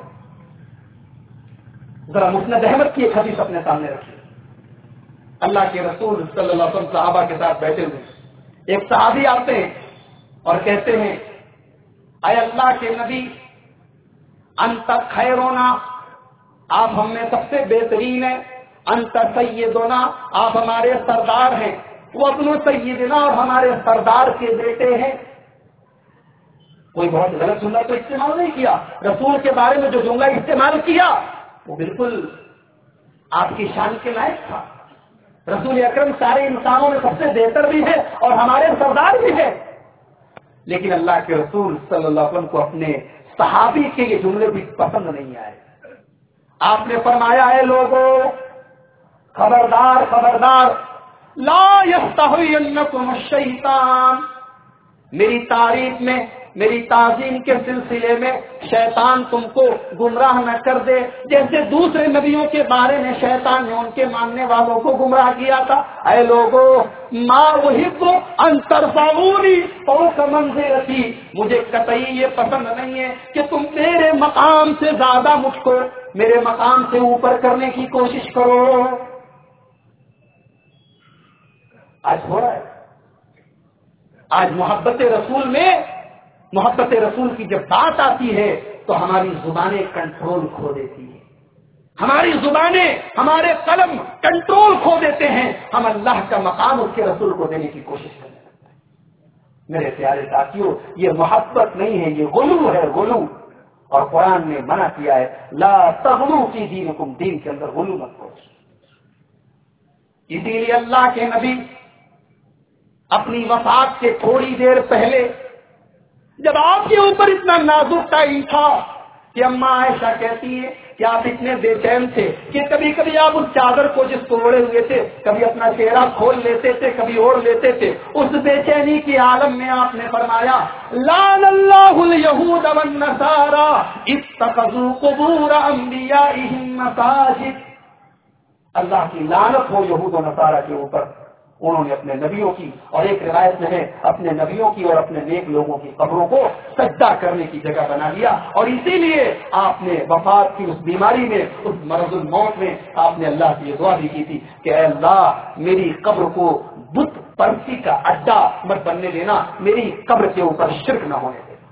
ذرا مسند احمد کی ایک حدیث اپنے سامنے رکھیے، اللہ کے رسول صلی اللہ علیہ وسلم صحابہ کے ساتھ بیٹھے ہوئے، ایک صحابی آتے ہیں اور کہتے ہیں، اے اللہ کے نبی انت خیرنا، آپ ہم میں سب سے بہترین ہیں، انت سیدنا، آپ ہمارے سردار ہیں، وابن سیدنا، اور ہمارے سردار کے بیٹے ہیں۔ کوئی بہت غلط جملہ تو استعمال نہیں کیا، رسول کے بارے میں جو جملہ استعمال کیا وہ بالکل آپ کی شان کے لائق تھا۔ رسول اکرم سارے انسانوں میں سب سے بہتر بھی ہے اور ہمارے سردار بھی ہے، لیکن اللہ کے رسول صلی اللہ علیہ وسلم کو اپنے صحابی کے یہ جملے بھی پسند نہیں آئے۔ آپ نے فرمایا ہے لوگوں خبردار خبردار، لا یستہوینکم الشیطان، میری تعریف میں، میری تعظیم کے سلسلے میں شیطان تم کو گمراہ نہ کر دے، جیسے دوسرے نبیوں کے بارے میں شیطان نے ان کے ماننے والوں کو گمراہ کیا تھا۔ اے لوگوں ما احب ان ترفعونی فوق منزلتی، مجھے قطعی یہ پسند نہیں ہے کہ تم میرے مقام سے زیادہ مجھ کو میرے مقام سے اوپر کرنے کی کوشش کرو۔ آج ہو رہا ہے، آج محبت رسول میں، محبت رسول کی جب بات آتی ہے تو ہماری زبانیں کنٹرول کھو دیتی ہیں، ہماری زبانیں، ہمارے قلم کنٹرول کھو دیتے ہیں، ہم اللہ کا مقام اس کے رسول کو دینے کی کوشش کرنے لگتے ہیں۔ میرے پیارے ساتھیوں، یہ محبت نہیں ہے، یہ غلو ہے، غلو، اور قرآن نے منع کیا ہے، لا تغلو فی دینکم، دین کے اندر غلو مت کرو۔ اسی لیے اللہ کے نبی اپنی وفات سے تھوڑی دیر پہلے جب آپ کے اوپر اتنا نازک ٹائم تھا کہ اماں عائشہ کہتی ہے کہ آپ اتنے بے چین تھے کہ کبھی کبھی آپ اس چادر کو جس کو اوڑے ہوئے تھے کبھی اپنا چہرہ کھول لیتے تھے، کبھی اوڑھ لیتے تھے۔ اس بے چینی کے عالم میں آپ نے فرمایا، لعن اللہ الیہود والنصارى اتخذوا قبور انبیائہم مساجد، اللہ کی لعنت ہو یہود و نصارہ کے اوپر، انہوں نے اپنے نبیوں کی، اور ایک روایت میں ہے اپنے نبیوں کی اور اپنے نیک لوگوں کی قبروں کو سجدہ کرنے کی جگہ بنا لیا۔ اور اسی لیے آپ نے وفات کی اس بیماری میں، اس مرض الموت میں آپ نے اللہ کی دعا بھی کی تھی کہ اے اللہ میری قبر کو بت پرستی کا اڈا مت بننے دینا، میری قبر کے اوپر شرک نہ ہونے دینا۔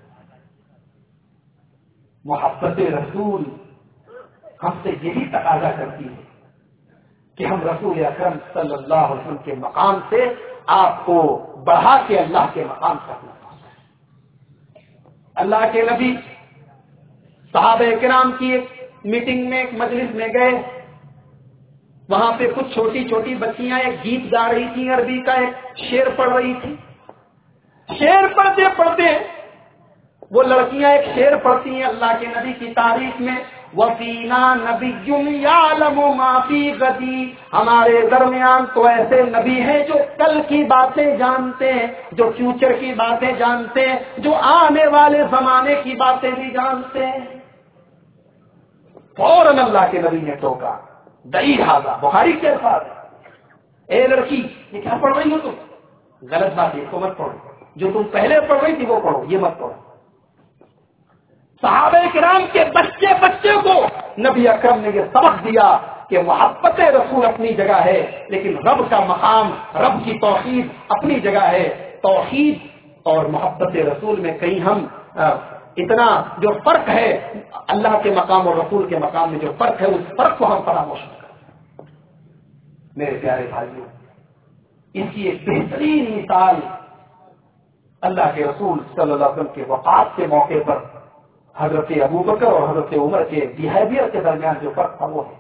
محبت رسول ہم سے یہی تقاضا کرتی ہے کہ ہم رسول اکرم صلی اللہ علیہ وسلم کے مقام سے آپ کو بڑھا کے اللہ کے مقام تک پہنچائیں۔ اللہ کے نبی صحابہ کرام کی ایک میٹنگ میں، ایک مجلس میں گئے، وہاں پہ کچھ چھوٹی چھوٹی بچیاں ایک گیت گا رہی تھیں، عربی کا ایک شعر پڑھ رہی تھی۔ شعر پڑھتے پڑھتے وہ لڑکیاں ایک شعر پڑھتی ہیں اللہ کے نبی کی تعریف میں، وَفِينَا نَبِيٌّ يَعْلَمُ مَا فِي غَدٍ، ہمارے درمیان تو ایسے نبی ہیں جو کل کی باتیں جانتے ہیں، جو فیوچر کی باتیں جانتے ہیں، جو آنے والے زمانے کی باتیں بھی جانتے ہیں۔ فوراً اللہ کے نبی نے ٹوکا، دئی حاضہ، بخاری کے الفاظ، اے لڑکی یہ کیا پڑھ رہی ہو تم؟ غلط بات ہے، اس کو مت پڑھو، جو تم پہلے پڑھ رہی تھی وہ پڑھو، یہ مت پڑھو۔ صحابہ کرام کے بچے بچے کو نبی اکرم نے یہ سبق دیا کہ محبت رسول اپنی جگہ ہے، لیکن رب کا مقام، رب کی توحید اپنی جگہ ہے۔ توحید اور محبت رسول میں کہیں ہم اتنا جو فرق ہے، اللہ کے مقام اور رسول کے مقام میں جو فرق ہے، اس فرق کو ہم فراموش نہ کریں۔ میرے پیارے بھائیوں، اس کی ایک بہترین مثال اللہ کے رسول صلی اللہ علیہ وسلم کے وفات کے موقع پر حضرت ابوبکر اور حضرت عمر کے بہیویئر کے درمیان جو فرق تھا وہ ہے۔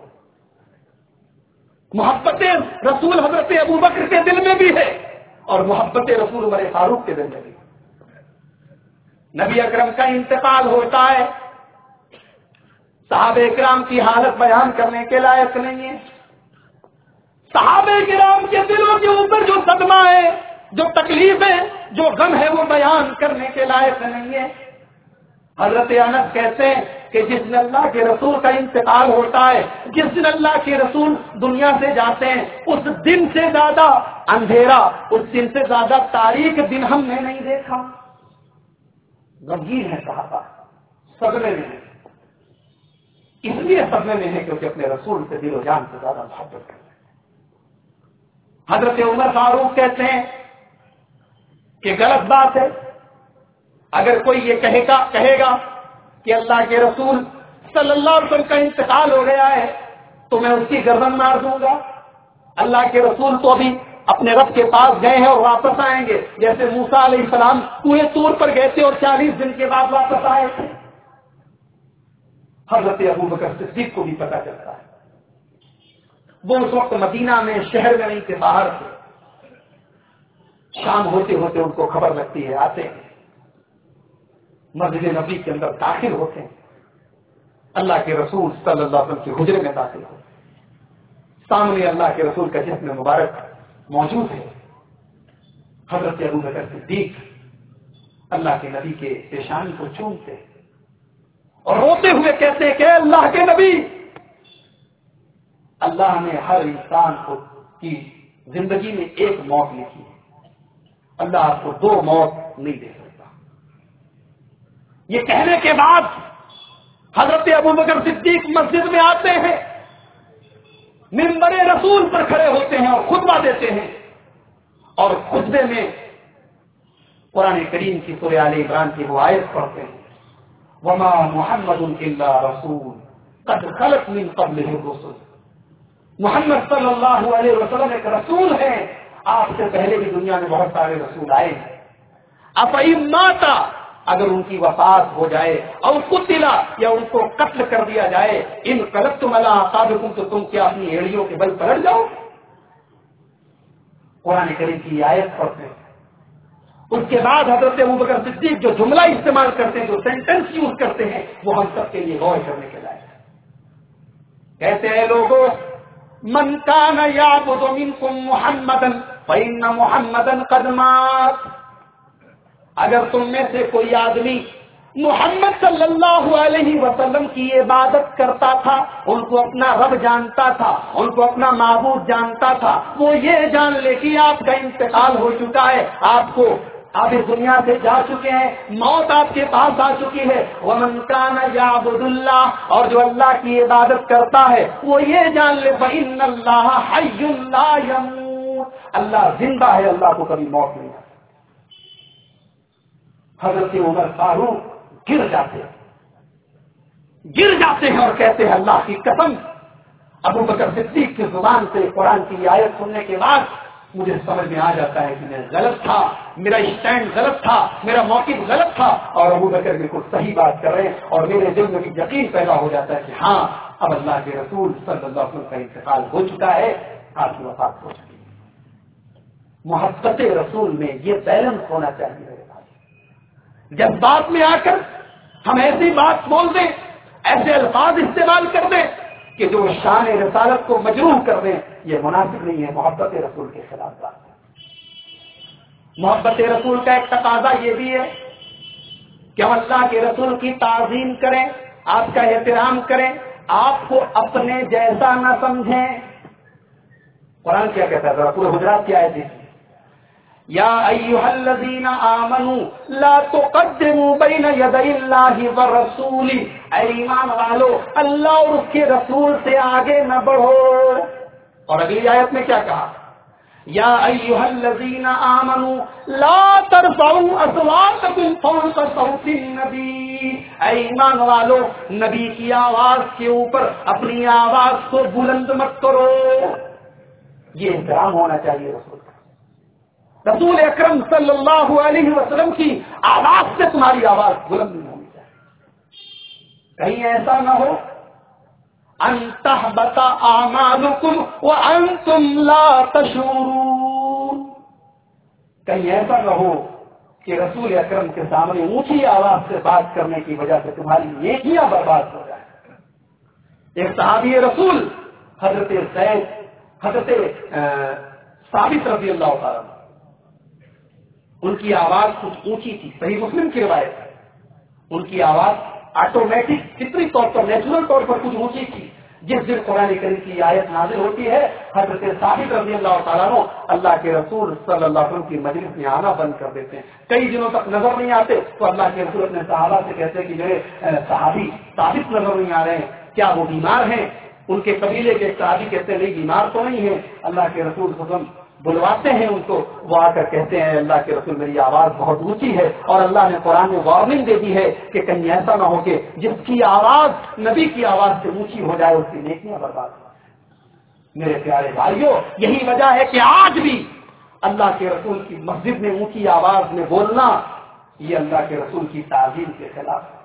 محبت رسول حضرت ابوبکر کے دل میں بھی ہے اور محبت رسول عمر فاروق کے دل میں بھی ہے۔ نبی اکرم کا انتقال ہوتا ہے، صحابہ کرام کی حالت بیان کرنے کے لائق نہیں ہے۔ صحابہ کرام کے دلوں کے اوپر جو صدمہ ہے، جو تکلیف ہے، جو غم ہے، وہ بیان کرنے کے لائق نہیں ہے۔ حضرت انس کہتے ہیں کہ جس دن اللہ کے رسول کا انتقال ہوتا ہے، جس دن اللہ کے رسول دنیا سے جاتے ہیں، اس دن سے زیادہ اندھیرا، اس دن سے زیادہ تاریک دن ہم نے نہیں دیکھا۔ غمگین ہے صحابہ، صدمے میں ہے، اس لیے صدمے میں ہے کیونکہ اپنے رسول سے دل و جان سے زیادہ محبت کرتے ہیں۔ حضرت عمر فاروق کہتے ہیں کہ غلط بات ہے اگر کوئی یہ کہے گا کہ اللہ کے رسول صلی اللہ علیہ وسلم کا انتقال ہو گیا ہے تو میں اس کی گردن مار دوں گا۔ اللہ کے رسول تو ابھی اپنے رب کے پاس گئے ہیں اور واپس آئیں گے، جیسے موسیٰ علیہ السلام کوہ طور پر گئے تھے اور 40 دن کے بعد واپس آئے تھے۔ حضرت ابوبکر صدیق کو بھی پتہ چلتا ہے، وہ اس وقت مدینہ میں شہر میں نہیں تھے، باہر تھے۔ شام ہوتے ہوتے ان کو خبر لگتی ہے، آتے ہیں مسجد نبی کے اندر داخل ہوتے ہیں، اللہ کے رسول صلی اللہ علیہ وسلم کے حجرے میں داخل ہوتے ہیں، سامنے اللہ کے رسول کا جسم مبارک موجود ہے۔ حضرت ابوبکر صدیق اللہ کے نبی کے پیشانی کو چومتے ہیں اور روتے ہوئے کہتے ہیں کہ اللہ کے نبی، اللہ نے ہر انسان کو کی زندگی میں ایک موت لکھی ہے، اللہ آپ کو 2 موت نہیں دے سکتا۔ یہ کہنے کے بعد حضرت ابوبکر صدیق مسجد میں آتے ہیں، منبر رسول پر کھڑے ہوتے ہیں اور خطبہ دیتے ہیں، اور خطبے میں قرآن کریم کی سورہ آل عمران کی وہ آیت پڑھتے ہیں، وما محمد الا رسول قد خلت من قبلہ الرسل۔ محمد صلی اللہ علیہ وسلم ایک رسول ہے، آپ سے پہلے بھی دنیا میں بہت سارے رسول آئے ہیں۔ افئن مات، اگر ان کی وفات ہو جائے، اور قتل یا ان کو قتل کر دیا جائے، انقلبتم علی اعقابکم، تو تم کیا اپنی ایڑیوں کے بل پلٹ جاؤ؟ قرآن کریم کی آیت پڑھتے ہیں۔ اس کے بعد حضرت ابوبکر صدیق جو جملہ استعمال کرتے ہیں، جو سینٹنس یوز کرتے ہیں، وہ ہم سب کے لیے غور کرنے کے لائق ہے۔ کہتے ہیں لوگوں، من کان یعبد منکم محمدا فإن محمدا قد مات، اگر تم میں سے کوئی آدمی محمد صلی اللہ علیہ وسلم کی عبادت کرتا تھا، ان کو اپنا رب جانتا تھا، ان کو اپنا معبود جانتا تھا، وہ یہ جان لے کہ آپ کا انتقال ہو چکا ہے، آپ اس دنیا سے جا چکے ہیں، موت آپ کے پاس آ چکی ہے۔ ومن کان یعبد اللہ، اور جو اللہ کی عبادت کرتا ہے وہ یہ جان لے فإن اللہ حی لا یموت، اللہ زندہ ہے، اللہ کو کبھی موت نہیں آتی۔ حضرت عمر فاروق گر جاتے ہیں اور کہتے ہیں اللہ کی قسم، ابوبکر صدیق کی زبان سے قرآن کی آیت سننے کے بعد مجھے سمجھ میں آ جاتا ہے کہ میں غلط تھا، میرا اسٹینڈ غلط تھا، میرا موقف غلط تھا، اور ابوبکر بالکل صحیح بات کر رہے ہیں، اور میرے دل میں بھی یقین پیدا ہو جاتا ہے کہ ہاں اب اللہ کے رسول صلی اللہ علیہ وسلم کا انتقال ہو چکا ہے، آپ کی وفات ہو چکی ہے۔ محبت رسول میں یہ بیلنس ہونا چاہیے میرے بھائی۔ جذبات میں آ کر ہم ایسی بات بول دیں، ایسے الفاظ استعمال کر دیں کہ جو شان رسالت کو مجروح کر دیں، یہ مناسب نہیں ہے، محبت رسول کے خلاف بات ہے۔ محبت رسول کا ایک تقاضا یہ بھی ہے کہ ہم اللہ کے رسول کی تعظیم کریں، آپ کا احترام کریں، آپ کو اپنے جیسا نہ سمجھیں۔ قرآن کیا کہتا ہے؟ ذرا پورے حجرات کی آیت دیکھیے، یا ایھا الذین آمنوا لا تقدموا بین یدی اللہ ورسولہ، اے ایمان والو اللہ اور اس کے رسول سے آگے نہ بڑھو۔ اور اگلی آیت میں کیا کہا؟ یا ایھا الذین آمنوا لا ترفعوا اصواتکم فوق صوت النبی، اے ایمان والو نبی کی آواز کے اوپر اپنی آواز کو بلند مت کرو۔ یہ احترام ہونا چاہیے رسول کا. رسول اکرم صلی اللہ علیہ وسلم کی آواز سے تمہاری آواز بلند نہیں ہونی چاہیے. کہیں ایسا نہ ہو ان تحبط اعمالکم وانتم لا تشعرون. کہیں ایسا نہ ہو کہ رسول اکرم کے سامنے اونچی آواز سے بات کرنے کی وجہ سے تمہاری نیکیاں برباد ہو جائیں. ایک صحابی رسول حضرت زید حضرت ثابت رضی اللہ تعالیٰ ان کی آواز کچھ اونچی تھی. صحیح مسلم کی روایت ہے. ان کی آواز آٹومیٹک فطری طور پر نیچرل طور پر کچھ اونچی تھی. جس دن قرآن کریم کی آیت نازل ہوتی ہے حضرت ثابت رضی اللہ تعالیٰ عنہ اللہ کے رسول صلی اللہ علیہ وسلم کی مجلس میں آنا بند کر دیتے ہیں. کئی دنوں تک نظر نہیں آتے تو اللہ کے رسول اپنے صحابہ سے کہتے ہیں کہ میرے صحابی ثابت نظر نہیں آ رہے ہیں, کیا وہ بیمار ہیں؟ ان کے قبیلے کے صحابی کہتے ہیں نہیں بیمار تو نہیں ہے. اللہ کے رسول صلی اللہ علیہ وسلم بلواتے ہیں ان کو, وہ آ کر کہتے ہیں اللہ کے رسول میری آواز بہت اونچی ہے اور اللہ نے قرآن میں وارننگ دے دی ہے کہ کہیں ایسا نہ ہو کہ جس کی آواز نبی کی آواز سے اونچی ہو جائے اس کی نیکیاں برباد ہو جائیں. میرے پیارے بھائیوں, یہی وجہ ہے کہ آج بھی اللہ کے رسول کی مسجد میں اونچی آواز میں بولنا یہ اللہ کے رسول کی تعظیم کے خلاف ہے.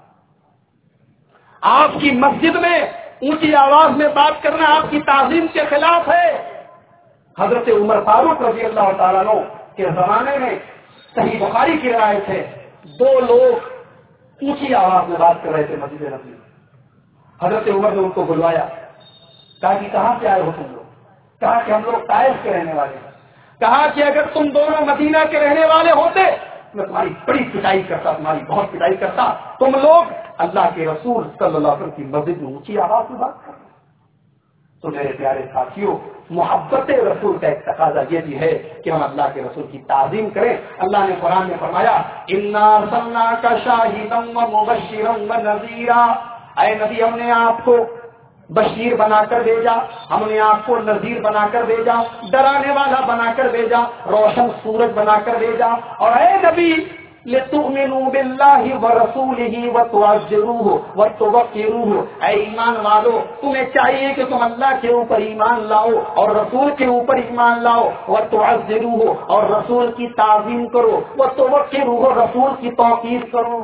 آپ کی مسجد میں اونچی آواز میں بات کرنا آپ کی تعظیم کے خلاف ہے. حضرت عمر فاروق رضی اللہ تعالیٰ عنہ کے زمانے میں صحیح بخاری کی روایت ہے, دو لوگ اونچی آواز میں بات کر رہے تھے مسجد نبوی میں. حضرت عمر نے ان کو بلوایا, کہا کہ کہاں سے آئے ہو تم لوگ؟ کہا کہ ہم لوگ طائف کے رہنے والے ہیں. کہا کہ اگر تم دونوں مدینہ کے رہنے والے ہوتے میں تمہاری بڑی پٹائی کرتا, تمہاری بہت پٹائی کرتا. تم لوگ اللہ کے رسول صلی اللہ علیہ وسلم کی مسجد میں اونچی آواز میں بات کرتے. تو میرے پیارے ساتھیوں, محبت رسول کا ایک تقاضا یہ بھی ہے کہ ہم اللہ کے رسول کی تعظیم کریں. اللہ نے قرآن میں فرمایا انا ارسلناک شاہدا ومبشرا ونذیرا, اے نبی ہم نے آپ کو بشیر بنا کر بھیجا, ہم نے آپ کو نذیر بنا کر بھیجا, ڈرانے والا بنا کر بھیجا, روشن سورج بنا کر بھیجا. اور اے نبی لتؤمنوا باللہ ورسولہ وتعزروہ وتوقروہ, اے ایمان والو تمہیں چاہیے کہ تم اللہ کے اوپر ایمان لاؤ اور رسول کے اوپر ایمان لاؤ, وتعزروہ اور رسول کی تعظیم کرو, وتوقروہ رسول کی توقیر کرو.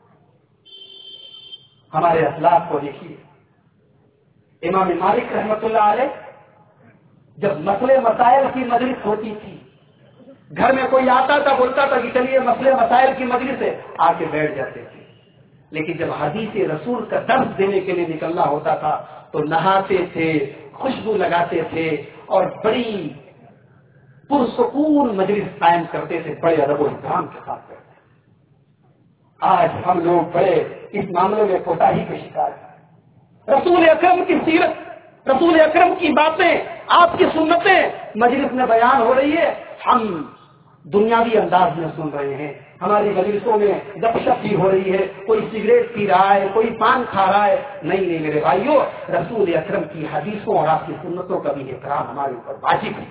ہمارے اخلاق کو دیکھیے. امام مالک رحمۃ اللہ علیہ جب مسئلے مسائل کی مجلس ہوتی تھی, گھر میں کوئی آتا تھا بولتا تھا کہ چلیے مسئلے مسائل کی مجلس ہے, آ کے بیٹھ جاتے تھے. لیکن جب حدیث رسول کا درس دینے کے لیے نکلنا ہوتا تھا تو نہاتے تھے, خوشبو لگاتے تھے اور بڑی پرسکون مجلس قائم کرتے تھے, بڑے ادب و احترام کے ساتھ کرتے. آج ہم لوگ بڑے اس معاملے میں کوتاہی کے شکار ہیں. رسول اکرم کی سیرت, رسول اکرم کی باتیں, آپ کی سنتیں مجلس میں بیان ہو رہی ہے, ہم دنیاوی انداز میں سن رہے ہیں. ہماری مجلسوں میں گپ شپ بھی ہو رہی ہے, کوئی سگریٹ پی رہا ہے, کوئی پان کھا رہا ہے. نہیں نہیں میرے بھائیوں, رسول اکرم کی حدیثوں اور آپ کی سنتوں کا بھی احترام ہمارے اوپر واجب ہے.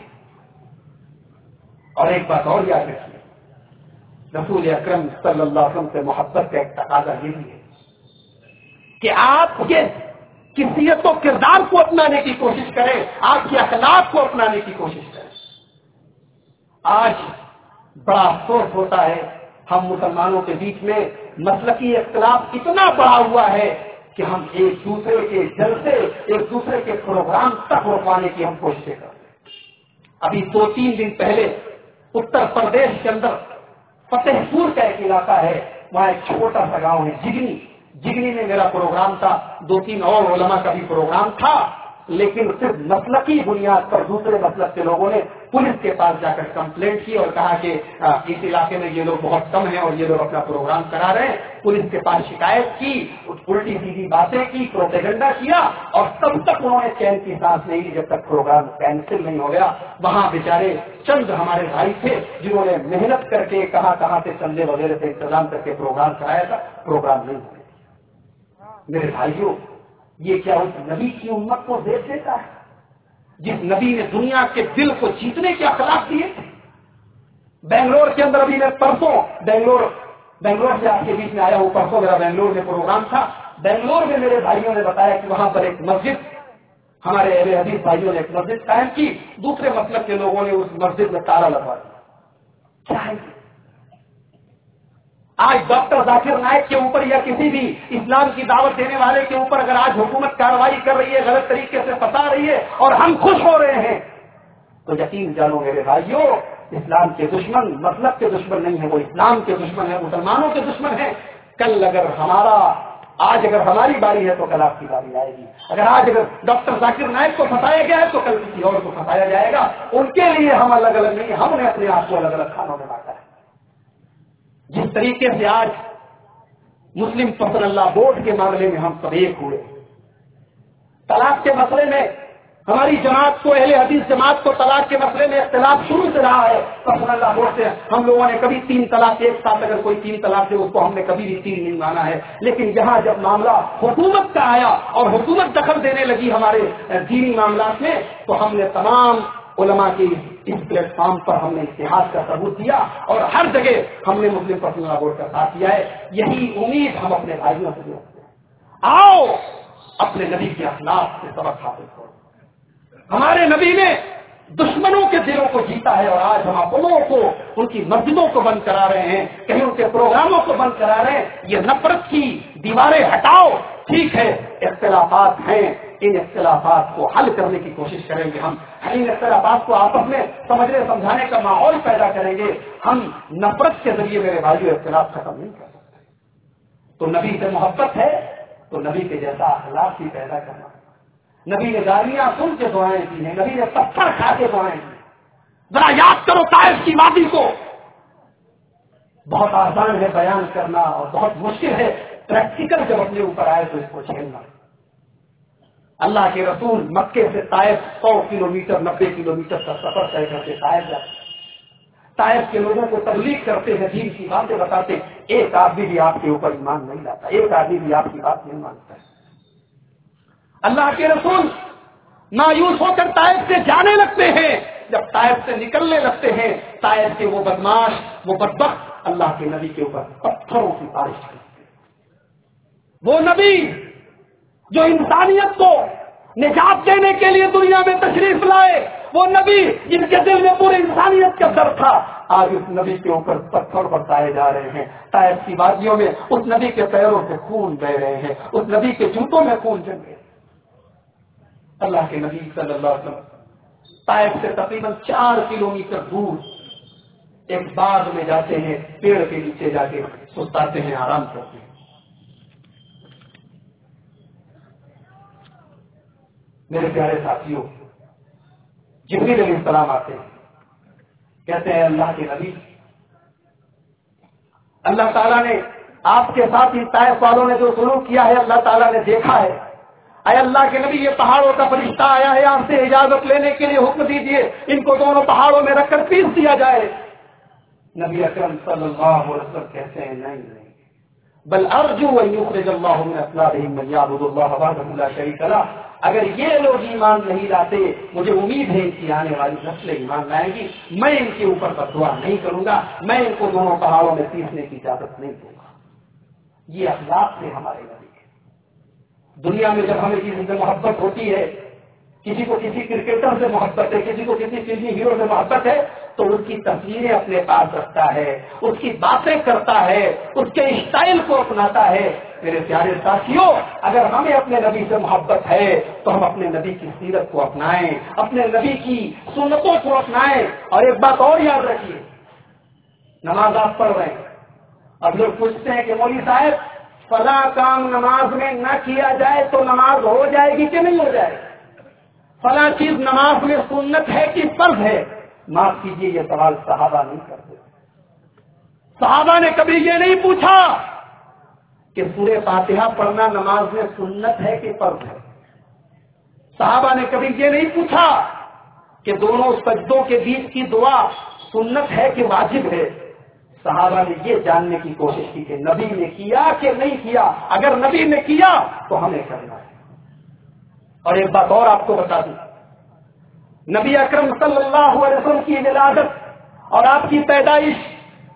اور ایک بات اور یاد رکھیے, رسول اکرم صلی اللہ علیہ وسلم سے محبت کا ایک تقاضا یہ بھی ہے کہ آپ کے سیرت و کردار کو اپنانے کی کوشش کریں, آپ کے اخلاق کو اپنانے کی کوشش کریں. آج بڑا افسوس ہوتا ہے, ہم مسلمانوں کے بیچ میں مسلکی اختلاف اتنا بڑا ہوا ہے کہ ہم ایک دوسرے کے جلسے, ایک دوسرے کے پروگرام تک روکوانے کی ہم کوششیں کرتے ہیں. ابھی 2-3 دن پہلے اتر پردیش کے اندر فتح پور کا ایک علاقہ ہے, وہاں ایک چھوٹا سا گاؤں ہے جگنی میں میرا پروگرام تھا, 2-3 اور علماء کا بھی پروگرام تھا. لیکن صرف مسلکی بنیاد پر دوسرے مسلک کے لوگوں نے پولیس کے پاس جا کر کمپلینٹ کی اور کہا کہ اس علاقے میں یہ لوگ بہت کم ہیں اور یہ لوگ اپنا پروگرام کرا رہے ہیں. پولیس کے پاس شکایت کی, الٹی سیدھی باتیں کی, پروپیگنڈا کیا, اور تب تک انہوں نے چین کی سانس نہیں لی جب تک پروگرام کینسل نہیں ہو گیا. وہاں بیچارے چند ہمارے بھائی تھے جنہوں نے محنت کر کے کہاں سے چندے وغیرہ سے انتظام کر کے پروگرام کرایا تھا, پروگرام نہیں ہوا. میرے بھائیوں, یہ کیا اس نبی کی امت کو دیکھ دیتا ہے جس نبی نے دنیا کے دل کو جیتنے کے اخلاق دیے تھے؟ بنگلور کے اندر ابھی میں پرسوں بنگلور سے آپ کے بیچ میں آیا ہوں, پرسوں میرا بنگلور میں پروگرام تھا. بنگلور میں میرے بھائیوں نے بتایا کہ وہاں پر ایک مسجد ہمارے اہل حدیث بھائیوں نے ایک مسجد قائم کی، دوسرے مسلک کے لوگوں نے اس مسجد میں تالا لگوا دیا. کیا ہے؟ آج ڈاکٹر ذاکر نائک کے اوپر یا کسی بھی اسلام کی دعوت دینے والے کے اوپر اگر آج حکومت کارروائی کر رہی ہے، غلط طریقے سے پھنسا رہی ہے اور ہم خوش ہو رہے ہیں، تو یقین جانو میرے بھائیوں، اسلام کے دشمن مطلب کے دشمن نہیں ہے، وہ اسلام کے دشمن ہے، مسلمانوں کے دشمن ہیں. کل آج اگر ہماری باری ہے تو کل آپ کی باری آئے گی. آج اگر ڈاکٹر ذاکر نائک کو پھنسایا گیا ہے تو کل کسی اور کو پھنسایا جائے گا. ان کے لیے ہم الگ الگ نہیں، ہم نے اپنے آپ کو الگ الگ کھانوں میں بانٹا ہے. جس طریقے سے آج مسلم فضل اللہ بورڈ کے معاملے میں ہم سب ایک ہوئے، طلاق کے مسئلے میں ہماری جماعت کو، اہل حدیث جماعت کو طلاق کے مسئلے میں اختلاف شروع سے رہا ہے. فضل اللہ بورڈ سے ہم لوگوں نے کبھی 3 طلاق ایک ساتھ، اگر کوئی 3 طلاق دے اس کو ہم نے کبھی بھی 3 نہیں مانا ہے. لیکن یہاں جب معاملہ حکومت کا آیا اور حکومت دخل دینے لگی ہمارے دینی معاملات میں، تو ہم نے تمام علماء کی اس پلیٹ فارم پر ہم نے اتحاد کا ثبوت دیا اور ہر جگہ ہم نے مسلم فضل اللہ بورڈ کا ساتھ دیا ہے. یہی امید ہم اپنے بھائیوں سے رکھتے ہیں. آؤ اپنے نبی کے اخلاق سے سبق حاصل کرو. ہمارے نبی نے دشمنوں کے دلوں کو جیتا ہے اور آج ہم اپنوں کو، ان کی مسجدوں کو بند کرا رہے ہیں، کہیں ان کے پروگراموں کو بند کرا رہے ہیں. یہ نفرت کی دیواریں ہٹاؤ. ٹھیک ہے اختلافات ہیں، ان اختلافات کو حل کرنے کی کوشش کریں گے. ہم ان اختلافات کو آپس میں سمجھنے سمجھانے کا ماحول پیدا کریں گے. ہم نفرت کے ذریعے میرے بھائیوں اختلاف ختم نہیں کر سکتے. تو نبی سے محبت ہے تو نبی کے جیسا اخلاق بھی پیدا کرنا. نبی نے گالیاں سن کے دعائیں کی ہیں، نبی نے پتھر کھا کے دعائیں کی. ذرا یاد کرو طائف کی وادی کو. بہت آسان ہے بیان کرنا اور بہت مشکل ہے پریکٹیکل جب اپنے اوپر آئے تو اس کو جھیلنا. اللہ کے رسول مکے سے طائف 100 کلومیٹر 90 کلومیٹر کا سفر طے کرتے طائف جاتے. طائف کے لوگوں کو تبلیغ کرتے ہیں، دین کی باتیں بتاتے. ایک آدمی بھی آپ کے اوپر ایمان نہیں لاتا، ایک آدمی بھی آپ کی بات نہیں مانتا ہے. اللہ کے رسول مایوس ہو کر طائف سے جانے لگتے ہیں. جب طائف سے نکلنے لگتے ہیں، طائف کے وہ بدماش، وہ بدبخت اللہ کے نبی کے اوپر پتھروں کی بارش کرتے ہیں. وہ نبی جو انسانیت کو نجات دینے کے لیے دنیا میں تشریف لائے، وہ نبی جن کے دل میں پورے انسانیت کا درد تھا، آج اس نبی کے اوپر پتھر برسائے جا رہے ہیں. طائف کی وادیوں میں اس نبی کے پیروں سے خون بہ رہے ہیں، اس نبی کے جوتوں میں خون جم گئے. اللہ کے نبی صلی اللہ علیہ وسلم طائف سے تقریباً 4 کلومیٹر دور ایک باغ میں جاتے ہیں، پیڑ کے نیچے جا کے سستاتے ہیں، آرام کرتے ہیں. میرے پیارے ساتھیوں، جبریل علیہ السلام آتے ہیں، کہتے ہیں اللہ کے نبی، اللہ تعالیٰ نے آپ کے ساتھ ہی طائف والوں نے جو سلوک کیا ہے اللہ تعالیٰ نے دیکھا ہے. اے اللہ کے نبی، یہ پہاڑوں کا فرشتہ آیا ہے آپ سے اجازت لینے کے لیے، حکم دیجیے ان کو دونوں پہاڑوں میں رکھ کر پیس دیا جائے. نبی اکرم صلی اللہ علیہ وسلم کہتے ہیں نہیں بل ارجو ان یخرج اللہ من اصلابہم من یعبد اللہ وحدہ لا شریک لہ. اگر یہ لوگ ایمان نہیں لاتے، مجھے امید ہے ان کی آنے والی نسلیں ایمان لائیں گی. میں ان کے اوپر بددعا نہیں کروں گا، میں ان کو دونوں پہاڑوں میں پیسنے کی اجازت نہیں دوں گا. یہ اخلاق سے ہمارے نبی. دنیا میں جب ہمیں کسی سے محبت ہوتی ہے، کسی کو کسی کرکٹر سے محبت ہے، کسی کو کسی فلمی ہیرو سے محبت ہے، تو اس کی تصویریں اپنے پاس رکھتا ہے، اس کی باتیں کرتا ہے، اس کے اسٹائل کو اپناتا ہے. میرے پیارے ساتھیوں، اگر ہمیں اپنے نبی سے محبت ہے تو ہم اپنے نبی کی سیرت کو اپنائیں، اپنے نبی کی سنتوں کو اپنائیں. اور ایک بات اور یاد رکھیے، نماز آپ پڑھ رہے ہیں، اب لوگ پوچھتے ہیں کہ مولوی صاحب فلاں کام نماز میں نہ کیا جائے تو نماز ہو جائے گی کہ نہیں ہو جائے گی؟ فلاں چیز نماز میں سنت ہے کہ فرض ہے؟ معاف کیجیے، یہ سوال صحابہ نہیں کرتے. صحابہ نے کبھی یہ نہیں پوچھا کہ سورہ فاتحہ پڑھنا نماز میں سنت ہے کہ فرض ہے. صحابہ نے کبھی یہ نہیں پوچھا کہ دونوں سجدوں کے بیچ کی دعا سنت ہے کہ واجب ہے. صحابہ نے یہ جاننے کی کوشش کی کہ نبی نے کیا کہ نہیں کیا. اگر نبی نے کیا تو ہمیں کرنا ہے. اور ایک بات اور آپ کو بتا دوں، نبی اکرم صلی اللہ علیہ وسلم کی ولادت اور آپ کی پیدائش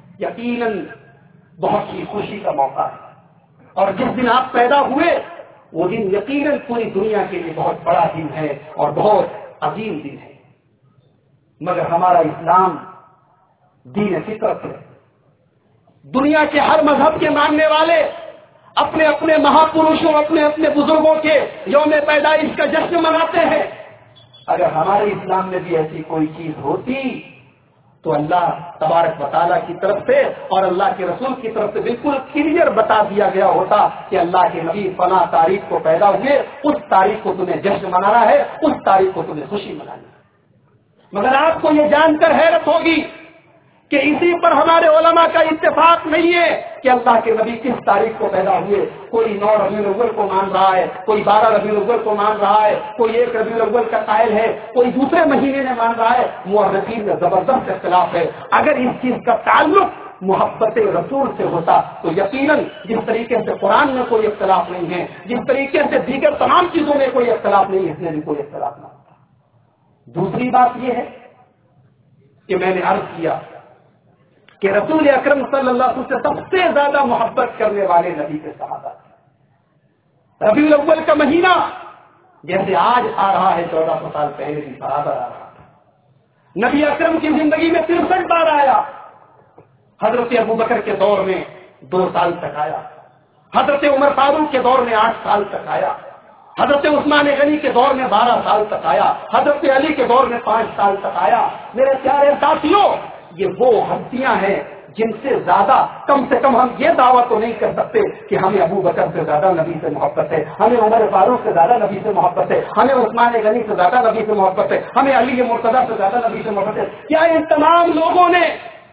یقیناً بہت ہی خوشی کا موقع ہے. اور جس دن آپ پیدا ہوئے وہ دن یقیناً پوری دنیا کے لیے بہت بڑا دن ہے اور بہت عظیم دن ہے، مگر ہمارا اسلام دین فطرت ہے۔ دنیا کے ہر مذہب کے ماننے والے اپنے اپنے مہاپروشوں، اپنے اپنے بزرگوں کے یوم پیدائش کا جشن مناتے ہیں۔ اگر ہمارے اسلام میں بھی ایسی کوئی چیز ہوتی تو اللہ تبارک و تعالیٰ کی طرف سے اور اللہ کے رسول کی طرف سے بالکل کلیئر بتا دیا گیا ہوتا کہ اللہ کے نبی فلاں تاریخ کو پیدا ہوئے، اس تاریخ کو تمہیں جشن منانا ہے، اس تاریخ کو تمہیں خوشی منانی ہے۔ مگر آپ کو یہ جان کر حیرت ہوگی کہ اسی پر ہمارے علماء کا اتفاق نہیں ہے کہ اللہ کے نبی کس تاریخ کو پیدا ہوئے۔ کوئی 9 ربیع الاول کو مان رہا ہے، کوئی 12 ربیع الاول کو مان رہا ہے، کوئی 1 ربیع الاول کا قائل ہے، کوئی دوسرے مہینے میں مان رہا ہے۔ مورخین میں زبردست اختلاف ہے۔ اگر اس چیز کا تعلق محبت رسول سے ہوتا تو یقیناً جس طریقے سے قرآن میں کوئی اختلاف نہیں ہے، جس طریقے سے دیگر تمام چیزوں میں کوئی اختلاف نہیں ہے، اس میں بھی کوئی اختلاف نہ ہوتا۔ دوسری بات یہ ہے کہ میں نے عرض کیا کہ رسول اکرم صلی اللہ علیہ وسلم سے سب سے زیادہ محبت کرنے والے نبی کے صحابہ تھے۔ ربیع الاول کا مہینہ جیسے آج آ رہا ہے، 1400 سال پہلے بھی برابر آ رہا تھا۔ نبی اکرم کی زندگی میں 63 بار آیا۔ حضرت ابوبکر کے دور میں 2 سال تک آیا، حضرت عمر فاروق کے دور میں 8 سال تک آیا، حضرت عثمان غنی کے دور میں 12 سال تک آیا، حضرت علی کے دور میں 5 سال تک آیا۔ میرے پیارے ساتھیوں، یہ وہ ہستیاں ہیں جن سے زیادہ، کم سے کم ہم یہ دعویٰ تو نہیں کر سکتے کہ ہمیں ابو بکر سے زیادہ نبی سے محبت ہے، ہمیں عمر فاروق سے زیادہ نبی سے محبت ہے، ہمیں عثمان غنی سے زیادہ نبی سے محبت ہے، ہمیں علی مرتضیٰ سے زیادہ نبی سے محبت ہے۔ کیا ان تمام لوگوں نے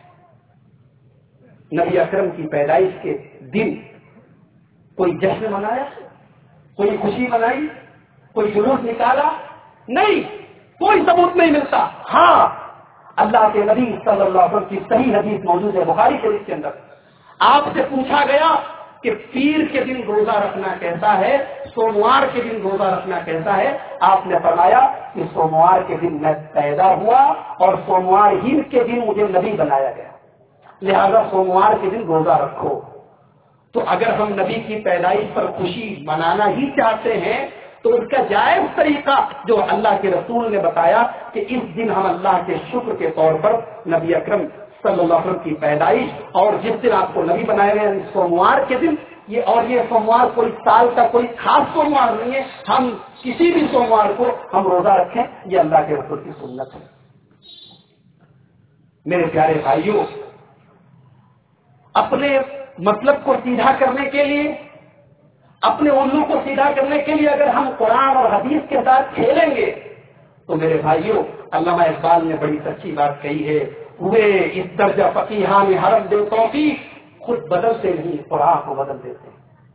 نبی اکرم کی پیدائش کے دن کوئی جشن منایا، کوئی خوشی منائی، کوئی جلوس نکالا؟ نہیں، کوئی ثبوت نہیں ملتا۔ ہاں، اللہ کے نبی صلی اللہ علیہ وسلم کی صحیح حدیث موجود ہے بخاری شریف کے اندر۔ آپ سے پوچھا گیا کہ پیر کے دن روزہ رکھنا کیسا ہے، سوموار کے دن روزہ رکھنا کیسا ہے؟ آپ نے فرمایا کہ سوموار کے دن میں پیدا ہوا اور سوموار ہی کے دن مجھے نبی بنایا گیا، لہذا سوموار کے دن روزہ رکھو۔ تو اگر ہم نبی کی پیدائش پر خوشی منانا ہی چاہتے ہیں تو اس کا جائز طریقہ جو اللہ کے رسول نے بتایا کہ اس دن ہم اللہ کے شکر کے طور پر نبی اکرم صلی اللہ علیہ وسلم کی پیدائش اور جس دن آپ کو نبی بنایا گیا سوموار کے دن، یہ سوموار کوئی سال کا کوئی خاص سوموار نہیں ہے، ہم کسی بھی سوموار کو ہم روزہ رکھیں، یہ اللہ کے رسول کی سنت ہے۔ میرے پیارے بھائیوں، اپنے مطلب کو سیدھا کرنے کے لیے، اپنے الو کو سیدھا کرنے کے لیے اگر ہم قرآن اور حدیث کے ساتھ کھیلیں گے تو میرے بھائیوں، علامہ اقبال نے بڑی سچی بات کہی ہے، ہوئے اس درجہ فقیہان حرم دے توفیق، خود بدلتے نہیں قرآن کو بدل دیتے۔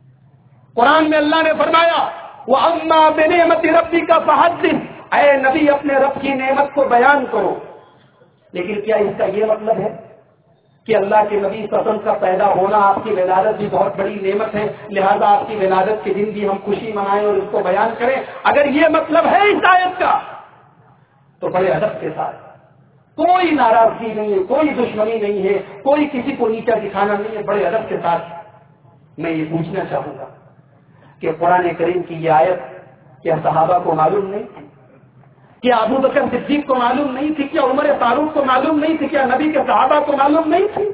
قرآن میں اللہ نے فرمایا وَأَمَّا بِنِعْمَةِ رَبِّكَ فَحَدِّثْ، اے نبی اپنے رب کی نعمت کو بیان کرو۔ لیکن کیا اس کا یہ مطلب ہے کہ اللہ کے نبی صلی اللہ علیہ وسلم کا پیدا ہونا، آپ کی ولادت بھی بہت بڑی نعمت ہے، لہذا آپ کی ولادت کے دن بھی ہم خوشی منائیں اور اس کو بیان کریں؟ اگر یہ مطلب ہے اس آیت کا تو بڑے ادب کے ساتھ، کوئی ناراضگی نہیں ہے، کوئی دشمنی نہیں ہے، کوئی کسی کو نیچا دکھانا نہیں ہے، بڑے ادب کے ساتھ میں یہ پوچھنا چاہوں گا کہ قرآن کریم کی یہ آیت کیا صحابہ کو معلوم نہیں تھی؟ کیا ابو بکر صدیق کو معلوم نہیں تھی؟ کیا عمر فاروق کو معلوم نہیں تھی؟ کیا نبی کے صحابہ کو معلوم نہیں تھی؟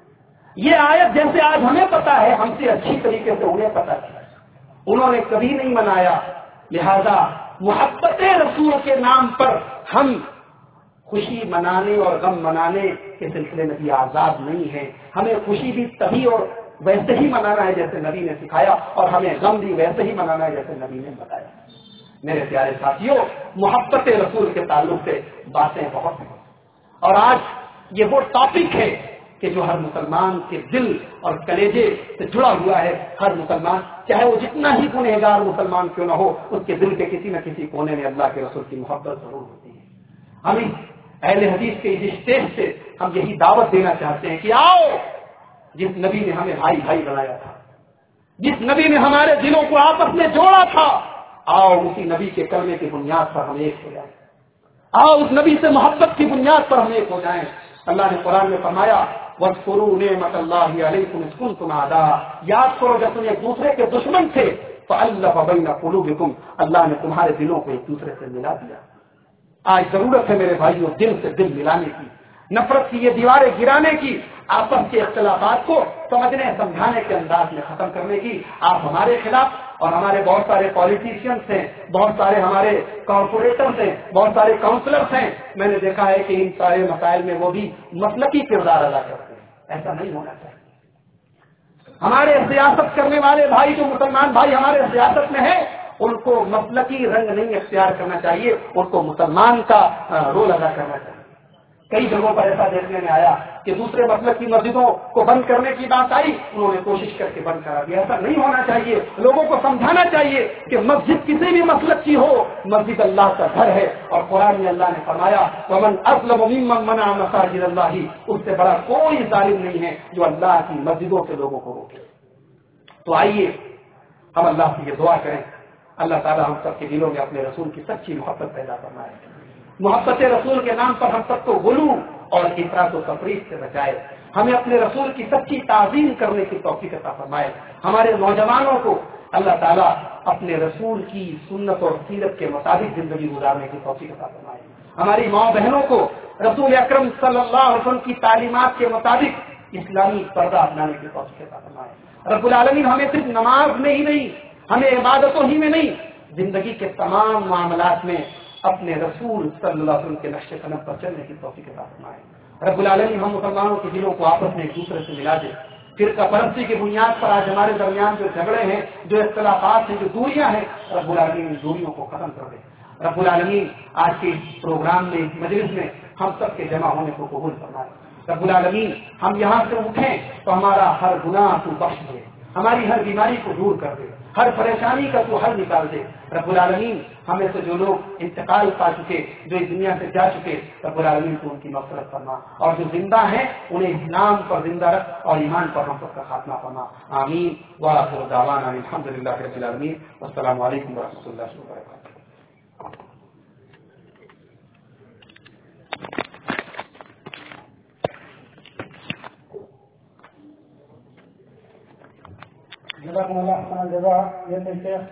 یہ آیت جیسے آج ہمیں پتا ہے، ہم سے اچھی طریقے سے انہیں پتا تھی، انہوں نے کبھی نہیں منایا، لہذا محبت رسول کے نام پر ہم خوشی منانے اور غم منانے کے سلسلے میں بھی آزاد نہیں ہیں۔ ہمیں خوشی بھی تبھی اور ویسے ہی منانا ہے جیسے نبی نے سکھایا، اور ہمیں غم بھی ویسے ہی منانا ہے جیسے نبی نے بتایا۔ میرے پیارے ساتھیوں، محبت رسول کے تعلق سے باتیں بہت ہیں، اور آج یہ وہ ٹاپک ہے کہ جو ہر مسلمان کے دل اور کلیجے سے جڑا ہوا ہے۔ ہر مسلمان چاہے وہ جتنا ہی گنہگار مسلمان کیوں نہ ہو، اس کے دل کے کسی نہ کسی کونے میں اللہ کے رسول کی محبت ضرور ہوتی ہے۔ ہم اہل حدیث کے اس اسٹیج سے ہم یہی دعوت دینا چاہتے ہیں کہ آؤ، جس نبی نے ہمیں بھائی بھائی بنایا تھا، جس نبی نے ہمارے دلوں کو آپس میں جوڑا تھا، آؤ اسی نبی کے کلمے کی بنیاد پر ہم ایک ہو جائیں، آؤ اس نبی سے محبت کی بنیاد پر ہم ایک ہو جائیں۔ اللہ نے قرآن میں فرمایا وَاذْكُرُوا نِعْمَتَ اللَّهِ عَلَيْكُمْ إِذْ كُنتُمْ أَعْدَاءً، یاد کرو جب تم ایک دوسرے کے دشمن تھے فألف بین قلوبکم، اللہ نے تمہارے دلوں کو ایک دوسرے سے ملا دیا۔ آج ضرورت ہے میرے بھائیوں دل سے دل ملانے کی، نفرت کی یہ دیواریں گرانے کی، آپس کے اختلافات کو سمجھنے سمجھانے کے انداز میں ختم کرنے کی۔ آپ ہمارے خلاف اور ہمارے بہت سارے پالیٹیشینس ہیں، بہت سارے ہمارے کارپوریٹرز ہیں، بہت سارے کاؤنسلرز ہیں، میں نے دیکھا ہے کہ ان سارے مسائل میں وہ بھی مسلکی کردار ادا کرتے ہیں۔ ایسا نہیں ہونا چاہیے۔ ہمارے سیاست کرنے والے بھائی، جو مسلمان بھائی ہمارے سیاست میں ہیں، ان کو مسلکی رنگ نہیں اختیار کرنا چاہیے، ان کو مسلمان کا رول ادا کرنا چاہیے۔ کئی جگہوں پر ایسا دیکھنے میں آیا کہ دوسرے مسلک کی مسجدوں کو بند کرنے کی بات آئی، انہوں نے کوشش کر کے بند کرا دیا۔ ایسا نہیں ہونا چاہیے۔ لوگوں کو سمجھانا چاہیے کہ مسجد کسی بھی مسلک کی ہو، مسجد اللہ کا گھر ہے، اور قرآن میں اللہ نے فرمایا وَمَنْ أَظْلَمُ مِمَّنْ مَنَعَ مَسَاجِدَ اللَّهِ، اس سے بڑا کوئی ظالم نہیں ہے جو اللہ کی مسجدوں سے لوگوں کو روکے۔ تو آئیے ہم اللہ سے یہ دعا کریں، اللہ تعالیٰ ہم سب کے دلوں میں اپنے رسول کی سچی محبت پیدا فرمائے، محبت رسول کے نام پر ہم سب کو غلو اور افراط و تفریط سے بچائے، ہمیں اپنے رسول کی سچی تعظیم کرنے کی توفیق عطا فرمائے، ہمارے نوجوانوں کو اللہ تعالیٰ اپنے رسول کی سنت اور سیرت کے مطابق زندگی گزارنے کی توفیق عطا فرمائے، ہماری ماں بہنوں کو رسول اکرم صلی اللہ علیہ وسلم کی تعلیمات کے مطابق اسلامی پردہ اپنانے کی توفیق عطا فرمائے۔ رب العالمین ہمیں صرف نماز میں ہی نہیں، ہمیں عبادتوں ہی میں نہیں، زندگی کے تمام معاملات میں اپنے رسول صلی اللہ علیہ وسلم کے نقش قدم پر چلنے کی توفیق عطا فرمائے۔ رب العالمین ہم مسلمانوں کے دلوں کو آپس میں ایک دوسرے سے ملا دے۔ فرقہ پرستی کی بنیاد پر آج ہمارے درمیان جو جھگڑے ہیں، جو اختلافات ہیں، جو دوریاں ہیں، رب العالمین ان دوریوں کو ختم کر دے۔ رب العالمین آج کے پروگرام میں، مجلس میں ہم سب کے جمع ہونے کو قبول فرمائے۔ رب العالمین ہم یہاں سے اٹھیں تو ہمارا ہر گناہ تو بخش دے، ہماری ہر بیماری کو دور کر دے، ہر پریشانی کا تو حل نکال دے۔ رب العالمین ہمیں سے جو لوگ انتقال پا چکے، جو اس دنیا سے جا چکے، رب العالمین کو ان کی مغفرت فرما، اور جو زندہ ہیں انہیں اسلام پر زندہ رکھ اور ایمان پر ہم سب کا خاتمہ فرما۔ آمین وآخر دعوانا الحمدللہ رب العالمین، والسلام علیکم ورحمۃ اللہ وبرکاتہ۔ جزاکم اللہ خیر الجزاء۔ یہ